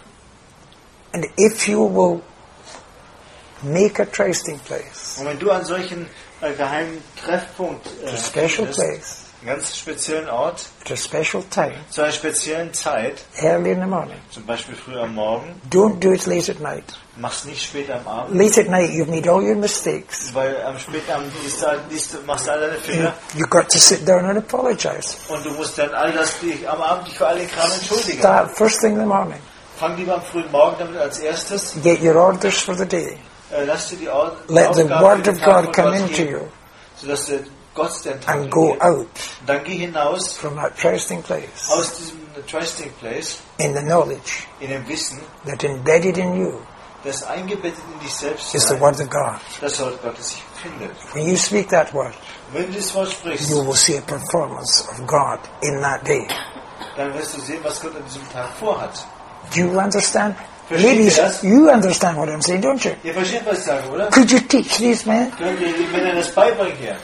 And if you will make a trusting place, Und wenn du an solchen äh, geheimen Treffpunkt äh, a special findest, place, einen ganz speziellen Ort, at a special time, zu einer speziellen Zeit, early in the morning, zum Beispiel früh am Morgen, don't do it late at night. mach's nicht spät am Abend, Late at night, you've made all your mistakes. weil am Spätabend liest du, liest, du- machst du all deine You, Fehler you've got to sit down and apologize. und du musst dann all das dich am Abend dich für all den Kram entschuldigen. Start first thing in the morning. Fang lieber am frühen Morgen damit als erstes. Get your orders for the day. Äh, lass dir die Or Let the Aufgaben Word für den of Tag God von come Gott into geben, you sodass der Gott den Tag and go regiert. out Und dann geh hinaus from that trusting place aus diesem Trusting Place in the knowledge in dem Wissen, that embedded in you das eingebettet in dich selbst is the sein, Word of God. das Wort Gottes sich findet. When you speak that word, Wenn du das Wort sprichst, you will see a performance of God in that day. dann wirst du sehen, was Gott an diesem Tag vorhat. Do you understand? Versteht ihr Ladies, das? you understand what I'm saying, don't you? Ihr versteht, was ich sage, oder? Could you teach these men? Könnt ihr den Männern das beibringen hier?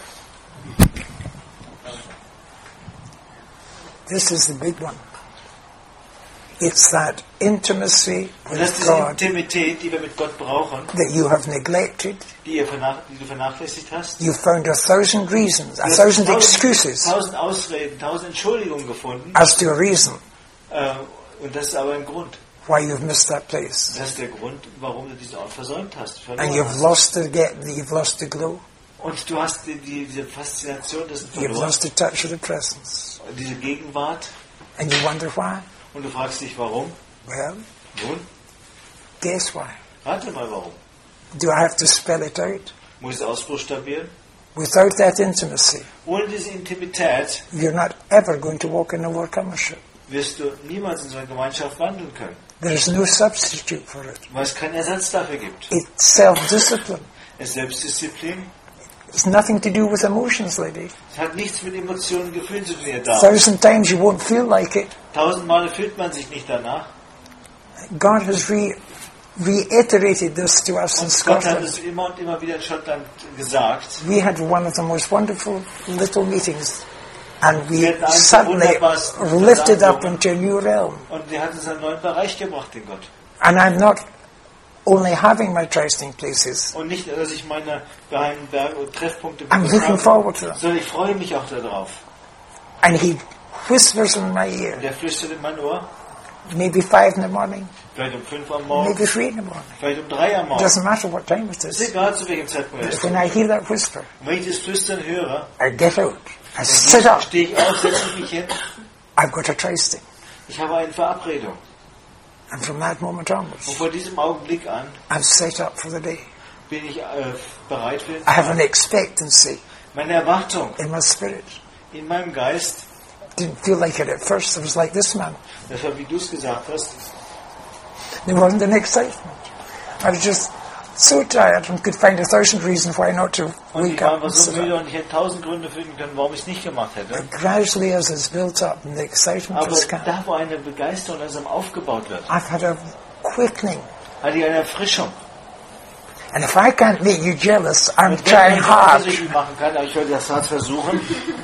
This is the big one. It's that intimacy Und das ist with diese God Intimität, die wir mit Gott brauchen, that you have neglected. die, ihr vernach die du vernachlässigt hast. You found a thousand reasons, a Du hast thousand tausend- excuses Tausend Ausreden, tausend Entschuldigungen gefunden. as to a reason Äh, und das ist aber ein Grund. why you've missed that place. Das ist der Grund, warum du diesen Ort versäumt hast. And verloren you've hast. lost the get, you've lost the glow, Und du hast die, die, diese Faszination dessen you've verloren, lost the touch of the presence. diese Gegenwart. And you wonder why? Und du fragst dich, warum? Well, Nun, guess why? rate mal warum. Do I have to spell it out? Muss ich es ausbuchstabieren? Without that intimacy, Ohne diese Intimität you're not ever going to walk in overcomership. wirst du niemals in so einer Gemeinschaft wandeln können, There is no substitute for it. weil es keinen Ersatz dafür gibt. It's self-discipline. Es ist Selbstdisziplin. It's nothing to do with emotions, lady. Es hat nichts mit Emotionen und Gefühlen zu tun, ihr da. Thousand times you won't feel like it. Tausendmal fühlt man sich nicht danach. God has re- reiterated this to us in Und Gott hat Scotland. es immer und immer wieder in Schottland gesagt. We had one of the most wonderful little meetings, and we Wir hatten eines der suddenly wunderbarsten lifted up Versammlungen. into a new realm. Und er hat uns einen neuen Bereich gebracht, den Gott. And I'm not only having my trusting places, Und nicht, dass ich meine geheimen Berge und Treffpunkte I'm mit looking habe, forward to them. sondern ich freue mich auch darauf. And he whispers in my ear, Der flüstert in mein Ohr, maybe five in the morning, vielleicht um fünf am Morgen, maybe three in the morning. vielleicht um drei am It Morgen. doesn't matter what time it Es is. ist egal, zu welchem Zeitpunkt es ist. When I hear that whisper, Und wenn ich das Flüstern höre, I get out. I dann sit up. stehe ich auf, setze mich hin. I've got a trysting. Ich habe eine Verabredung. And from that moment Und onwards, von diesem Augenblick an I'm set up for the day. bin ich äh, bereit für den I have an Tag. expectancy Meine Erwartung in my spirit. in meinem Geist, Didn't feel like it at first. It was like this man. das war, wie du es gesagt hast, There wasn't an excitement. I was just so tired and could find a thousand reasons why not to und ich wake war up einfach and so sit müde up. und ich hätte tausend Gründe finden können, warum ich es nicht gemacht hätte. But gradually as it's built up and the excitement Aber has come, da, wo eine Begeisterung langsam aufgebaut wird, I've had a quickening. hatte ich eine Erfrischung. And if I can't make you jealous, I'm Und wenn trying ich hard. das nicht machen kann, aber ich werde das hart versuchen.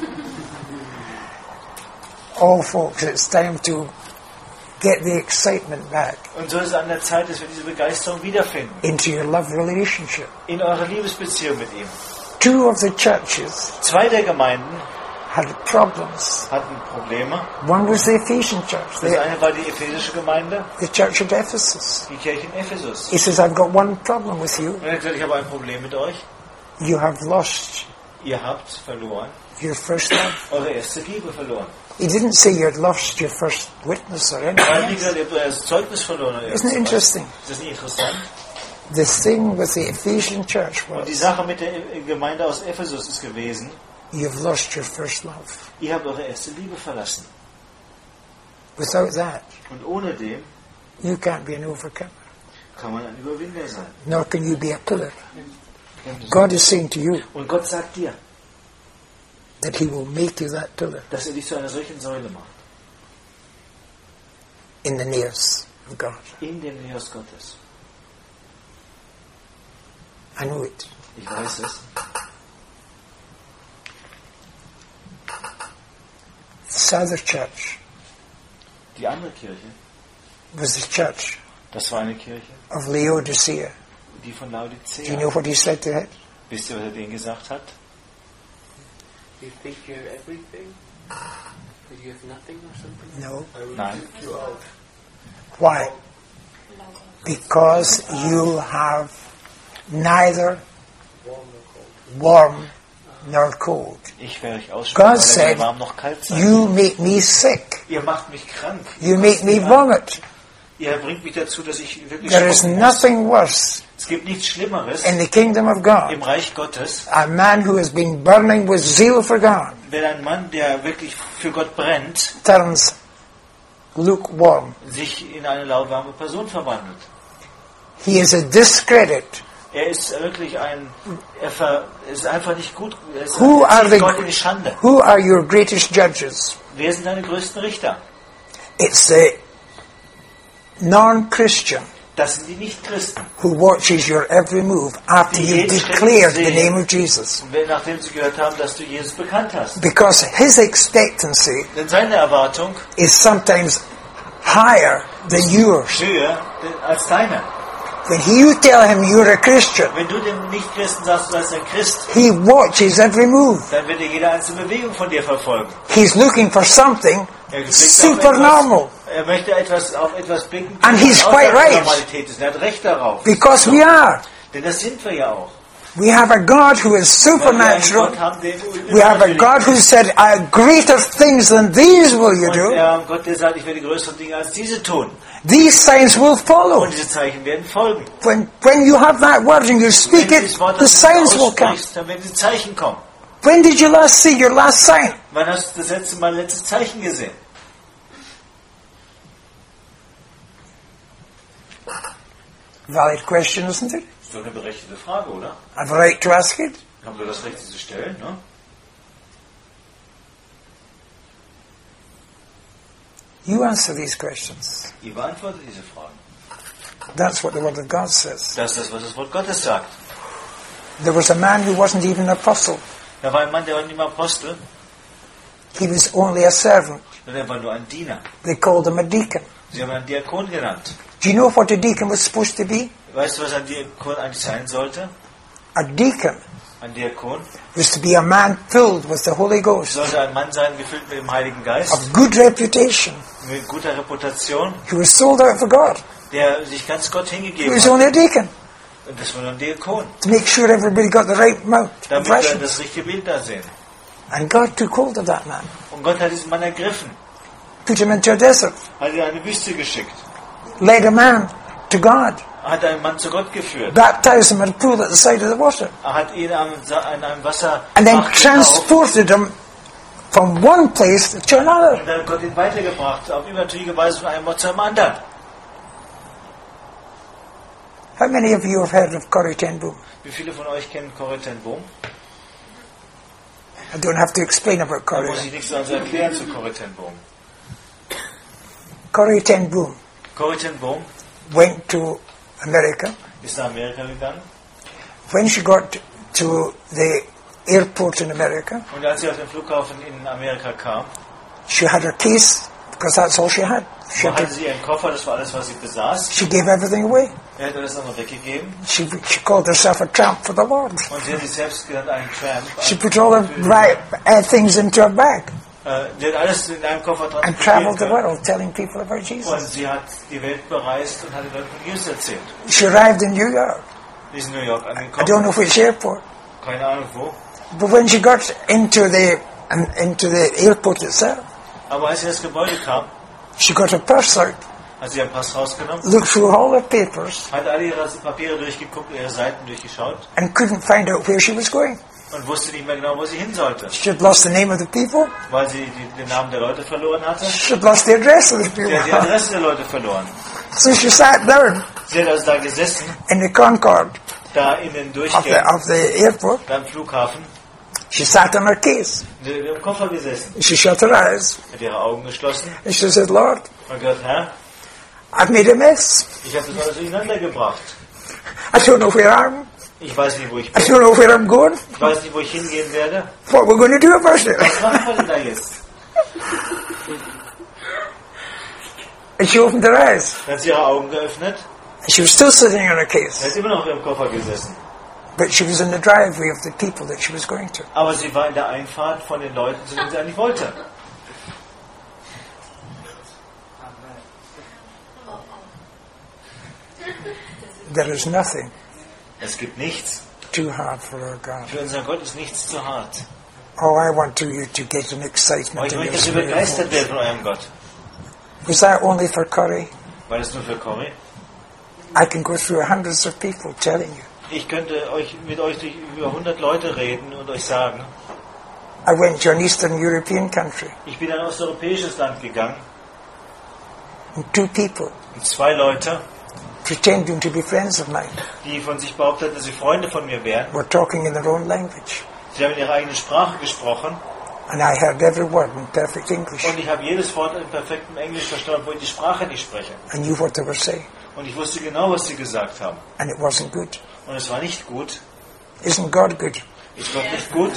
Oh, folks, it's time to get the excitement back Und so ist es an der Zeit, dass wir diese Begeisterung wiederfinden. into your love relationship. In eurer Liebesbeziehung mit ihm. Two of the churches Zwei der Gemeinden had problems. hatten Probleme. One was the Ephesian church, Das the, eine war die ephesische Gemeinde, the church at Ephesus. die Kirche in Ephesus. He says, I've got one problem with you. Und er hat gesagt, ich habe ein Problem mit euch. You have lost Ihr habt verloren, your first love. eure erste Liebe verloren. He didn't say you had lost your first witness or Er hat nicht anything else. gesagt, ihr habt euer erstes Zeugnis verloren. Oder Isn't it irgendwas. interesting? Ist das nicht interessant? The thing with the Ephesian church Und die was, Sache mit der Gemeinde aus Ephesus ist gewesen, you've lost your first love. ihr habt eure erste Liebe verlassen. Without that, Und ohne dem you can't be an overcomer, kann man ein Überwinder sein. nor can you be a pillar. God is saying to you Und Gott sagt dir, that He will make you that pillar dass er dich zu einer solchen Säule macht. in the nearest of God. In dem Neos Gottes. I know it. Ich weiß es. This other church Die andere Kirche, was the church das war eine Kirche, of Laodicea. die von Do you Laodicea. know what he said to it? Wisst ihr, was er denen gesagt hat? You think you have everything? But you have nothing or something? No. I will Nein. kick you out. Why? Because you have neither warm nor cold. Ich werde euch aussprechen, God weil said, ihr warm noch kalt seid. You make me sick. Ihr macht mich krank. You make me vomit. Ihr bringt mich dazu, dass ich wirklich There is spucken muss. nothing worse Es gibt nichts Schlimmeres in the kingdom of im God. Reich Gottes, A man who has been burning with zeal for God wenn ein Mann, der wirklich für Gott brennt, turns lukewarm. sich in eine lauwarme Person verwandelt. He is a discredit. Er ist wirklich ein, er ver, ist einfach nicht gut, er ist Who er are zieht the Gott in die Schande. who are your greatest judges? Wer sind deine größten Richter? It's the non-Christian Das sind die Nicht-Christen. who watches your every move after Die you've jeden Schritt declared the sehen. name of Jesus. Und wenn, nachdem sie gehört haben, dass du Jesus bekannt hast. Because his expectancy Denn seine Erwartung is sometimes higher than yours. höher als deine. When you tell him you're a Christian, Wenn du dem Nicht-Christen sagst, du seist ein Christ, he watches every move. dann wird er jede einzelne Bewegung von dir verfolgen. He's looking for something Er blickt auf supernormal. etwas, er möchte etwas, auf etwas blicken, And he's was quite außerhalb der right. Normalität ist. Er hat Recht darauf. Because we are. Denn das sind wir ja auch. We have a God who is Weil wir einen supernatural. Gott haben, der We have a God who said, "I greater things than these will you Und do. wir haben Gott, der sagt, ich werde größere Dinge als diese tun. These signs will follow." Und diese Zeichen werden folgen. When, when you have that word and you speak Wenn du it, das Wort the das signs will come. aussprichst, dann werden die Zeichen kommen. When did you last see your last sign? Wann hast du das letzte Mal letztes Zeichen gesehen? Valid question, isn't it? Das ist doch eine berechtigte Frage, oder? I have a right to ask it. Haben wir das Recht, sie zu stellen, ne? You answer these questions. Ihr beantwortet diese Fragen. That's what the Word of God says. Das ist das, was das Wort Gottes sagt. There was a man who wasn't even an apostle. Da war ein Mann, der war nicht mal Apostel, He was only a servant. sondern er war nur ein Diener. They called him a deacon. Sie haben ihn einen Diakon genannt. Do you know what a deacon was supposed to be? Weißt du, was ein Diakon eigentlich sein sollte? A deacon Ein Diakon was to be a man filled with the Holy Ghost, sollte ein Mann sein, gefüllt mit dem Heiligen Geist, of good reputation. mit guter Reputation, He was sold out for God. der sich ganz Gott He hingegeben was hat. only a deacon Und das war nur ein Diakon, to make sure everybody got the right amount of damit wir rations. das richtige Bild da sehen. And God took hold of that man, Und Gott hat diesen Mann ergriffen, put him into a desert, hat ihn in eine Wüste geschickt, led a man to God, hat einen Mann zu Gott geführt, baptized him at a pool at the side of the water, er hat ihn an an einem Wasser and then getauft. transported him from one place to another. Und dann hat Gott ihn weitergebracht, auf übernatürliche Weise von einem Ort zum anderen. How many of you have heard of Corrie ten Boom? Wie viele von euch kennen Corrie ten Boom? I don't have to explain about Da muss Corrie. ich nichts anderes erklären zu Corrie ten Boom. Corrie ten Boom Corrie ten Boom went to America. ist nach Amerika gegangen When she got to the airport in America, und als sie auf den Flughafen in Amerika kam, she had her case because that's all she had. She, so had hatte sie ihren Koffer, das war alles, was sie besaß. she gave everything away. Er hat alles nochmal weggegeben She, she called herself a tramp for the Lord. und sie hat sich selbst genannt einen Tramp. She put all the right uh, things into her bag Äh, sie hat alles in einem Koffer and traveled the transportiert world telling people about und Jesus. sie hat die Welt bereist und hat den Leuten von Jesus erzählt. She arrived in New York. Sie ist in New York I don't angekommen, know which airport, keine Ahnung wo. but when she got into the um, into the airport itself, Aber als sie in das Gebäude kam, she got her purse out, hat sie ihren Pass rausgenommen, looked through all her papers, hat alle ihre Papiere durchgeguckt, ihre Seiten durchgeschaut and couldn't find out where she was going. und wusste nicht mehr genau, wo sie hin sollte, She had lost the name of the people. weil sie die, den Namen der Leute verloren hatte. She had lost the address of the Sie hat die people. Adresse der Leute verloren. So she sat down Sie hat also da gesessen, in the Concorde da in den of the, Durchgängen of the airport. beim Flughafen, She sat on her case. sie hat im Koffer gesessen, She shut her eyes hat ihre Augen geschlossen and she said, Lord, und gesagt, Herr, I've made a mess. ich habe das alles durcheinander gebracht. I don't know where I am. Ich weiß nicht, wo ich I bin. don't know where I'm going. Ich weiß nicht, wo ich hingehen werde. What we're going to do about it. Was machen wir denn da jetzt? And she opened her eyes. Dann hat sie ihre Augen geöffnet, And she was still sitting on her sie case. hat immer noch im Koffer gesessen. But she was in the driveway of the people that she was going to. Aber sie war in der Einfahrt von den Leuten, zu denen sie eigentlich wollte. There is nothing Es gibt nichts. too hard for our God. Für unseren Gott ist nichts zu hart. Oh, I want to, you to get an Aber excitement ich in your möchte, dass ihr spirit. begeistert werdet von eurem Gott. Was that only for Corrie? War das nur für Corrie? I can go through hundreds of people telling you. Ich könnte euch mit euch durch über hundert Leute reden und euch sagen, I went to an Eastern European country, ich bin in ein osteuropäisches Land gegangen and two people und zwei Leute, pretending to be friends of mine die von sich behaupteten, dass sie Freunde von mir wären, were talking in their own language. sie haben in ihrer eigenen Sprache gesprochen And I heard every word in perfect English. und ich habe jedes Wort in perfektem Englisch verstanden, obwohl ich die Sprache nicht spreche. I knew what they were saying. Und ich wusste genau, was sie gesagt haben. And it wasn't good. Und es war nicht gut. Isn't God good? Ist Gott nicht gut?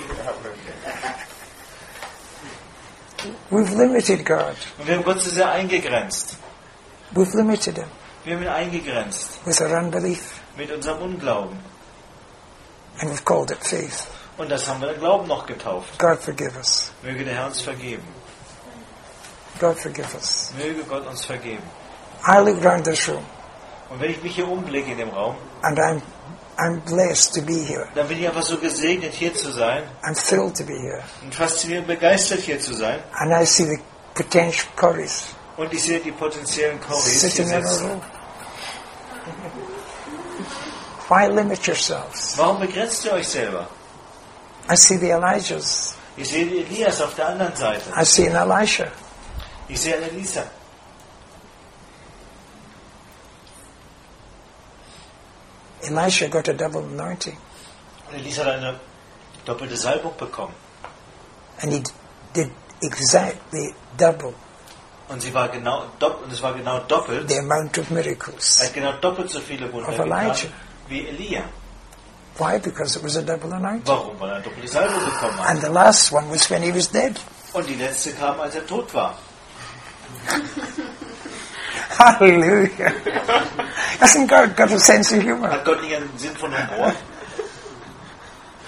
We've limited God. Und wir haben Gott so sehr eingegrenzt. We've limited Him Wir haben ihn eingegrenzt with our unbelief. mit unserem Unglauben. And we've called it faith. Und das haben wir den Glauben noch getauft. God forgive us. Möge der Herr uns vergeben. God forgive us. Möge Gott uns vergeben. I look round this room Und wenn ich mich hier umblicke in dem Raum, and I'm I'm blessed to be here. dann bin ich einfach so gesegnet, hier zu sein I'm thrilled to be here. und fasziniert und begeistert, hier zu sein. And I see the potential Corries Und ich sehe die potenziellen Choris hier sitting in a sitzen. row. Why limit yourselves? Warum begrenzt ihr euch selber? I see the Elijahs. Ich sehe Elias auf der anderen Seite. I see an Elisha. Ich sehe eine Elisa. Elisha got a double anointing. Und Elisa hat eine doppelte Salbung bekommen. And he did exactly double Und sie war genau doppelt, und es war genau doppelt. the amount of Er miracles. hat genau doppelt so viele Wunder Of getan Elijah. wie Elia. Why? Because it was a double anointing. Warum? Weil er eine doppelte Salbung bekommen hat. And the last one was when he was dead. Und die letzte kam, als er tot war. Hallelujah. Hasn't God got a sense of humor? Hat Gott nicht einen Sinn von Humor?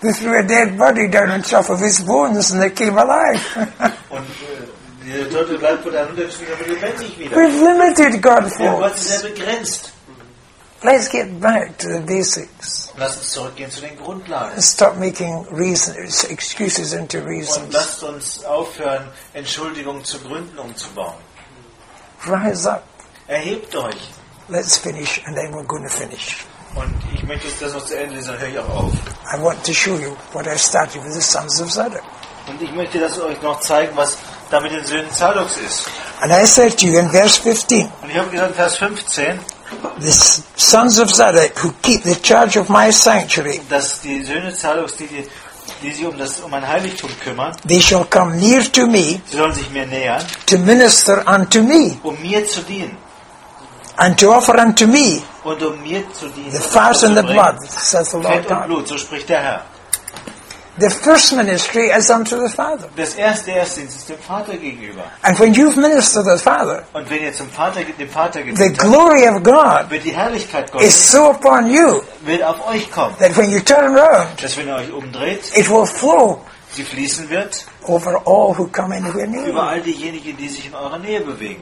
They threw a dead body down on top of his bones and they came alive. Und äh, dieser tote Leib wurde heruntergeschmissen, aber lebendig wieder. We've limited God, Ja, Gott ist folks. sehr begrenzt. Let's get back to the basics. Lasst uns zurückgehen zu den Grundlagen. Stop making reasons, excuses into Und reasons. lasst uns aufhören, Entschuldigungen zu Gründen umzubauen. Rise up. Erhebt euch. Let's finish, and then we're going to finish. Und ich möchte jetzt das noch zu Ende lesen, dann höre ich auch auf. I want to show you what I started with the sons of Zadok. Und ich möchte das euch noch zeigen, was da mit den Söhnen Zadoks ist. And I said to you in verse fifteen, Und ich habe gesagt, Vers fünfzehn, the s- sons of Zadok who keep the charge of my sanctuary, dass die Söhne Zadoks, die, die, die sich um, das, um ein Heiligtum kümmern, they shall come near to me sie sollen sich mir nähern, to minister unto me, um mir zu dienen. and to offer unto me Und um mir zu dienen. the fat and the blood, says the Lord Fett und God. Blut, so spricht der Herr. The first ministry is unto the Father. Das erste Erstdienst ist dem Vater gegenüber. And when you've ministered to the Father, Und wenn ihr zum Vater, dem Vater the gedient habt, glory of God wird die Herrlichkeit is Gottes so upon you wird auf euch kommen. that when you turn around, Dass wenn ihr euch umdreht, it will flow sie fließen wird over all who come anywhere near über you. all diejenigen, die sich in eurer Nähe bewegen.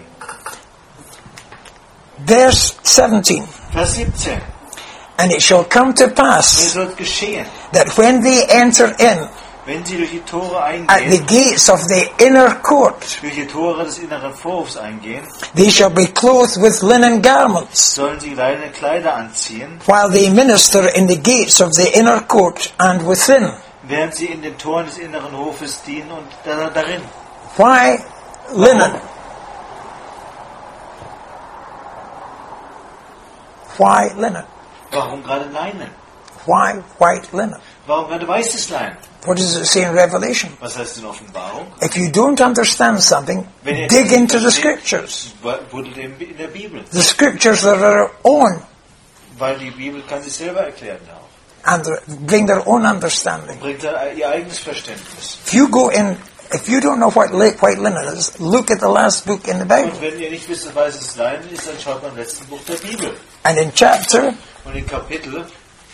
Verse seventeen. Vers siebzehn. And it shall come to Es pass wird geschehen, that when they enter in wenn sie durch die Tore at the eingehen, gates of the inner court, durch die Tore des inneren Vorhofs eingehen, they shall be clothed with linen garments, sollen sie leine Kleider anziehen, while they minister in the gates of the inner court and within. während sie in den Toren des inneren Hofes dienen und da, darin. Why linen? Why linen? Warum gerade Leinen? Why white linen? Warum gerade weißes Leinen? What does it say in Revelation? Was heißt in Offenbarung? If you don't understand something, Wenn ihr dig es into the nicht versteht, scriptures. wurde in in der Bibel. The scriptures are their own Weil die Bibel kann sich selber erklären auch. and bring their own understanding. Bringt da ihr eigenes Verständnis. If you go in, if you don't know what li- white linen is, look at the last book in the Bible. Und wenn ihr nicht wisst, was weißes Leinen ist, dann schaut mal im letzten Buch der Bibel. And in chapter Und in Kapitel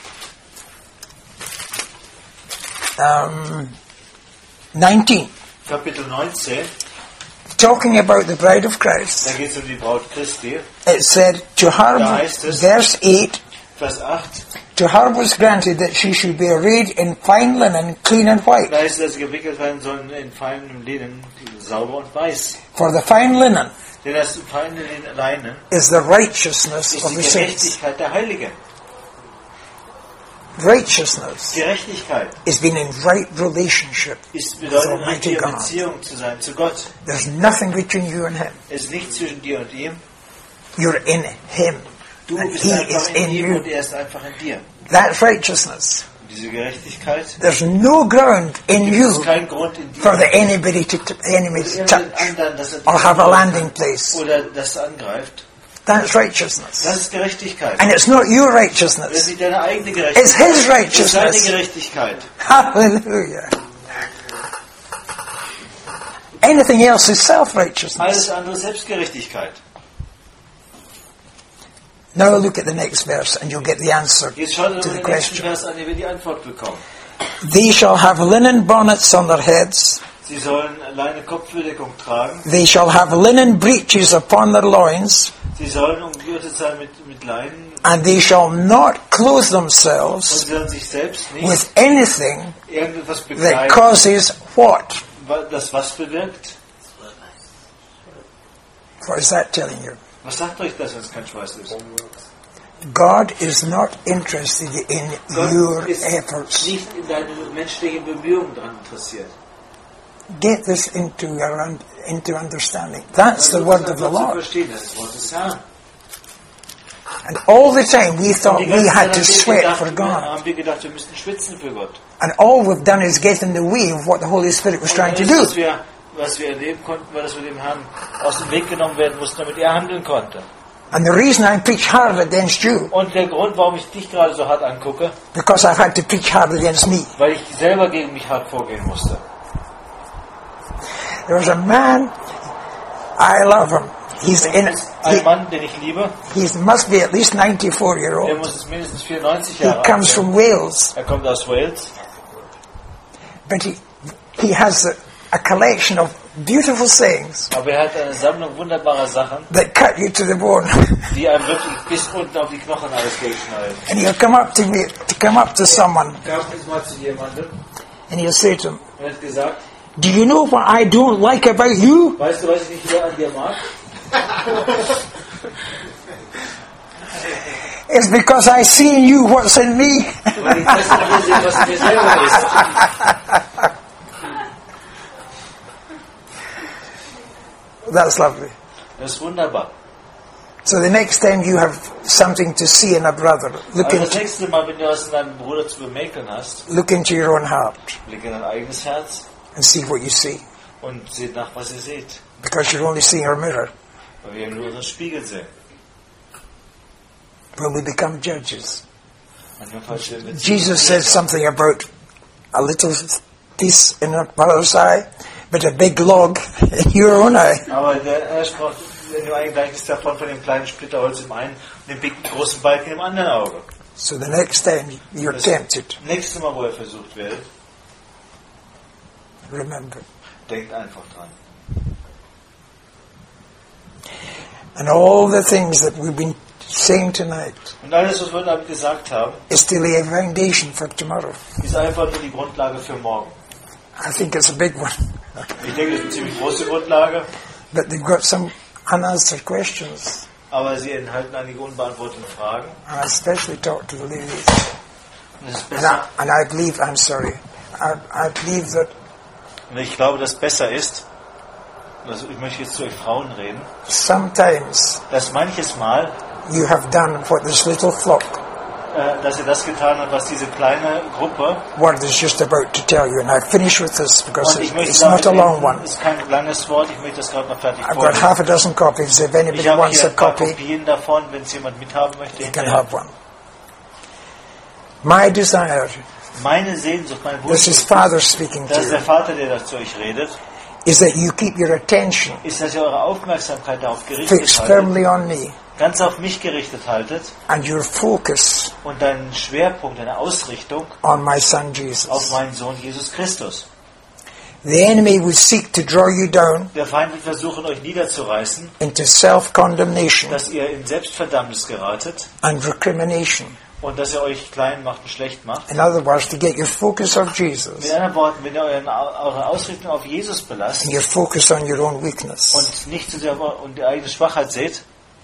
um, nineteen, Kapitel neunzehn, talking about the bride of Christ, da geht es um die Braut Christi. it said, to her, Da heißt es- verse eight, Vers acht, to her was granted that she should be arrayed in fine linen, clean and white. da heißt es, dass sie gewickelt werden sollen in feinem Linnen, sauber und weiß. For the fine linen Denn das feine Leinen is the righteousness ist of die the saints. Gerechtigkeit der Heiligen. Righteousness Gerechtigkeit is being in right relationship ist with bedeutet, Almighty richtige God. Beziehung zu sein zu Gott. There's nothing between you and Him. Es ist nicht zwischen dir und ihm. You're in Him, Du and bist He einfach is in in ihm you. und er ist einfach in dir. That's righteousness. Und diese Gerechtigkeit There's no ground in gibt you es keinen Grund in dir, for the anybody to t- enemy to irgendeinen touch anderen, dass er or have a landing place. oder das angreift. That's righteousness. Das ist Gerechtigkeit. And it's not your Das righteousness. ist nicht deine eigene It's Gerechtigkeit. His Das ist seine righteousness. Gerechtigkeit. Hallelujah. Anything else is self-righteousness. Alles andere ist Selbstgerechtigkeit. Now look at the next verse and you'll get the answer Jetzt schaut euch to mal the den nächsten question. Vers an, ihr werdet die Antwort bekommen. They shall have linen bonnets on their heads. Sie sollen alleine Kopfbedeckung tragen. They shall have linen breeches upon their loins. Sie sollen umgürtet sein mit, mit Leinen. And they shall not clothe Und themselves sie sollen sich selbst nicht with anything irgendetwas that bekleiden, causes what? das was bewirkt. What is that telling you? Was sagt euch das, wenn es kein Schweiß ist? God is not interested in your Gott ist efforts. nicht in deine menschlichen Bemühungen daran interessiert. Get this into your un- into understanding. That's the word of the Zu Lord. verstehen, das ist das Wort des Herrn. And all the time we thought Die we ganze had Zeit to haben wir sweat gedacht, for wir- God. haben wir gedacht, wir müssten schwitzen für Gott. And all we've done is get in the way of what the Holy Spirit was Und trying to alles, was do. wir, was wir erleben konnten, war, dass wir dem Herrn aus dem Weg genommen werden mussten, damit er handeln konnte. And the reason I preach hard against you, Und der Grund, warum ich dich gerade so hart angucke, because I've had to preach hard against me. weil ich selber gegen mich hart vorgehen musste. There was a man, I love him. He's in, Es ist ein he, Mann, den ich liebe, he must be at least ninety-four year der old. muss es mindestens vierundneunzig He Jahre alt comes sein. from Wales. Er kommt aus Wales. But he, he has a, a collection of beautiful sayings Aber er hat eine Sammlung wunderbarer Sachen, that cut you to the bone. die einem wirklich bis unten auf die Knochen alles durchschneiden. And he'll come up to me, to come up to someone, Kam jetzt mal zu jemandem and he'll say to him, und hat gesagt, do you know what I don't like about you? weißt du, was ich nicht wieder an dir mag? It's because I see in you what's in me. Weil ich das in dir sehe, was in mir selber ist. That's lovely. Das ist wunderbar. So the next time you have something to see in a brother, look Also das into, nächste Mal, wenn du was in deinem Bruder zu bemäkeln hast, look into your own heart blick in dein eigenes Herz and see what you see. und seht nach, was ihr seht. Because you're only seeing our mirror. Weil wir nur unseren Spiegel sehen. When we become judges. Manchmal falsch wir mit Jesus said something about a little piece in a brother's eye, but a big log in your own eye. Aber der er sprach in dem einen Gleichnis davon von dem kleinen Splitterholz im einen und dem dicken großen Balken im anderen Auge. So the next time you're Das tempted, nächste Mal, wo ihr versucht werdet, remember. denkt einfach dran. And all the things that we've been saying tonight Und alles, was wir heute Abend gesagt haben, is to lay a foundation for tomorrow. ist einfach nur die Grundlage für morgen. I think it's a big one. Ich denke, das ist eine ziemlich große Grundlage, But they've got some unanswered questions. aber sie enthalten einige unbeantwortete Fragen. I especially talk to the ladies. Und, es ist And besser, I, and I believe, I'm sorry, I, I believe that und ich glaube, dass besser ist, also ich möchte jetzt zu euch Frauen reden, sometimes dass manches Mal, you have done what this little flock äh, dass ihr das getan habt, was diese kleine Gruppe, word is just about to tell you. And I finish with this because und it, ich möchte it's not damit a long enden, one. ist kein langes Wort, ich möchte das gerade noch fertig I've got vorlesen. half a dozen copies. If anybody Ich habe wants hier a ein paar copy, Kopien davon, wenn es jemand mithaben möchte. you can hinterher. have one. My desire, Meine Sehnsucht, mein this Wunsch, is Father speaking das to ist der you, Vater, der da zu euch redet, is that you keep your attention ist, dass ihr eure Aufmerksamkeit darauf gerichtet fixed haltet, firmly on me ganz auf mich gerichtet haltet and your focus und deinen Schwerpunkt, deine Ausrichtung on my Son auf Jesus. meinen Sohn Jesus Christus. The enemy will seek to draw you down Der Feind wird versuchen, euch niederzureißen, into self-condemnation dass ihr in Selbstverdammnis geratet and recrimination. und dass er euch klein macht und schlecht macht. In other words, to get your focus on Mit Jesus anderen Worten, wenn ihr euren, eure Ausrichtung auf Jesus belasst and your focus on your own weakness. und nicht zu der, und die eigene Schwachheit seht,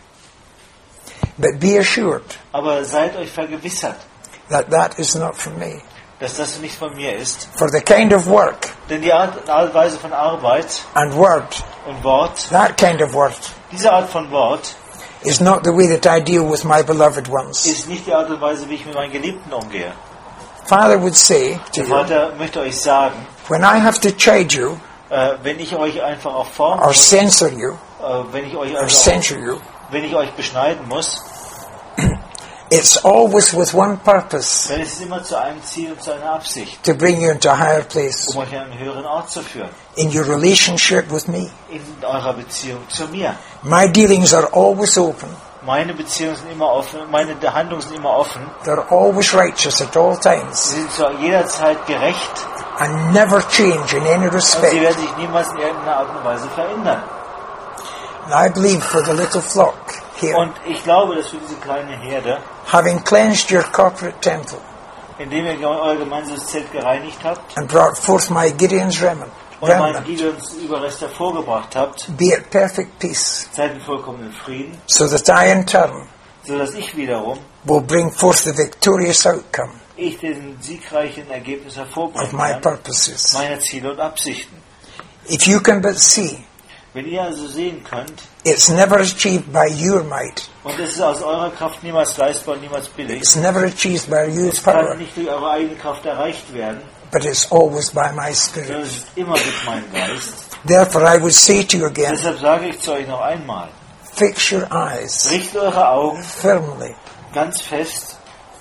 But be assured aber seid euch vergewissert, that that is not from me. dass das nicht von mir ist. For the kind of work Denn die Art und Weise von Arbeit and word, und Wort, that kind of word, diese Art von Wort, is not the way that I deal with my beloved ones. ist nicht die Art und Weise, wie ich mit meinen Geliebten umgehe. Father would say to Der you, Vater möchte euch sagen, when I have to chide you äh, wenn ich euch einfach auch formen or muss, censor you äh, wenn ich euch or also censure you, wenn ich euch beschneiden muss, it's always with one purpose, dann ist es immer zu einem Ziel und zu einer Absicht, to bring you into a higher place um euch an einen höheren Ort zu führen, in your relationship with me. in eurer Beziehung zu mir. My dealings are always open. Meine Beziehungen sind immer offen, meine Handlungen sind immer offen. They're always righteous at all Sie times sind zu jeder Zeit gerecht and never change in any und sie respect. werden sich niemals in irgendeiner Art und Weise verändern. And I believe for the little flock here, Und ich glaube, dass für diese kleine Herde, having cleansed your corporate temple indem ihr euer gemeinsames Zelt gereinigt habt and brought forth my Gideon's remnant, und meinen remnant, Gideons Überrest hervorgebracht habt, be at perfect peace, seid in vollkommenen Frieden, so that I in turn so dass ich wiederum, will bring forth the victorious outcome ich den siegreichen Ergebnis of hervorbringen my kann, purposes. meiner Ziele und Absichten. If you can but see, Wenn ihr also sehen könnt, it's never achieved by your might, und es ist aus eurer Kraft niemals leistbar und niemals billig, it's never achieved by your es kann power, nicht durch eure eigene Kraft erreicht werden, but it's always by my sondern Spirit. es ist immer durch meinen Geist. Therefore I would say to you again, Deshalb sage ich zu euch noch einmal, fix your eyes richtet eure Augen firmly ganz fest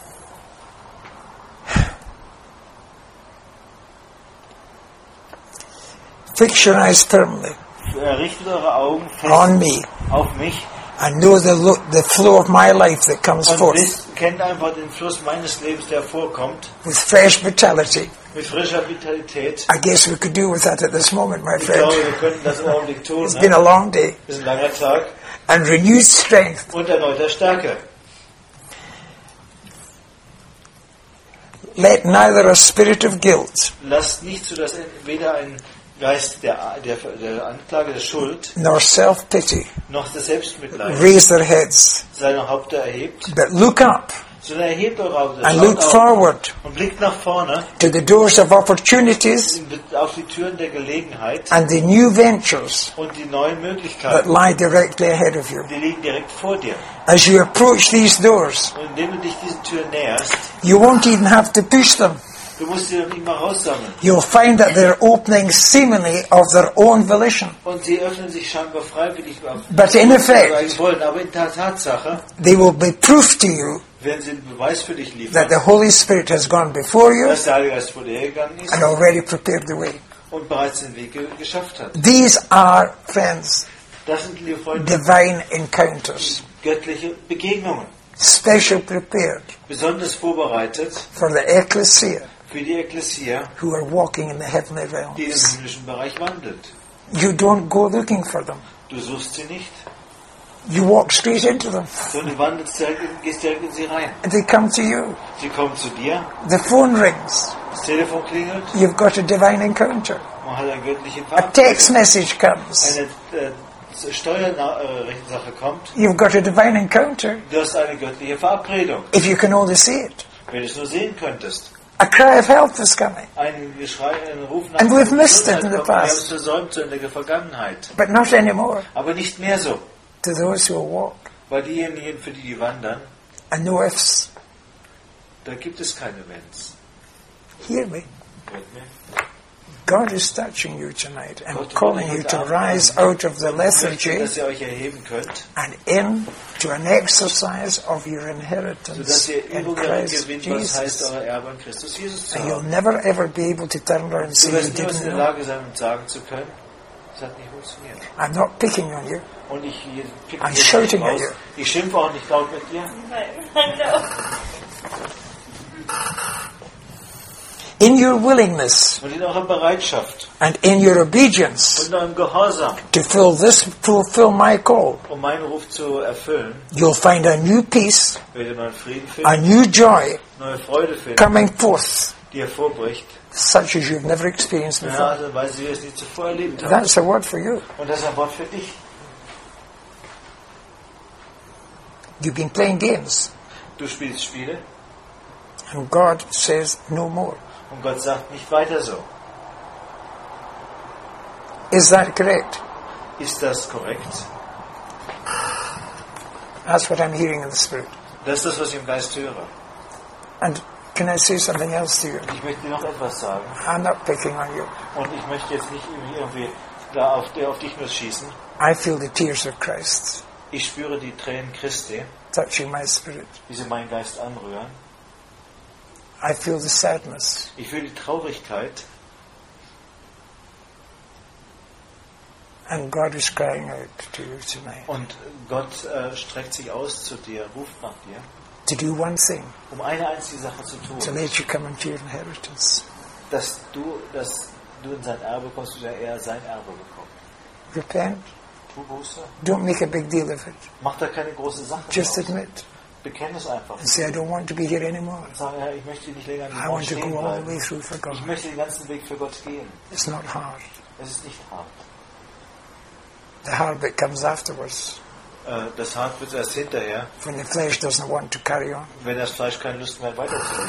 Fix your eyes firmly richtet eure Augen fest on me auf mich and know the, lo- the flow of my life that comes und forth wisst, kennt einfach den Fluss meines Lebens, der vorkommt, with fresh vitality mit frischer Vitalität. I guess we could do with that at this moment, my Ich glaube, friend. wir könnten das im Augenblick tun. It's Ne? been a long day. Das ist ein langer Tag And renewed strength. und erneuter Stärke. Let neither a spirit of guilt Lasst nicht zu, dass weder ein Geist der, der, der Anklage, der Schuld, nor self-pity noch des Selbstmitleids raise their heads, seine Haupter erhebt, but look up sondern erhebt eure Haupter, and schaut look auf forward und blickt nach vorne to the doors of opportunities auf die Türen der Gelegenheit and the new ventures und die neuen that Möglichkeiten, lie directly ahead of you. die liegen direkt vor dir. As you approach these doors, Und indem du dich diesen Türen näherst, you won't even have to push them. du musst sie nicht mal raussammeln. You'll find that they're opening seemingly of their own volition. Und sie öffnen sich scheinbar freiwillig auf But in effect, eigentlich wollen. Aber in der Tatsache they will be proof to you werden sie einen Beweis für dich that liefern, the Holy Spirit has gone before you dass der Heilige Geist vor dir hergegangen ist and already prepared the way. und bereits den Weg ge- geschafft hat. These are, friends, Das sind, liebe Freunde, divine encounters, göttliche Begegnungen, special prepared besonders vorbereitet for the ecclesia für die Ekklesia, who are walking in the heavenly die im realms. himmlischen Bereich wandelt. You don't go looking for them. Du suchst sie nicht, You walk straight into them sondern du wandelst direkt in, gehst direkt in sie rein. and they come to you. Sie kommen zu dir, The phone rings. das Telefon klingelt, You've got a divine encounter. man hat eine göttliche A text Verabredung. message comes. Eine äh, Steuerrechensache kommt, You've got a divine encounter du hast eine göttliche Verabredung. if you can only see it. Wenn du es nur sehen könntest. A cry of help is coming, Ein Geschrei, ein Ruf nach And we've missed it in the Gesundheit kommt. Wir haben past. es versäumt in der Vergangenheit. but not anymore. Aber nicht mehr so. To those who walk. Weil diejenigen, für die die wandern, And no ifs. da gibt es keine Wenns. Hear me. Hört mir? God is touching you tonight and Gott calling will you heute to Abend rise out of the Ich möchte, lethargy dass ihr euch erheben könnt, and into an exercise of your sodass inheritance ihr in Übung darin Christ gewinnt, was heißt, Jesus. eure Erbe an Christus Jesus zu And you'll haben. never ever be able to turn around and Du say you wirst niemals in didn't der know. Lage sein, uns sagen zu können, es hat nicht funktioniert. I'm not picking on you. Und ich hier pick I'm hier nicht shouting at raus. you. Ich schimpfe auch nicht laut mit dir. In your willingness Und in eurer Bereitschaft and in your obedience und in eurem Gehorsam, to fill this, fulfill my call, um meinen Ruf zu erfüllen, you'll find a new peace, werdet ihr neuen Frieden a finden, new joy neue Freude finden, coming forth, die hervorbricht, such as you've never experienced in einer before. Art und Weise, wie ihr es nie zuvor erlebt habt. That's a word for you. Und das ist ein Wort für dich. You've been playing games, Du spielst Spiele and God says no more. und Gott sagt nicht weiter so. Is that correct? Ist das korrekt? That's what I'm hearing in the Spirit. Das ist das, was ich im Geist höre. And can I say something else to you? Ich möchte dir noch etwas sagen. I'm not picking on you. Und ich möchte jetzt nicht irgendwie da auf, auf dich nur schießen. I feel the tears of Christ Ich spüre die Tränen Christi, touching my spirit. wie sie meinen Geist anrühren. I feel the sadness. Ich fühle die Traurigkeit And God is crying out to you tonight und Gott äh, streckt sich aus zu dir, ruft nach dir, to do one thing, um eine einzige Sache zu to tun, let you come into your inheritance. dass du, dass du in sein Erbe kommst, oder er sein Erbe bekommt. Repent. Tu Buße, Don't make a big deal of it. mach da keine große Sache Just draus. admit Bekenn es einfach. and say, I don't want to be here anymore. Sag, Herr, ich möchte nicht länger an I diesem Ort want to stehen go all the bleiben. way through for Ich God. möchte den ganzen Weg für Gott gehen. It's not hard. Es ist nicht hart. The hard bit comes afterwards, Äh, Das hart wird erst hinterher, when the flesh doesn't want to carry on. wenn das Fleisch keine Lust mehr hat, weiterzuleben.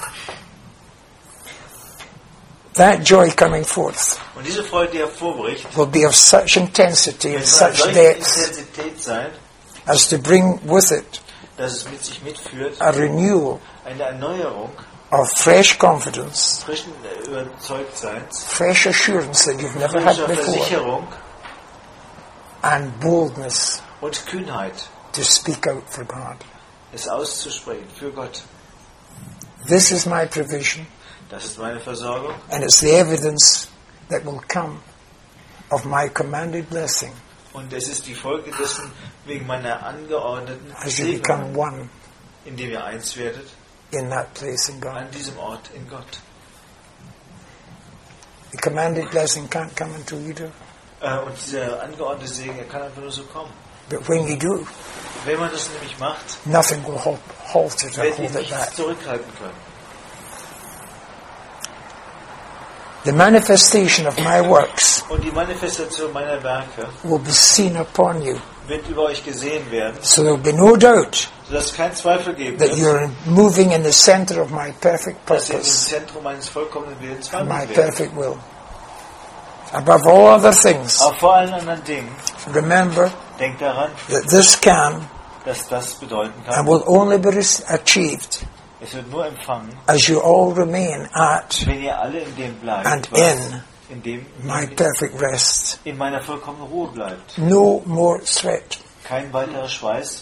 That joy coming forth Und diese Freude, die hervorbricht, will be of such intensity and wird von einer such solchen depth Intensität sein, as to bring with it dass es mit sich mitführt, a renewal eine Erneuerung of fresh confidence, frischen Überzeugtseins, fresh assurance that you've never had frischer before, Versicherung and boldness und Kühnheit, to speak out for God. es auszusprechen für Gott. This is my provision, Das ist meine Versorgung and it's the evidence that will come of my commanded blessing und es ist die Folge dessen wegen meiner angeordneten as you become Segnungen, one indem ihr eins werdet in that place in God. an diesem Ort in Gott. The commanded blessing can't come until you do. Äh, und dieser angeordnete Segen, er kann einfach nur so kommen. But when you do, Wenn man das nämlich macht, nothing will halt, halt it or wird ihn hold it nichts back. zurückhalten können. The manifestation of my works Und die Manifestation meiner Werke will be seen upon you. wird über euch gesehen werden, So there will be no doubt sodass es keinen Zweifel geben that wird, you're moving in the center of my perfect dass ihr im purpose Zentrum meines vollkommenen Willens and my wandeln werdet. perfect will. Above all other things, Auch vor allen anderen Dingen, remember denkt daran, that this can dass das bedeuten and kann, will only be re- achieved es wird nur empfangen, as you all remain at wenn ihr alle in dem bleibt, and was in in dem my perfect rest. in meiner vollkommenen Ruhe bleibt. No more sweat. Kein weiterer Schweiß.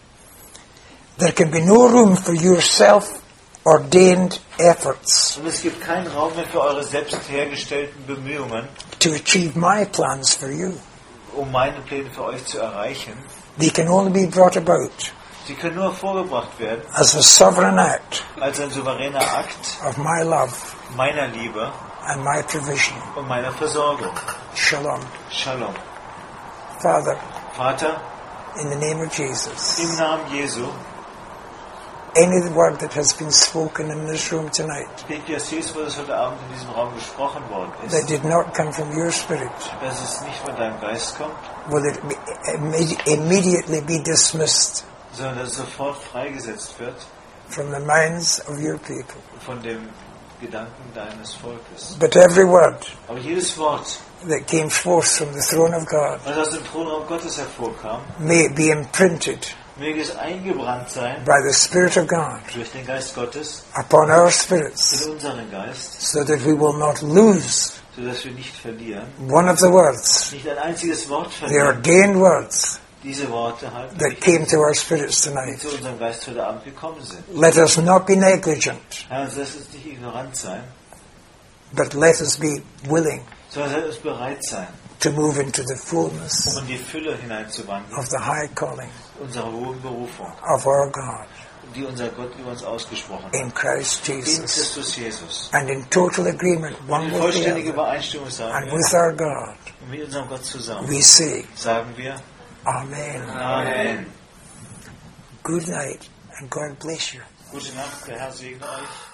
There can be no room for your self-ordained efforts Und es gibt keinen Raum mehr für eure selbst hergestellten Bemühungen, to achieve my plans for you. um meine Pläne für euch zu erreichen. They can only be brought about Sie können nur vorgebracht werden as a sovereign act als ein souveräner Akt of my love meiner Liebe and my provision. und meiner Versorgung. Shalom. Shalom. Father, Vater, in the name of Jesus, im Namen Jesu, any word that has been spoken in this room tonight steht dir dies, was heute Abend in diesem Raum gesprochen worden that ist, did not come from your spirit, dass es nicht von deinem Geist kommt, will it be, imme- immediately be dismissed sondern dass es sofort freigesetzt wird from the minds of your people. von dem Gedanken deines Volkes. But every word Aber jedes Wort, that came forth from the throne of God, was aus dem Thronraum Gottes hervorkam, may it be imprinted möge es eingebrannt sein by the Spirit of God durch den Geist Gottes upon our spirits, in unseren Geist, so that we will not lose sodass wir nicht verlieren, one of the words, nicht ein einziges Wort the verlieren. ordained words Diese Worte halt, that die came to our spirits die tonight. zu unserem Geist heute Abend gekommen sind. Let us not be negligent, Herr, lass uns nicht ignorant sein, but let us be willing sondern lass uns bereit sein, to move into the fullness um in die Fülle hineinzuwandeln, of the high calling unserer hohen Berufung, of our God die unser Gott über uns ausgesprochen hat. in Christ In Jesus, Christus Jesus. and in total agreement one In with the vollständige other Übereinstimmung sagen and wir, with our God, und mit unserem Gott zusammen, we say, sagen wir, Amen. Amen. Good night, and God bless you. Gute Nacht, der Herr segne euch.